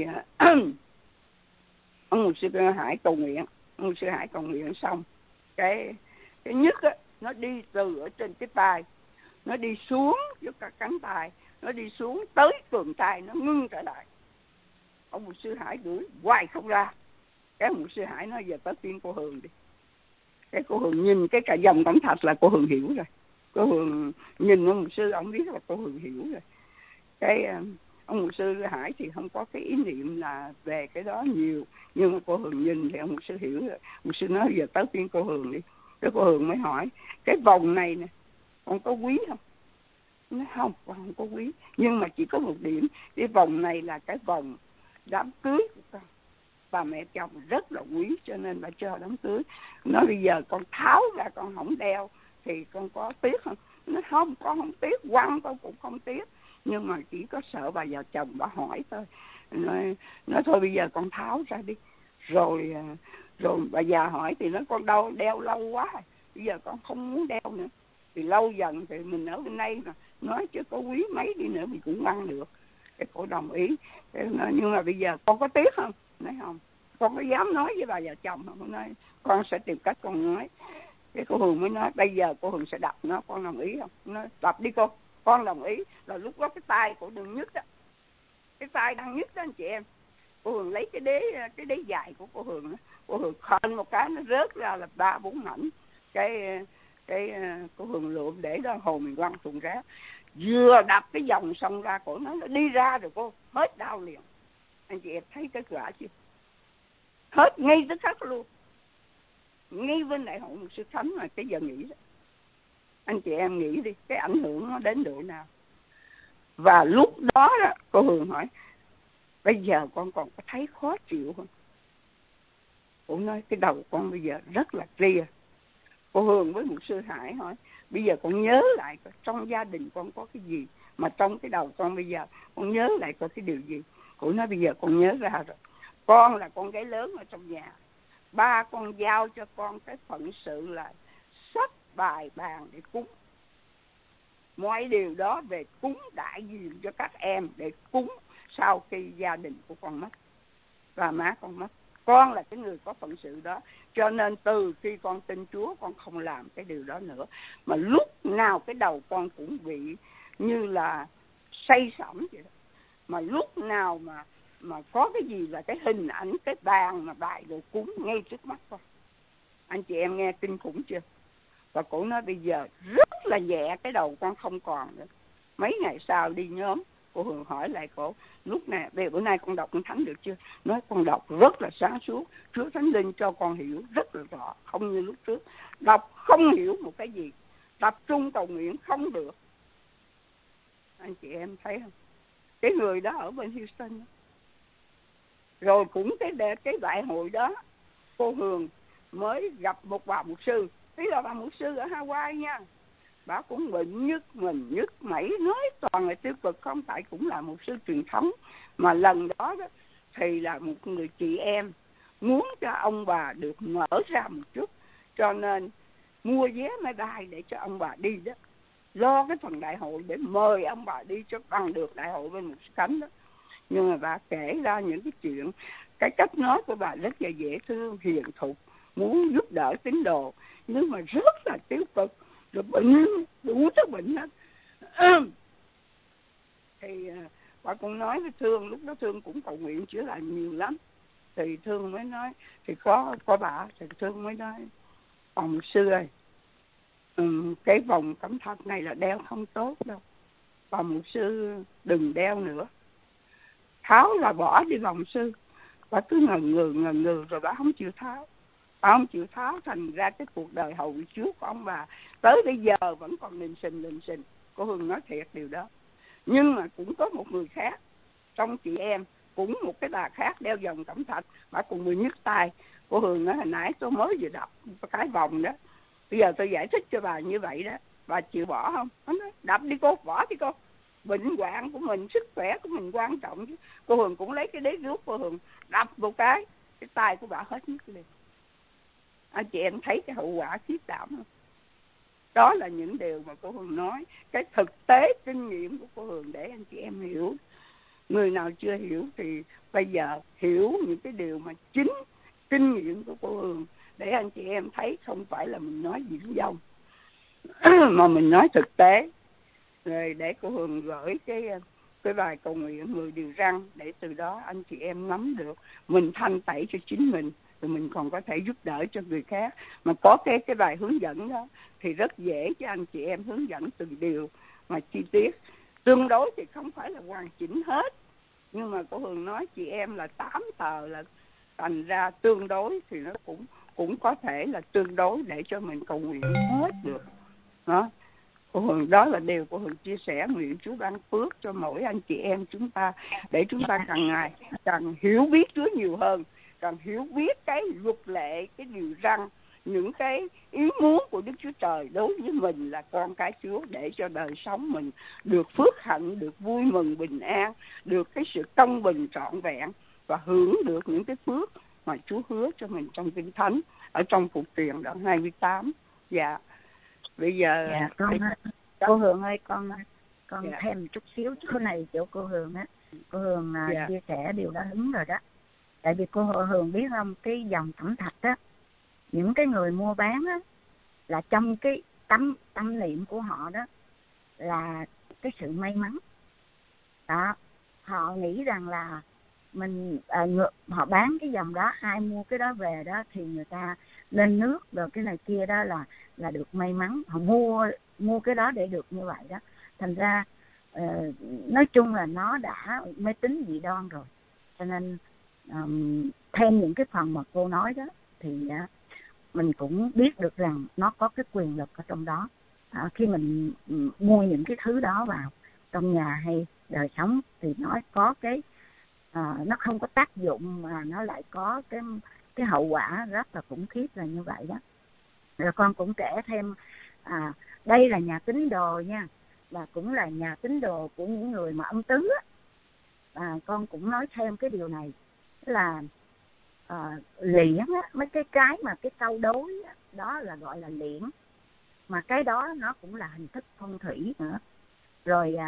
ông một sư Hải cầu nguyện, ông sư Hải cầu nguyện xong, cái nhất á, nó đi từ ở trên cái tay, nó đi xuống với cả cánh tay, nó đi xuống tới cườm tay, nó ngưng trở lại. Ông một sư Hải đuổi hoài không ra. Cái một sư Hải nói giờ tới phiên cô Hường đi. Cái cô Hường nhìn cái cả dòng cẩm thạch là cô Hường hiểu rồi. Cô Hường nhìn ông một sư, ông biết là cô Hường hiểu rồi. Cái ông một sư Hải thì không có cái ý niệm là về cái đó nhiều, nhưng mà cô Hường nhìn thì ông một sư hiểu rồi. Một sư nói giờ tới phiên cô Hường đi. Cái cô Hường mới hỏi, cái vòng này nè, con có quý không? Nói không, con không có quý. Nhưng mà chỉ có một điểm, cái vòng này là cái vòng đám cưới của con. Bà mẹ chồng rất là quý cho nên bà cho đám cưới. Nói bây giờ con tháo ra con không đeo thì con có tiếc không? Nói không, con không tiếc, quăng con cũng không tiếc. Nhưng mà chỉ có sợ bà già chồng bà hỏi thôi. Nói thôi bây giờ con tháo ra đi. Rồi bà già hỏi thì nói con đâu đeo lâu quá, bây giờ con không muốn đeo nữa. Thì lâu dần thì mình ở bên đây mà nói chứ có quý mấy đi nữa mình cũng quăng được. Cái cô đồng ý. Nhưng mà bây giờ con có tiếc không? Nói không. Con có dám nói với bà già chồng không? Nói con sẽ tìm cách con nói. Cái cô Hường mới nói bây giờ cô Hường sẽ đập nó, con đồng ý không? Nói đập đi con đồng ý. Là lúc đó cái tay của đừng nhức đó, cái tay đang nhức đó anh chị em. Cô Hường lấy cái đế dài của cô Hường đó. Cô Hường khên một cái nó rớt ra là 3-4 mảnh. Cái cô Hường lượm để đó hồ mình quăng thùng rác. Vừa đập cái vòng xong ra cổ nó đi ra rồi cô hết đau liền. Anh chị em thấy cái quả chưa? Hết ngay tức khắc luôn. Ngay bên đại hội một sư thánh mà cái giờ nghỉ đó. Anh chị em nghĩ đi, cái ảnh hưởng nó đến độ nào. Và lúc đó cô Hường hỏi bây giờ con còn có thấy khó chịu không? Cô nói cái đầu con bây giờ rất là clear. Cô Hường với một sư Hải hỏi bây giờ con nhớ lại trong gia đình con có cái gì mà trong cái đầu con bây giờ con nhớ lại có cái điều gì. Cô nói bây giờ con nhớ ra rồi. Con là con gái lớn ở trong nhà, ba con giao cho con cái phận sự là sắp bài bàn để cúng. Mọi điều đó về cúng đại diện cho các em, để cúng sau khi gia đình của con mất và má con mất. Con là cái người có phận sự đó. Cho nên từ khi con tin Chúa con không làm cái điều đó nữa. Mà lúc nào cái đầu con cũng bị như là say sẩm vậy đó. Mà lúc nào mà có cái gì là cái hình ảnh, cái bàn mà bài đồ cúng ngay trước mắt con. Anh chị em nghe kinh khủng chưa? Và cổ nói bây giờ rất là nhẹ, cái đầu con không còn nữa. Mấy ngày sau đi nhóm, cô Hường hỏi lại cổ, lúc này về bữa nay con đọc con thánh được chưa? Nói con đọc rất là sáng suốt, Chúa Thánh Linh cho con hiểu rất là rõ, không như lúc trước đọc không hiểu một cái gì, tập trung cầu nguyện không được. Anh chị em thấy không? Cái người đó ở bên Houston đó. Rồi cũng cái đại hội đó cô Hường mới gặp một bà mục sư, tí là bà mục sư ở Hawaii nha. Bà cũng bệnh nhức mình nhức mẩy, nói toàn là tiêu cực không, tại cũng là mục sư truyền thống. Mà lần đó thì là một người chị em muốn cho ông bà được mở ra một chút, cho nên mua vé máy bay để cho ông bà đi đó, lo cái phần đại hội để mời ông bà đi cho bằng được đại hội bên một cánh đó. Nhưng mà bà kể ra những cái chuyện, cái cách nói của bà rất là dễ thương, hiền thục, muốn giúp đỡ tín đồ, nhưng mà rất là tiêu cực, rồi bệnh đủ thứ bệnh hết. Thì bà cũng nói với Thương, lúc đó Thương cũng cầu nguyện chữa lành nhiều lắm. Thì Thương mới nói, thì có bà, thì Thương mới nói, ông sư ơi, cái vòng cẩm thạch này là đeo không tốt đâu, bà mục sư đừng đeo nữa. Tháo là bỏ đi vòng sư. Bà cứ ngần ngừ rồi bà không chịu tháo. ông chịu tháo, thành ra cái cuộc đời hầu vị Chúa của ông bà tới bây giờ vẫn còn lình xình. Cô Hương nói thiệt điều đó. Nhưng mà cũng có một người khác trong chị em, cũng một cái bà khác đeo vòng cẩm thạch, bà cùng người nhức tay. Cô Hương nói hồi nãy tôi mới vừa đọc cái vòng đó, bây giờ tôi giải thích cho bà như vậy đó, bà chịu bỏ không? Nó nói, đập đi cô, bỏ đi cô, bệnh hoạn của mình, sức khỏe của mình quan trọng chứ. Cô Hương cũng lấy cái đế guốc, cô Hương đập một cái tay của bà hết nhức liền. Anh chị em thấy cái hậu quả khiếp đảm không? Đó là những điều mà cô Hương nói, cái thực tế kinh nghiệm của cô Hương để anh chị em hiểu. Người nào chưa hiểu thì bây giờ hiểu những cái điều mà chính kinh nghiệm của cô Hương, để anh chị em thấy không phải là mình nói diễn dông mà mình nói thực tế. Rồi để cô Hương gửi cái bài cầu nguyện 10 điều răn, để từ đó anh chị em nắm được, mình thanh tẩy cho chính mình, rồi mình còn có thể giúp đỡ cho người khác. Mà có cái bài hướng dẫn đó thì rất dễ cho anh chị em hướng dẫn từng điều mà chi tiết. Tương đối thì không phải là hoàn chỉnh hết, nhưng mà cô Hương nói chị em là 8 tờ, là thành ra tương đối thì nó cũng có thể là tương đối để cho mình cầu nguyện hết được đó. Cô Hương, đó là điều cô Hương chia sẻ, nguyện Chúa ban phước cho mỗi anh chị em chúng ta, để chúng ta càng ngày càng hiểu biết Chúa nhiều hơn, càng hiểu biết cái luật lệ, cái điều răn, những cái ý muốn của Đức Chúa Trời đối với mình là con cái Chúa, để cho đời sống mình được phước hạnh, được vui mừng bình an, được cái sự công bình trọn vẹn, và hưởng được những cái phước mà Chúa hứa cho mình trong Kinh Thánh, ở trong Phục Truyền đoạn 28. Dạ. Bây giờ cô Hương ơi, con thêm một chút xíu chỗ này chỗ cô Hương á. Cô Hương chia sẻ điều đó đúng rồi đó. Tại vì cô Hương biết không, cái dòng cẩm thạch á, những cái người mua bán á, là trong cái tâm niệm của họ đó là cái sự may mắn đó. Họ nghĩ rằng là mình họ bán cái dòng đó, ai mua cái đó về đó thì người ta lên nước rồi cái này kia đó là được may mắn. Họ mua cái đó để được như vậy đó. Thành ra nói chung là nó đã mê tín dị đoan rồi. Cho nên thêm những cái phần mà cô nói đó thì mình cũng biết được rằng nó có cái quyền lực ở trong đó. Khi mình mua những cái thứ đó vào trong nhà hay đời sống thì nó có cái nó không có tác dụng, mà nó lại có cái hậu quả rất là khủng khiếp là như vậy đó. Rồi con cũng kể thêm, đây là nhà tín đồ nha, và cũng là nhà tín đồ của những người mà âm tứ á. Con cũng nói thêm cái điều này là liễn á, mấy cái mà cái câu đối á, đó là gọi là liễn, mà cái đó nó cũng là hình thức phong thủy nữa. Rồi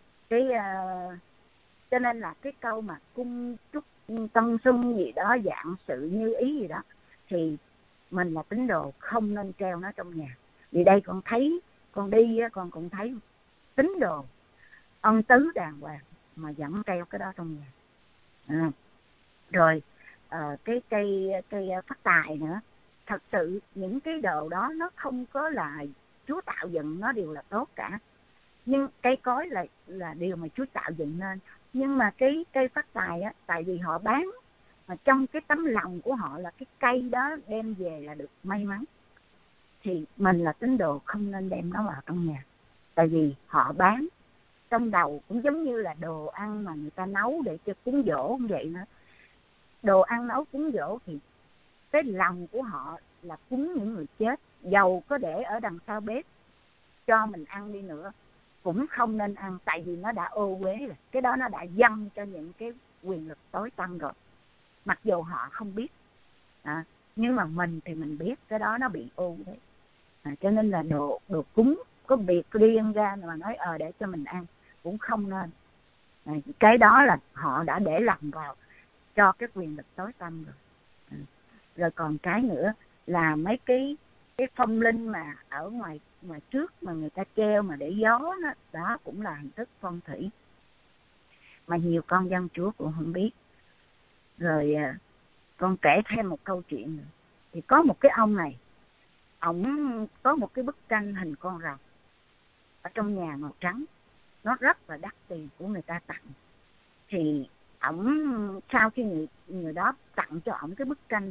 cho nên là cái câu mà cung chúc tân xuân gì đó, dạng sự như ý gì đó, thì mình là tín đồ không nên treo nó trong nhà. Vì đây con thấy, con đi con cũng thấy tín đồ ân tứ đàng hoàng mà vẫn treo cái đó trong nhà. Rồi cái cây phát tài nữa. Thật sự những cái đồ đó nó không có là Chúa tạo dựng, nó đều là tốt cả. Nhưng cây cối là điều mà Chúa tạo dựng nên. Nhưng mà cái cây phát tài á, tại vì họ bán, mà trong cái tấm lòng của họ là cái cây đó đem về là được may mắn, thì mình là tín đồ không nên đem nó vào trong nhà. Tại vì họ bán trong đầu cũng giống như là đồ ăn mà người ta nấu để cho cúng giỗ cũng vậy nữa. Đồ ăn nấu cúng giỗ thì cái lòng của họ là cúng những người chết, dầu có để ở đằng sau bếp cho mình ăn đi nữa cũng không nên ăn, tại vì nó đã ô uế rồi. Cái đó nó đã dâng cho những cái quyền lực tối tăm rồi, mặc dù họ không biết. Nhưng mà mình thì mình biết cái đó nó bị ô uế. Cho nên là đồ cúng có biệt riêng ra mà nói để cho mình ăn cũng không nên. Cái đó là họ đã để lòng vào cho cái quyền lực tối tăm rồi. Rồi còn cái nữa là mấy cái phong linh mà ở ngoài trước mà người ta treo mà để gió đó cũng là hình thức phong thủy mà nhiều con dân Chúa cũng không biết. Rồi con kể thêm một câu chuyện nữa. Thì có một cái ông này, ổng có một cái bức tranh hình con rồng ở trong nhà màu trắng, nó rất là đắt tiền của người ta tặng. Thì ổng sau khi người đó tặng cho ổng cái bức tranh đó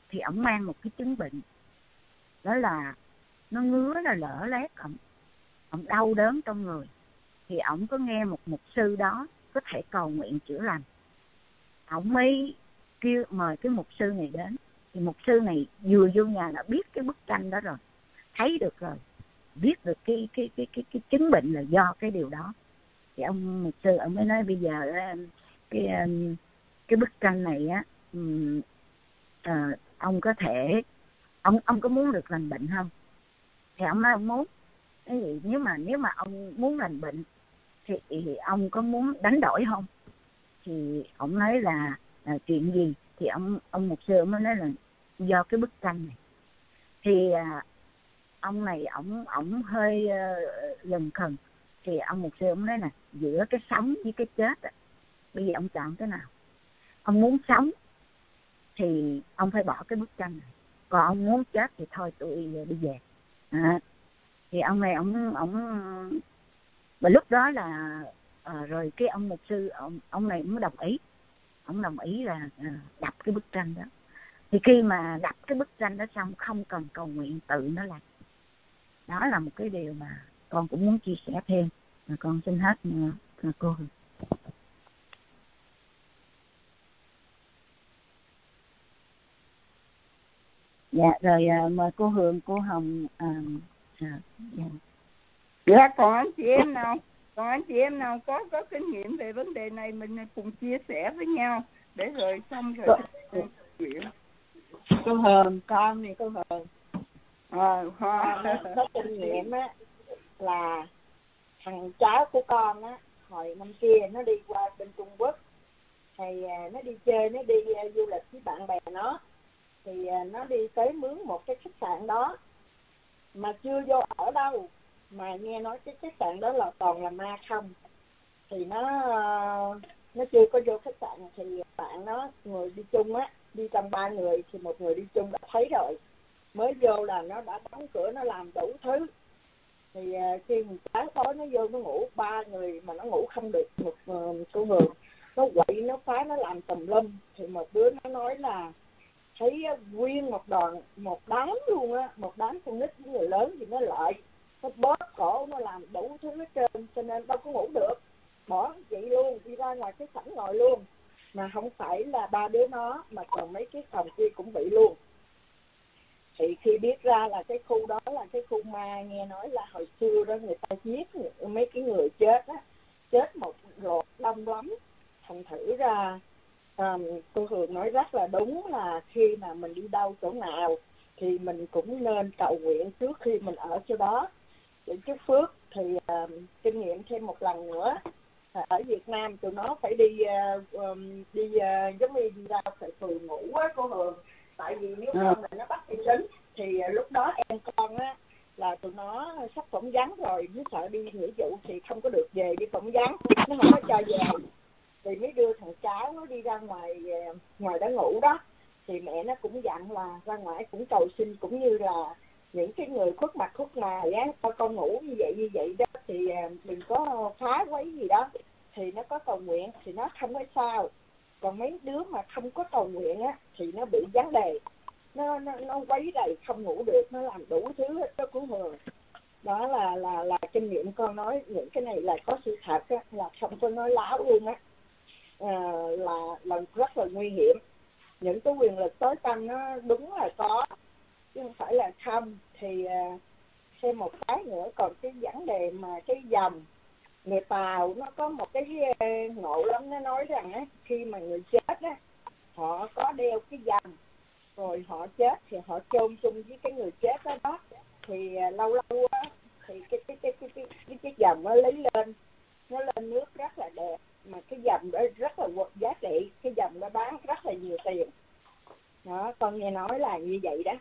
thì ổng mang một cái chứng bệnh, đó là nó ngứa, nó lở lét, ổng đau đớn trong người. Thì ổng có nghe một mục sư đó có thể cầu nguyện chữa lành, ổng mới mời cái mục sư này đến. Thì mục sư này vừa vô nhà đã biết cái bức tranh đó rồi, thấy được rồi, biết được cái chứng bệnh là do cái điều đó. Thì ông mục sư ông mới nói bây giờ cái bức tranh này á, ông có thể ông có muốn được lành bệnh không? Thì ông nói ông muốn. Nếu mà ông muốn lành bệnh thì ông có muốn đánh đổi không? Thì ông nói là chuyện gì? Thì ông mục sư ông mới nói là do cái bức tranh này. Thì ông này ổng hơi lừng khừng. Thì ông mục sư ông nói là giữa cái sống với cái chết á, bây giờ ông chọn cái nào? Ông muốn sống thì ông phải bỏ cái bức tranh này, còn ông muốn chết thì thôi tôi đi về. Thì ông này ông và lúc đó là rồi cái ông mục sư ông này cũng đồng ý là đập cái bức tranh đó. Thì khi mà đập cái bức tranh đó xong, không cần cầu nguyện, tự nó làm. Đó là một cái điều mà con cũng muốn chia sẻ thêm. Con xin hết cô. Dạ rồi, mời cô Hường, cô Hồng. Dạ, còn anh chị em nào có kinh nghiệm về vấn đề này, mình cùng chia sẻ với nhau để rồi xong rồi chuyện. Cô Hường, con này cô Hường. Có kinh nghiệm á, là thằng cháu của con á, hồi năm kia nó đi qua bên Trung Quốc, thì nó đi chơi, nó đi du lịch với bạn bè nó, thì nó đi tới mướn một cái khách sạn đó mà chưa vô ở đâu, mà nghe nói cái khách sạn đó là toàn là ma không. Thì nó chưa có vô khách sạn, thì bạn nó người đi chung á, đi trong 3 người thì một người đi chung đã thấy rồi, mới vô là nó đã đóng cửa, nó làm đủ thứ. Thì khi mình sáng tối nó vô nó ngủ, 3 người mà nó ngủ không được. Một cô Hường nó quậy, nó phá, nó làm tùm lum. Thì một đứa nó nói là thấy nguyên một đám luôn á, một đám con nít với người lớn thì nó lợi, nó bóp cổ, nó làm đủ thứ hết trơn, cho nên đâu có ngủ được, bỏ vậy luôn, đi ra ngoài cái sảnh ngồi luôn. Mà không phải là 3 đứa nó, mà còn mấy cái phòng kia cũng bị luôn. Thì khi biết ra là cái khu đó là cái khu ma, nghe nói là hồi xưa đó người ta giết mấy cái người chết á, chết một lột đông lắm. Thành thử ra cô Hường nói rất là đúng, là khi mà mình đi đâu chỗ nào thì mình cũng nên cầu nguyện trước khi mình ở chỗ đó để chúc phước. Thì kinh nghiệm thêm một lần nữa, ở Việt Nam tụi nó phải đi giống như đi ra phải phường ngủ á cô Hường. Tại vì nếu không là nó bắt đi lính. Thì lúc đó em con á là tụi nó sắp phỏng vấn rồi, nó sợ đi nghĩa vụ thì không có được về đi phỏng vấn, nó không có cho về. Thì mới đưa thằng cháu nó đi ra ngoài đó ngủ đó. Thì mẹ nó cũng dặn là ra ngoài cũng cầu xin, cũng như là những cái người khuất mặt khuất ngoài á, con ngủ như vậy đó thì đừng có phá quấy gì đó. Thì nó có cầu nguyện thì nó không có sao. Còn mấy đứa mà không có cầu nguyện á thì nó bị vấn đề, nó quấy rầy không ngủ được, nó làm đủ thứ hết đó cô Hường. Đó là kinh nghiệm con nói, những cái này là có sự thật á, là không có nói láo luôn á. Là rất là nguy hiểm. Những cái quyền lực tối tăm nó đúng là có, chứ không phải là không. Thì thêm một cái nữa, còn cái vấn đề mà cái dòng người Tàu nó có một cái ngộ lắm. Nó nói rằng á, khi mà người chết á, họ có đeo cái dòng, rồi họ chết thì họ chôn chung với cái người chết đó. Thì lâu lâu á, thì cái dòng nó lấy lên, nó lên nước rất là đẹp, mà cái dòng đó rất là giá trị, cái dòng đó bán rất là nhiều tiền đó. Con nghe nói là như vậy đó,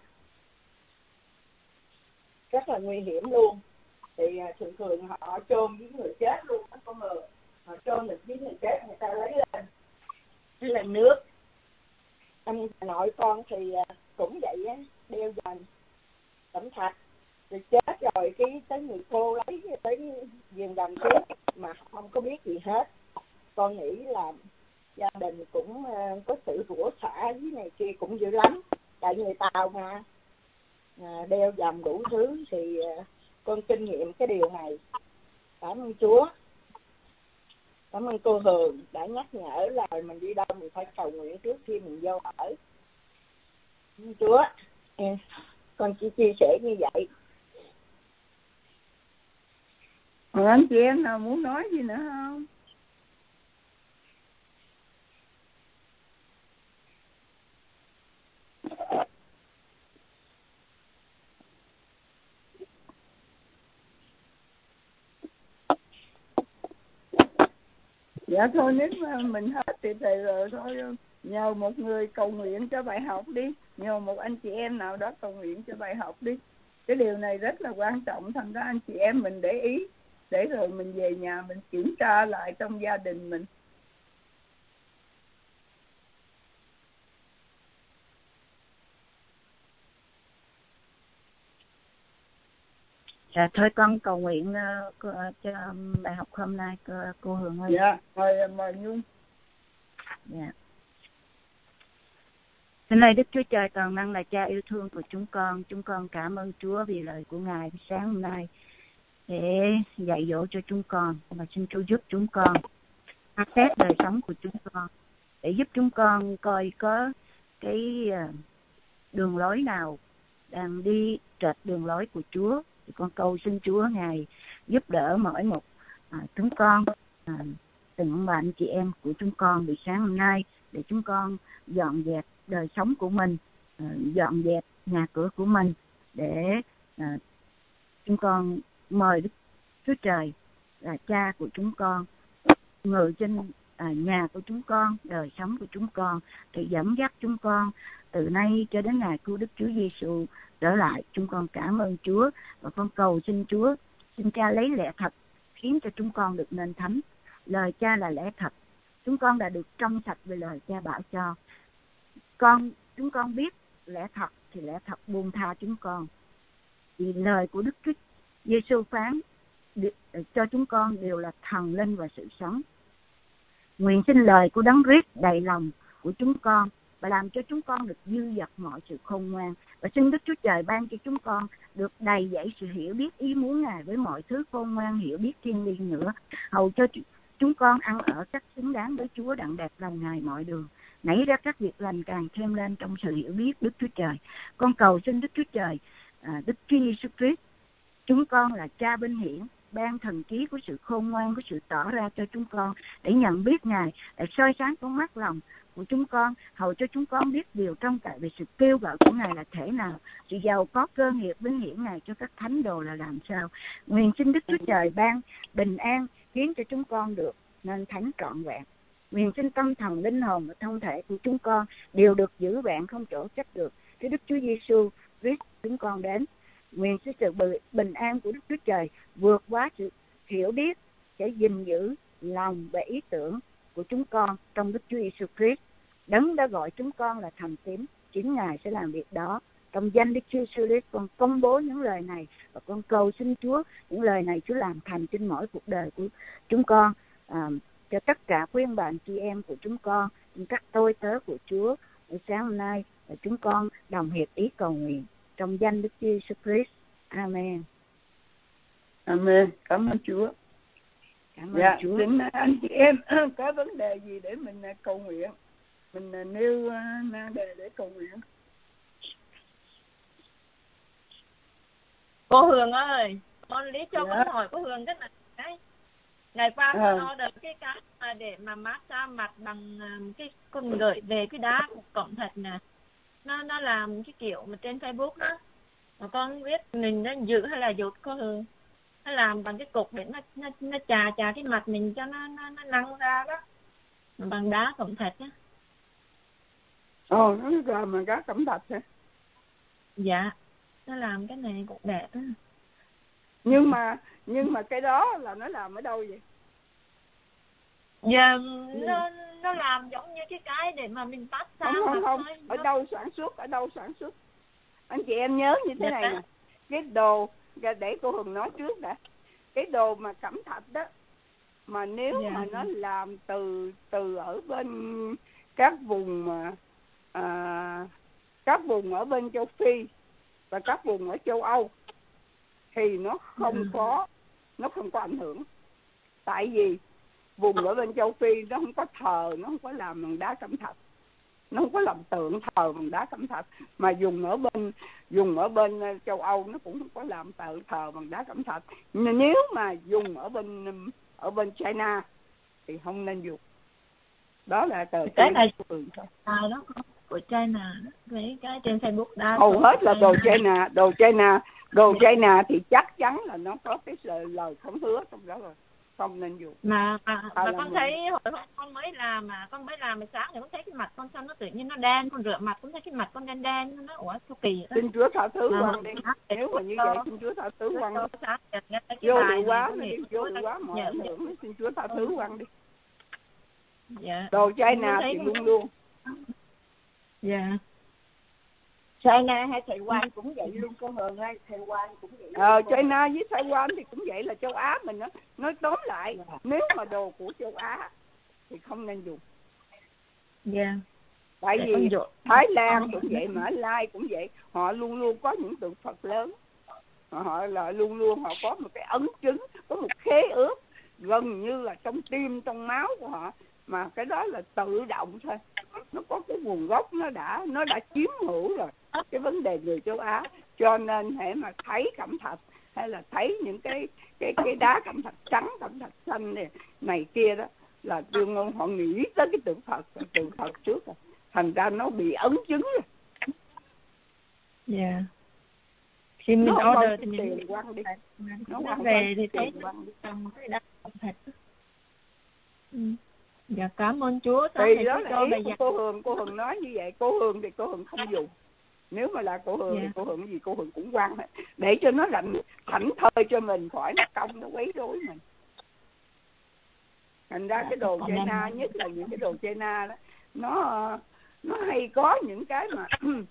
rất là nguy hiểm luôn. Thì thường họ chôn với người chết luôn đó con người, họ chôn được với người chết, người ta lấy lên nước. Ông nội con thì cũng vậy á, đeo vòng cẩm thạch, rồi chết rồi cái tới người cô lấy tới vườn đồng trước mà không có biết gì hết. Con nghĩ là gia đình cũng có sự rủa xả với này kia cũng dữ lắm. tại người Tàu mà đeo vòng đủ thứ thì con kinh nghiệm cái điều này. Cảm ơn Chúa. Cảm ơn cô Hường đã nhắc nhở là mình đi đâu mình phải cầu nguyện trước khi mình vô ở. Cảm ơn Chúa. Con chỉ chia sẻ như vậy. Anh chị em nào muốn nói gì nữa không? Dạ thôi, nếu mà mình hết thì rồi thôi, nhờ một người cầu nguyện cho bài học đi, nhờ một anh chị em nào đó cầu nguyện cho bài học đi. Cái điều này rất là quan trọng, thành ra anh chị em mình để ý, để rồi mình về nhà mình kiểm tra lại trong gia đình mình. Dạ thôi con cầu nguyện cho bài học hôm nay cô Hường ơi. Dạ, mời Nhung. Dạ. Hôm nay Đức Chúa Trời toàn năng là Cha yêu thương của chúng con cảm ơn Chúa vì lời của Ngài sáng hôm nay để dạy dỗ cho chúng con, và xin Chúa giúp chúng con xét đời sống của chúng con để giúp chúng con coi có cái đường lối nào đang đi trệt đường lối của Chúa. Thì con cầu xin Chúa Ngài giúp đỡ mỗi một chúng con, từng bạn chị em của chúng con buổi sáng hôm nay, để chúng con dọn dẹp đời sống của mình, dọn dẹp nhà cửa của mình, để chúng con mời Đức Chúa Trời là Cha của chúng con ngự trên nhà của chúng con, đời sống của chúng con, thì dẫn dắt chúng con từ nay cho đến ngày cứu Đức Chúa Giêsu trở lại. Chúng con cảm ơn Chúa và con cầu xin Chúa, xin Cha lấy lẽ thật khiến cho chúng con được nên thánh. Lời Cha là lẽ thật, chúng con đã được trong sạch về lời Cha bảo cho. Chúng con biết lẽ thật thì lẽ thật buông tha chúng con. Vì lời của Đức Chúa Giêsu phán cho chúng con đều là thần linh và sự sống. Nguyện xin lời của Đấng Christ đầy lòng của chúng con và làm cho chúng con được dư dật mọi sự khôn ngoan, và xin Đức Chúa Trời ban cho chúng con được đầy dẫy sự hiểu biết ý muốn Ngài với mọi thứ khôn ngoan hiểu biết thiêng liêng nữa, hầu cho chúng con ăn ở cách xứng đáng với Chúa, đặng đẹp lòng Ngài mọi đường, nảy ra các việc lành càng thêm lên trong sự hiểu biết Đức Chúa Trời. Con cầu xin Đức Chúa Trời, Đức Chúa Giêsu Christ, chúng con là Cha bên hiển, ban thần trí của sự khôn ngoan, của sự tỏ ra cho chúng con để nhận biết Ngài, để soi sáng con mắt lòng của chúng con, hầu cho chúng con biết điều trong tại về sự kêu gọi của Ngài là thể nào, sự giàu có cơ nghiệp bên hiển Ngài cho các thánh đồ là làm sao. Nguyện xin Đức Chúa Trời ban bình an khiến cho chúng con được nên thánh trọn vẹn. Nguyện xin tâm thần, linh hồn và thân thể của chúng con đều được giữ vẹn, không chỗ trách được. Khi Đức Chúa Giêsu Christ chúng con đến, nguyện xin sự bình an của Đức Chúa Trời vượt quá sự hiểu biết sẽ gìn giữ lòng và ý tưởng của chúng con trong Đức Chúa Giêsu Christ. Đấng đã gọi chúng con là thành tín, chính Ngài sẽ làm việc đó. Trong danh Đức Chúa Giêsu Christ con công bố những lời này, và con cầu xin Chúa những lời này Chúa làm thành trên mỗi cuộc đời của chúng con, cho tất cả quý ông bà chị em của chúng con, các tôi tớ của Chúa. Buổi sáng hôm nay chúng con đồng hiệp ý cầu nguyện trong danh Đức Chúa Giêsu Christ. Amen. Amen. Cảm ơn Chúa. Cảm ơn Chúa. Xin anh chị em có vấn đề gì để mình cầu nguyện, mình nêu đề để cầu nguyện. Cô Hường ơi, con lý cho con hỏi cô Hường cái này. Ngày qua con order cái mà để mà massage mặt bằng cái con gửi về cái đá cộng thật nè. Nó làm cái kiểu mà trên Facebook đó. Mà con không biết mình nên giữ hay là dột cô Hường. Nó làm bằng cái cục để nó chà cái mặt mình cho nó nâng ra đó. Bằng đá cộng thật á. Nó làm bằng đá cẩm thạch hả? Dạ. Nó làm cái này cũng đẹp á. Nhưng mà cái đó là nó làm ở đâu vậy? Dạ, nó làm giống như cái để mà mình bắt sao. Không. Ở đâu sản xuất? Anh chị em nhớ như thế này nè. Cái đồ, để cô Hường nói trước đã. Cái đồ mà cẩm thạch đó, mà nếu mà nó làm từ ở bên các vùng mà các vùng ở bên châu Phi và các vùng ở châu Âu thì nó không có ảnh hưởng. Tại vì vùng ở bên châu Phi nó không có thờ, nó không có làm bằng đá cẩm thạch, nó không có làm tượng thờ bằng đá cẩm thạch. Mà dùng ở bên châu Âu nó cũng không có làm tượng thờ bằng đá cẩm thạch. Nhưng nếu mà dùng ở bên China thì không nên dùng. Đó là tờ cái này đó của China, mấy cái trên Facebook đó hầu hết là đồ China thì chắc chắn là nó có cái lời không hứa trong đó rồi, không nên dùng. Mà con thấy hồi con mới làm mà sáng thì con thấy cái mặt con sao nó tự nhiên nó đen, con rửa mặt con thấy cái mặt con đen nó ủa sao kỳ vậy? Xin Chúa tha thứ con đi. Nếu mà như vậy xin Chúa tha thứ con đi. Vô hiệu quá mọi ảnh hưởng, xin Chúa tha thứ con đi. Dạ. Đồ China thì luôn luôn. Dạ. China hay Sài Gòn cũng vậy luôn cô Hường ơi, Sài Gòn cũng vậy. China với Sài Gòn thì cũng vậy, là châu Á mình đó. Nói tóm lại, nếu mà đồ của châu Á thì không nên dùng. Dạ. Tại vì Thái Lan cũng vậy, Mã Lai cũng vậy, họ luôn luôn có những tượng Phật lớn. Họ là luôn luôn họ có một cái ấn chứng, có một khế ước gần như là trong tim, trong máu của họ, mà cái đó là tự động thôi. Nó có cái nguồn gốc, nó đã chiếm hữu rồi cái vấn đề người châu Á. Cho nên hễ mà thấy cẩm thạch hay là thấy những cái đá cẩm thạch trắng, cẩm thạch xanh này kia đó, là đương ngôn họ nghĩ tới cái tượng Phật trước rồi. Thành ra nó bị ấn chứng rồi. Dạ. Khi mình order thì mình quăng đi. Nó về thì thấy trong cái đá cẩm thạch. Dạ cảm ơn Chúa. Thì đó là ý của cô Hường nói như vậy. Cô Hường thì cô Hường không dùng. Nếu mà là cô Hường thì cô Hường gì cô Hường cũng quăng hết, để cho nó thảnh thơi cho mình, khỏi nó công nó quấy rối mình. Thành ra cái đồ China, nhất là những cái đồ China đó, nó hay có những cái mà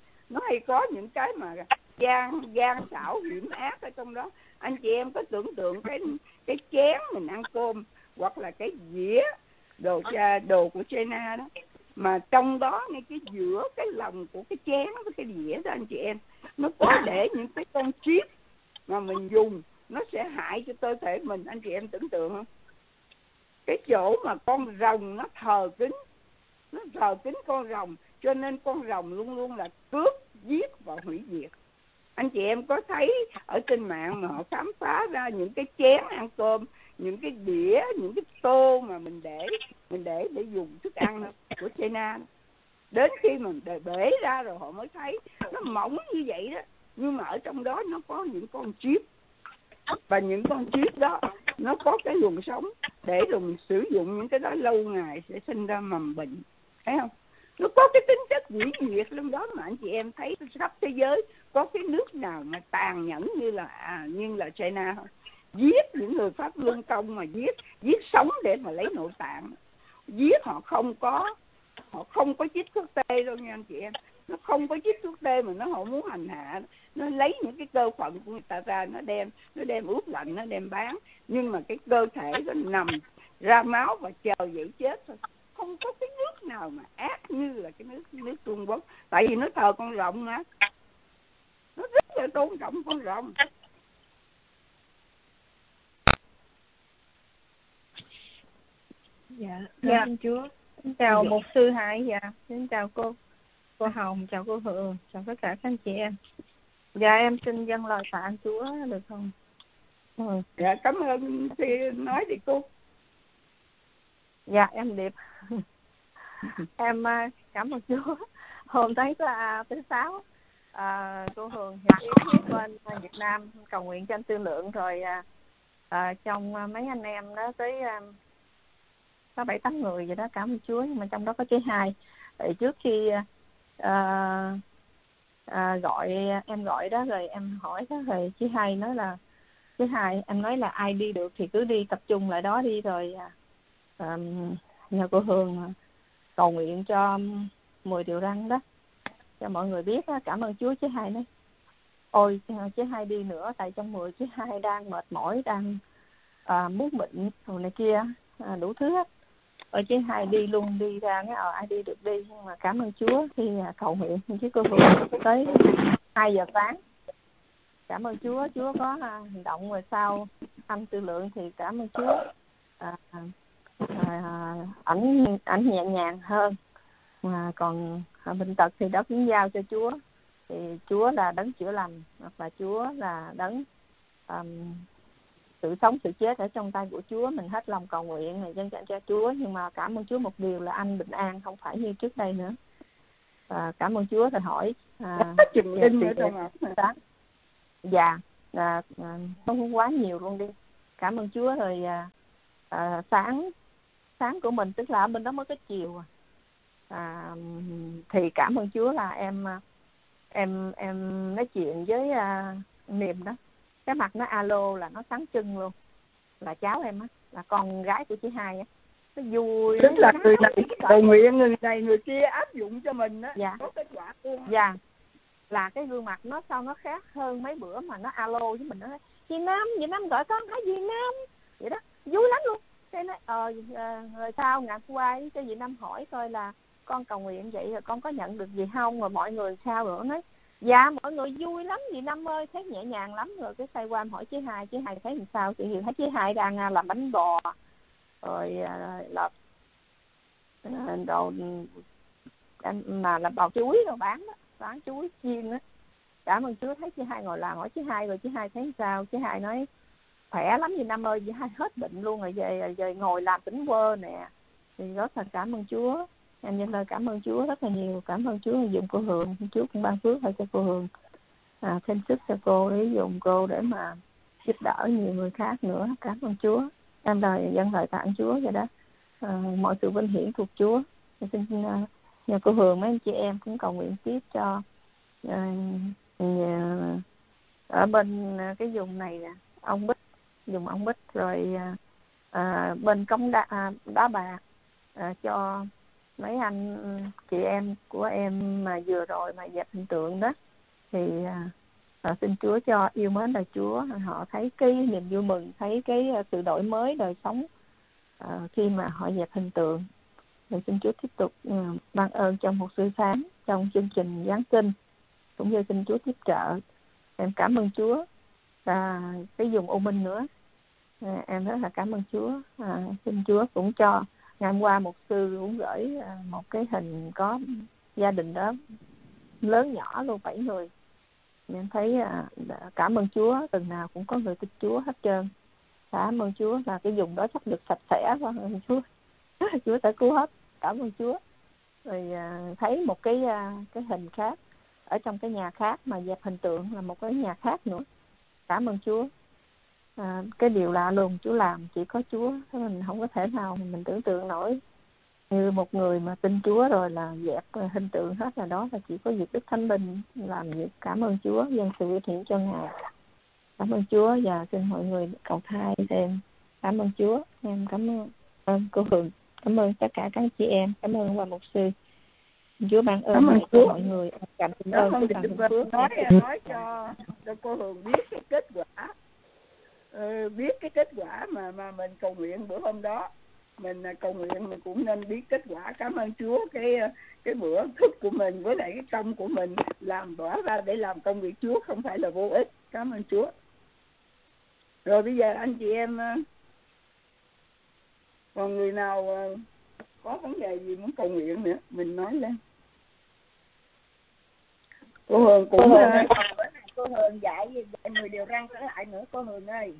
gian xảo hiểm ác ở trong đó. Anh chị em có tưởng tượng cái chén mình ăn cơm hoặc là cái dĩa đồ của China đó, mà trong đó ngay cái giữa cái lòng của cái chén với cái dĩa đó anh chị em, nó có để những cái con chip mà mình dùng nó sẽ hại cho cơ thể mình. Anh chị em tưởng tượng không? Cái chỗ mà con rồng nó thờ kính con rồng, cho nên con rồng luôn luôn là cướp, giết và hủy diệt. Anh chị em có thấy ở trên mạng mà họ khám phá ra những cái chén ăn cơm, những cái đĩa, những cái tô mà mình để dùng thức ăn của China. Đến khi mình bể ra rồi họ mới thấy nó mỏng như vậy đó, nhưng mà ở trong đó nó có những con chip, và những con chip đó nó có cái luồng sống, để rồi mình sử dụng những cái đó lâu ngày sẽ sinh ra mầm bệnh, thấy không? Nó có cái tính chất hủy diệt trong đó. Mà anh chị em thấy khắp thế giới có cái nước nào mà tàn nhẫn như là China không? Giết những người Pháp Luân Công, mà giết sống để mà lấy nội tạng. Giết họ không có chích thuốc tê đâu nha anh chị em. Nó không có chích thuốc tê mà họ muốn hành hạ. Nó lấy những cái cơ phận của người ta ra, nó đem ướp lạnh, nó đem bán. Nhưng mà cái cơ thể nó nằm ra máu và chờ vậy chết thôi. Không có cái nước nào mà ác như là cái nước Trung Quốc. Tại vì nó thờ con rồng mà. Nó rất là tôn trọng con rồng. Dạ, xin Chúa. Xin chào mục sư Hải. Dạ, xin chào cô Hồng, chào cô Hường, chào tất cả các anh chị em. Dạ, em xin dâng lời tạ ơn Chúa được không? Dạ, cảm ơn thì nói đi cô. Dạ, em Điệp. Em cảm ơn Chúa. Hôm thấy là thứ Sáu, cô Hường hiệp ý bên Việt Nam cầu nguyện cho anh Tư Lượng, rồi trong mấy anh em đó tới có 7-8 người vậy đó, cảm ơn Chúa. Nhưng mà trong đó có chị Hai. Tại trước khi em gọi đó, rồi em hỏi đó, rồi chị Hai nói là chị Hai, em nói là ai đi được thì cứ đi, tập trung lại đó đi, rồi nhờ cô Hường cầu nguyện cho 10 điều răn đó, cho mọi người biết đó. Cảm ơn Chúa. Chị Hai nói ôi chị Hai đi nữa, tại trong 10 chị Hai đang mệt mỏi, đang muốn bệnh rồi này kia, đủ thứ hết. chứ hai đi luôn đi ra cái ai đi được đi, nhưng mà cảm ơn Chúa khi cầu nguyện chứ cô Hường tới 2 giờ sáng. Cảm ơn Chúa, Chúa có hành động rồi sau anh tư lượng thì cảm ơn Chúa. Ảnh nhẹ nhàng hơn, mà còn bệnh tật thì đó cũng giao cho Chúa. Thì Chúa là đấng chữa lành, hoặc là Chúa là đấng sự sống sự chết ở trong tay của Chúa. Mình hết lòng cầu nguyện này dâng cho Chúa, nhưng mà cảm ơn Chúa một điều là anh bình an, không phải như trước đây nữa. Cảm ơn Chúa. Rồi hỏi chừng đinh nữa trong sáng. Dạ, không quá nhiều luôn đi. Cảm ơn Chúa. Rồi sáng của mình tức là ở bên đó mới có chiều. Thì cảm ơn Chúa là em nói chuyện với Niềm đó, cái mặt nó alo là nó sáng trưng luôn, là cháu em á, là con gái của chị Hai á, nó vui. Tức là người này cầu nguyện, người này người kia áp dụng cho mình á. Dạ. Có kết quả luôn. Dạ, là cái gương mặt nó sao nó khác hơn mấy bữa mà nó alo với mình. Nó nói chị Năm gọi con hả dì Năm, vậy đó, vui lắm luôn. Cái nói rồi sao ngày qua cho dì Năm hỏi coi là con cầu nguyện vậy rồi con có nhận được gì không, rồi mọi người sao. Rồi nói dạ mọi người vui lắm dì Năm ơi, thấy nhẹ nhàng lắm. Rồi cái say qua hỏi chị Hai thấy làm sao. Chị Hiền thấy chị Hai đang làm bánh bò, rồi là đồ mà làm bào chuối rồi bán đó, bán chuối chiên á. Cảm ơn Chúa. Thấy chị Hai ngồi làm hỏi chị Hai rồi chị Hai thấy sao. Chị Hai nói khỏe lắm dì Năm ơi, chị Hai hết bệnh luôn rồi, về ngồi làm tỉnh quơ nè. Thì rất là cảm ơn Chúa. Em nhận lời cảm ơn Chúa rất là nhiều. Cảm ơn Chúa dùng cô Hường, Chúa cũng ban phước cho cô Hường, thêm sức cho cô để dùng cô để mà giúp đỡ nhiều người khác nữa. Cảm ơn Chúa. Em dâng lời tạ ơn Chúa vậy đó. Mọi sự vinh hiển thuộc Chúa. Xin nhờ cô Hường mấy anh chị em cũng cầu nguyện tiếp cho ở bên cái vùng này nè, ông Bích, dùng ông Bích, rồi bên cống đá bạc, cho mấy anh chị em của em mà vừa rồi mà dẹp hình tượng đó, thì xin Chúa cho yêu mến đời Chúa, họ thấy cái niềm vui mừng, thấy cái sự đổi mới đời sống khi mà họ dẹp hình tượng. Thì xin Chúa tiếp tục ban ơn trong một sư sáng trong chương trình Giáng sinh, cũng như xin Chúa tiếp trợ. Em cảm ơn Chúa. Và cái dùng U Minh nữa, em rất là cảm ơn Chúa. Xin Chúa cũng cho ngày hôm qua một sư cũng gửi một cái hình có gia đình đó lớn nhỏ luôn, 7 người. Em thấy cảm ơn Chúa, từng nào cũng có người tin Chúa hết trơn. Cảm ơn Chúa là cái vùng đó chắc được sạch sẽ quá. Chúa Chúa sẽ cứu hết. Cảm ơn Chúa. Rồi thấy một cái hình khác ở trong cái nhà khác mà dẹp hình tượng là một cái nhà khác nữa. Cảm ơn Chúa. Cái điều lạ lùng Chúa làm chỉ có Chúa, mình không có thể nào mình tưởng tượng nổi. Như một người mà tin Chúa rồi là dẹp hình tượng hết, là đó là chỉ có việc Đức Thánh Linh làm việc. Cảm ơn Chúa, dân sự vinh hiển cho Ngài. Cảm ơn Chúa và xin mọi người cầu thay thêm. Cảm ơn Chúa. Em cảm ơn cô Hường, cảm ơn tất cả các chị em, cảm ơn bà mục sư. Chúa ban ơn cho mọi người. Cảm ơn nói cho cô Hường biết cái kết quả, biết cái kết quả mà mình cầu nguyện bữa hôm đó. Mình cầu nguyện mình cũng nên biết kết quả. Cảm ơn Chúa, cái bữa thức của mình với lại cái công của mình làm bỏ ra để làm công việc Chúa không phải là vô ích. Cảm ơn Chúa. Rồi bây giờ anh chị em còn người nào có vấn đề gì muốn cầu nguyện nữa mình nói lên. Cô Hường cũng cô Hường dạy 10 điều răn trở lại nữa cô Hường ơi.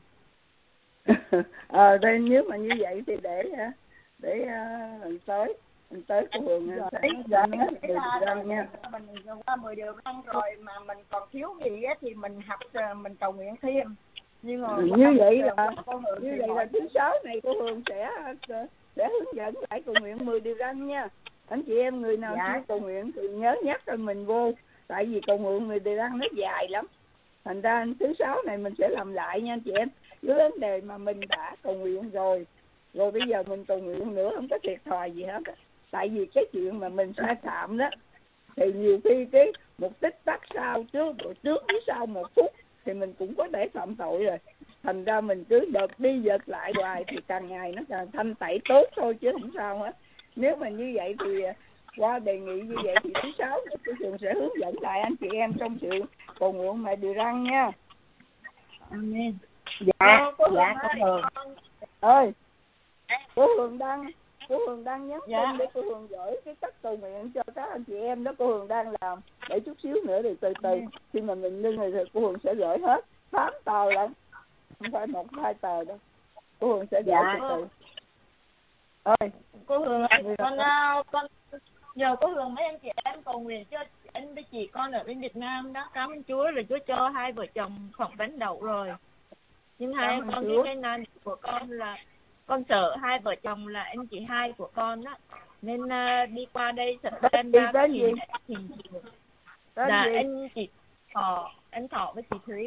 Đây nếu mà như vậy thì để lần tới cô Hường sẽ nói điều răn nha. Mình qua 10 điều răn rồi mà mình còn thiếu gì á thì mình học, mình cầu nguyện thêm. Nhưng mà như vậy là thứ 6 này cô Hường sẽ hướng dẫn lại cầu nguyện 10 điều răn nha. Anh chị em người nào chưa cầu nguyện thì nhớ nhắc cho mình vô, tại vì cầu nguyện 10 điều răn nó dài lắm. Thành ra thứ 6 này mình sẽ làm lại nha anh chị em. Với vấn đề mà mình đã cầu nguyện rồi bây giờ mình cầu nguyện nữa không có thiệt thòi gì hết. Tại vì cái chuyện mà mình sai phạm đó thì nhiều khi cái một tích tắc sau trước với sau 1 phút thì mình cũng có thể phạm tội rồi. thành ra mình cứ đợt đi giật lại hoài thì càng ngày nó càng thanh tẩy tốt thôi chứ không sao hết. Nếu mà như vậy thì qua đề nghị như vậy thì thứ sáu tôi thường sẽ hướng dẫn lại anh chị em trong sự cầu nguyện mẹ Điều Răng nha. Amen. Dạ cô Hường ơi, cô Hường đang nhắn tin để cô Hường gửi cái cách cầu nguyện cho các anh chị em đó. Cô Hường đang làm để chút xíu nữa thì từ từ khi mà mình ngưng rồi cô Hường sẽ gửi hết 8 tờ lận, không phải 1-2 tờ đâu. Cô Hường sẽ gửi từ từ. Ơi Cô Hường con nhờ cô Hường mấy anh chị em cầu nguyện cho anh với chị con ở bên Việt Nam đó. Cảm ơn Chúa là Chúa cho hai vợ chồng phỏng vấn đậu rồi. Nhưng hai con cái nan của con là con sợ hai vợ chồng là anh chị hai của con đó, nên đi qua đây September thì là anh chị anh Thọ với chị Thúy.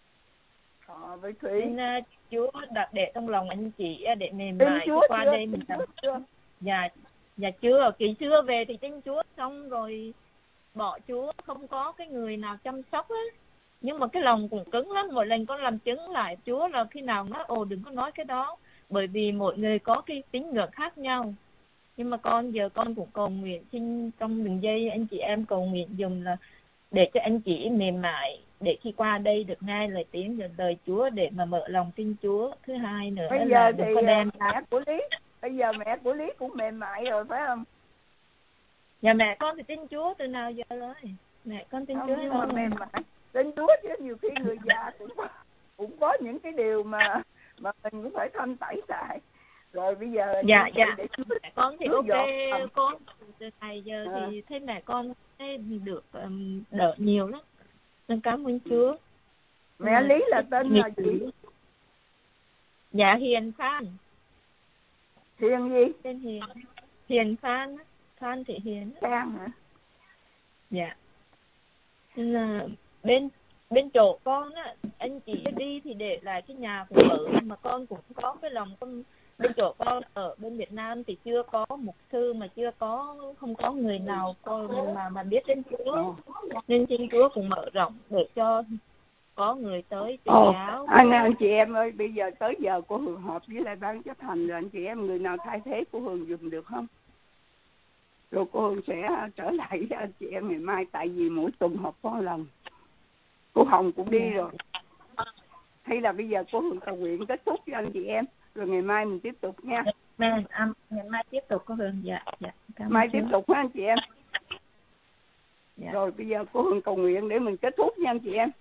Nên Chúa đặt để trong lòng anh chị để mềm mại qua đây mình làm. Dạ chưa, kỳ xưa về thì tin Chúa xong rồi bỏ Chúa, không có cái người nào chăm sóc á. Nhưng mà cái lòng cũng cứng lắm. Mỗi lần con làm chứng lại Chúa là khi nào nói đừng có nói cái đó, bởi vì mỗi người có cái tín ngưỡng khác nhau. Nhưng mà giờ con cũng cầu nguyện xin trong đường dây anh chị em cầu nguyện dùng là để cho anh chị mềm mại để khi qua đây được nghe lời tiếng và lời Chúa để mà mở lòng tin Chúa. Thứ hai nữa bây là giờ đừng thì có đem bây giờ mẹ của Lý cũng mềm mại rồi phải không? Nhà mẹ con thì tin Chúa từ nào giờ rồi. Mẹ con tin Chúa nhưng mà mềm mại tin Chúa chứ nhiều khi người già cũng có những cái điều mà mình cũng phải thanh tẩy lại. Rồi bây giờ dạ mẹ con thì ok, con từ ngày giờ thì thấy mẹ con được đỡ nhiều lắm, nên cảm ơn Chúa. Mẹ Lý là tên là gì? Dạ Hiền Phan. Hiền gì? Tên Hiền Phan. Phan Thị Hiền. Phan hả? Dạ. Nên là bên chỗ con á, anh chị đi thì để lại cái nhà của vợ, mà con cũng có cái lòng con. Bên chỗ con ở bên Việt Nam thì chưa có mục sư, mà không có người nào mà biết đến Chúa, nên xin Chúa cũng mở rộng để cho có người tới truyền giáo. Anh chị em ơi, bây giờ tới giờ của Hường họp với lại ban chấp hành rồi, anh chị em người nào thay thế của Hường dùm được không? Rồi cô Hường sẽ trở lại với anh chị em ngày mai, tại vì mỗi tuần họp có lần. Cô Hồng cũng đi rồi. Hay là bây giờ cô Hường cầu nguyện kết thúc với anh chị em, rồi ngày mai mình tiếp tục nha. Ngày mai tiếp tục cô Hường. Dạ. Mai tiếp tục với anh chị em. Dạ. Rồi bây giờ cô Hường cầu nguyện để mình kết thúc nha anh chị em.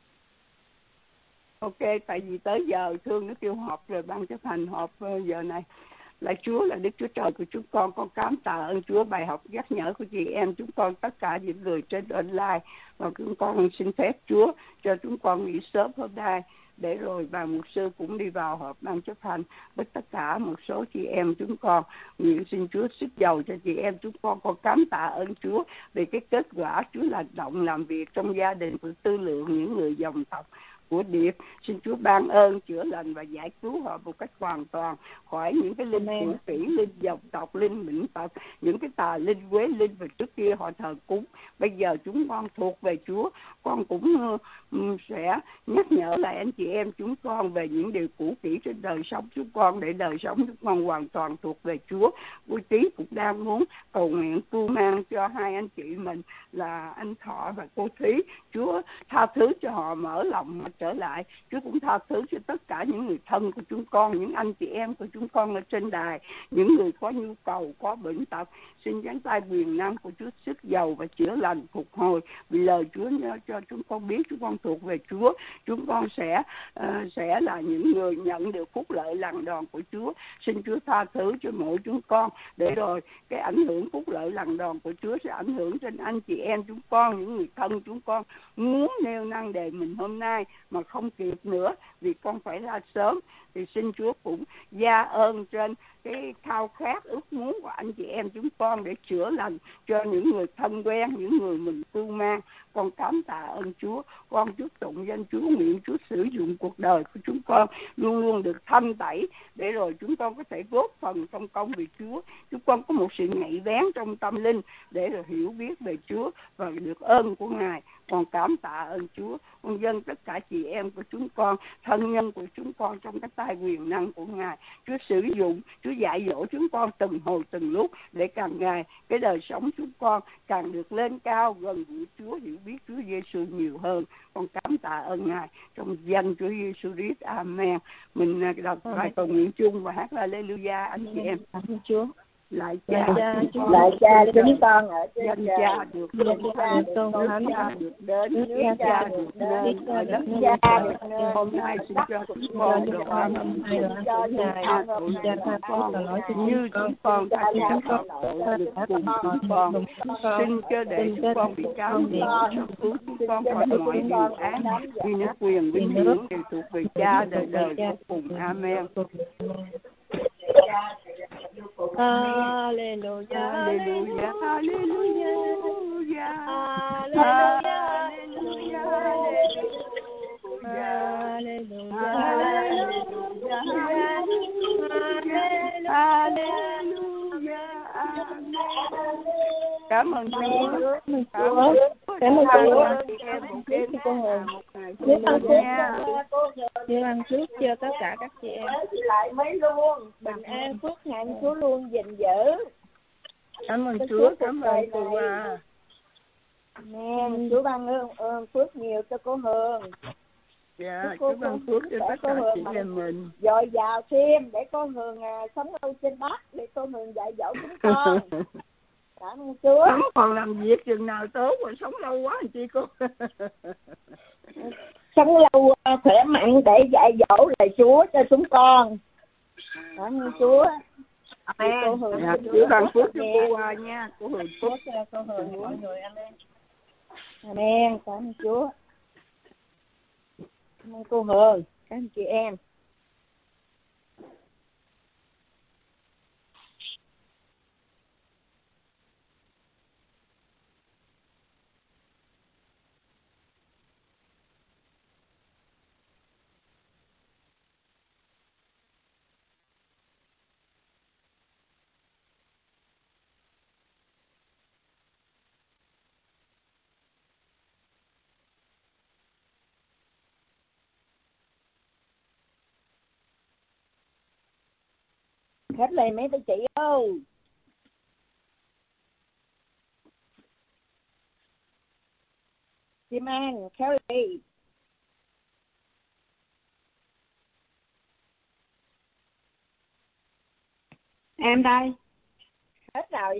Ok, tại vì tới giờ Thương nó kêu họp rồi, ban chấp hành họp giờ này. Lạy Chúa là Đức Chúa Trời của chúng con cám tạ ơn Chúa bài học nhắc nhở của chị em chúng con, tất cả những người trên online, và chúng con xin phép Chúa cho chúng con nghỉ sớm hôm nay, để rồi bà mục sư cũng đi vào họp ban chấp hành với tất cả một số chị em chúng con. Nguyện xin Chúa sức giàu cho chị em chúng con cám tạ ơn Chúa về cái kết quả Chúa là động làm việc trong gia đình của Tư Lượng, những người dòng tộc của Điệp. Xin Chúa ban ơn chữa lành và giải cứu họ một cách hoàn toàn khỏi những cái linh cũ kỹ, linh dòng tộc, linh bệnh tật, những cái tà linh quế linh và trước kia họ thờ cúng. Bây giờ chúng con thuộc về Chúa. Con cũng sẽ nhắc nhở lại anh chị em chúng con về những điều cũ kỹ trên đời sống chúng con, để đời sống chúng con hoàn toàn thuộc về Chúa. Cô Trí cũng đang muốn cầu nguyện cưu mang cho hai anh chị mình là anh Thọ và cô Thúy. Chúa tha thứ cho họ, mở lòng mà trở lại. Chúa cũng tha thứ cho tất cả những người thân của chúng con, những anh chị em của chúng con ở trên đài, những người có nhu cầu, có bệnh tật. Xin giáng tay quyền năng của Chúa sức giàu và chữa lành, phục hồi. Vì lời Chúa cho chúng con biết chúng con thuộc về Chúa. Chúng con sẽ là những người nhận được phúc lợi lần đòn của Chúa. Xin Chúa tha thứ cho mỗi chúng con, để rồi cái ảnh hưởng phúc lợi lần đòn của Chúa sẽ ảnh hưởng trên anh chị em chúng con, những người thân chúng con muốn nêu năng đề mình hôm nay mà không kịp nữa vì con phải ra sớm. Thì xin Chúa cũng gia ơn trên cái khao khát ước muốn của anh chị em chúng con để chữa lành cho những người thân quen, những người mình cưu mang. Con cảm tạ ơn Chúa. Con chúc tụng danh Chúa, nguyện Chúa sử dụng cuộc đời của chúng con luôn luôn được thanh tẩy, để rồi chúng con có thể góp phần trong công việc Chúa. Chúng con có một sự nhạy bén trong tâm linh để rồi hiểu biết về Chúa và được ơn của Ngài. Con cảm tạ ơn Chúa. Con dâng tất cả chị em của chúng con, thân nhân của chúng con trong cái tay quyền năng của Ngài. Chúa sử dụng, Chúa dạy dỗ chúng con từng hồi từng lúc, để càng ngày cái đời sống chúng con càng được lên cao, gần gũi Chúa, hiểu biết Chúa Giêsu nhiều hơn. Con cảm tạ ơn Ngài trong danh Chúa Giêsu Christ. Amen. Mình đọc bài cầu nguyện chung và hát Hallelujah anh chị em. Chúa. Lại cha chúng con ở trên danh cha được danh cha được đến, nước cha được nên, ở đất cha được nên. Hôm nay xin cho chúng con được ăn cho Ngài tội cho con như chúng con tha thứ các tội được cùng chúng con. Xin cho để chúng con bị cáo biệt, cứu chúng con khỏi mọi điều ác, vì nước quyền vinh hiển đều thuộc về cha đời đời vô cùng. Amen. Hallelujah, hallelujah, hallelujah, Cảm ơn Chúa. Cảm ơn Chúa ăn trước cho tất cả các chị em. Lại mấy luôn, bình an phước hạnh Chúa luôn gìn giữ. Cảm ơn Chúa, cảm ơn cô. Amen. Chúa ban ơn phước nhiều cho cô Hường. Dạ, Chúa ban phước cho tất cả chị em mình. Dồi dào thêm để cô Hường sống lâu trên đất, để cô Hường dạy dỗ chúng con. Cảm ơn Chúa. Không còn làm việc chừng nào tốt rồi, sống lâu quá anh chị cô. Sống lâu khỏe mạnh để dạy dỗ lời Chúa cho chúng con. Cảm ơn Chúa. Amen. Chúa ban phước cho cô Hoa nha. Cô Hường phước cho cô Hường mọi người. Amen. Amen. Cảm ơn Chúa. Cảm ơn cô Hường, các anh chị em. Hết lời mấy tay chị ơi. Kim An, Kelly. Em đây. Hết rồi.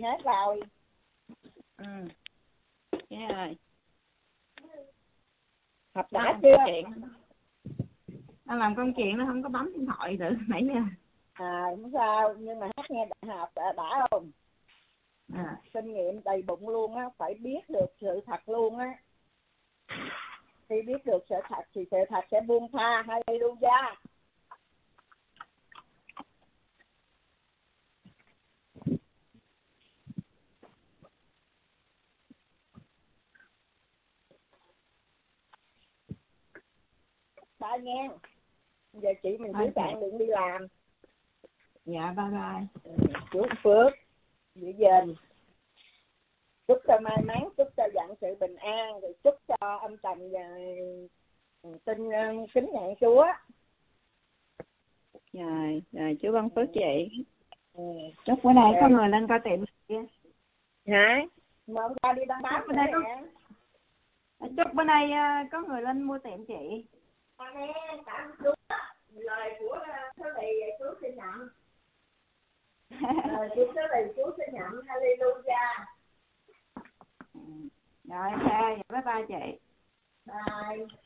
Dạ rồi. Học đã chưa? Đang làm công chuyện nó không có bấm điện thoại được nãy giờ. Không sao, nhưng mà hát nghe đại học đã không? Kinh nghiệm đầy bụng luôn á, phải biết được sự thật luôn á. Khi biết được sự thật thì sự thật sẽ buông tha. Hallelujah. Bye nghe. Giờ chị mình với bạn đừng đi làm. Dạ bye bye. Chúc phước, giữ gìn, chúc cho may mắn, chúc cho vạn sự bình an, rồi chúc cho âm tầm và tin kính nhận Chúa. Rồi Chúa ban phước chị. Chúc bữa nay có người lên coi tiệm kia. Hả? Mà hôm qua đi đăng báo bữa nay chúc bữa nay có người lên mua tiệm chị. Amen. Cảm ơn Chúa. Lời của Thưa Lì Chúa xin nhận. Chúa xin nhận. Hallelujah. Rồi ok, bye bye chị. Bye.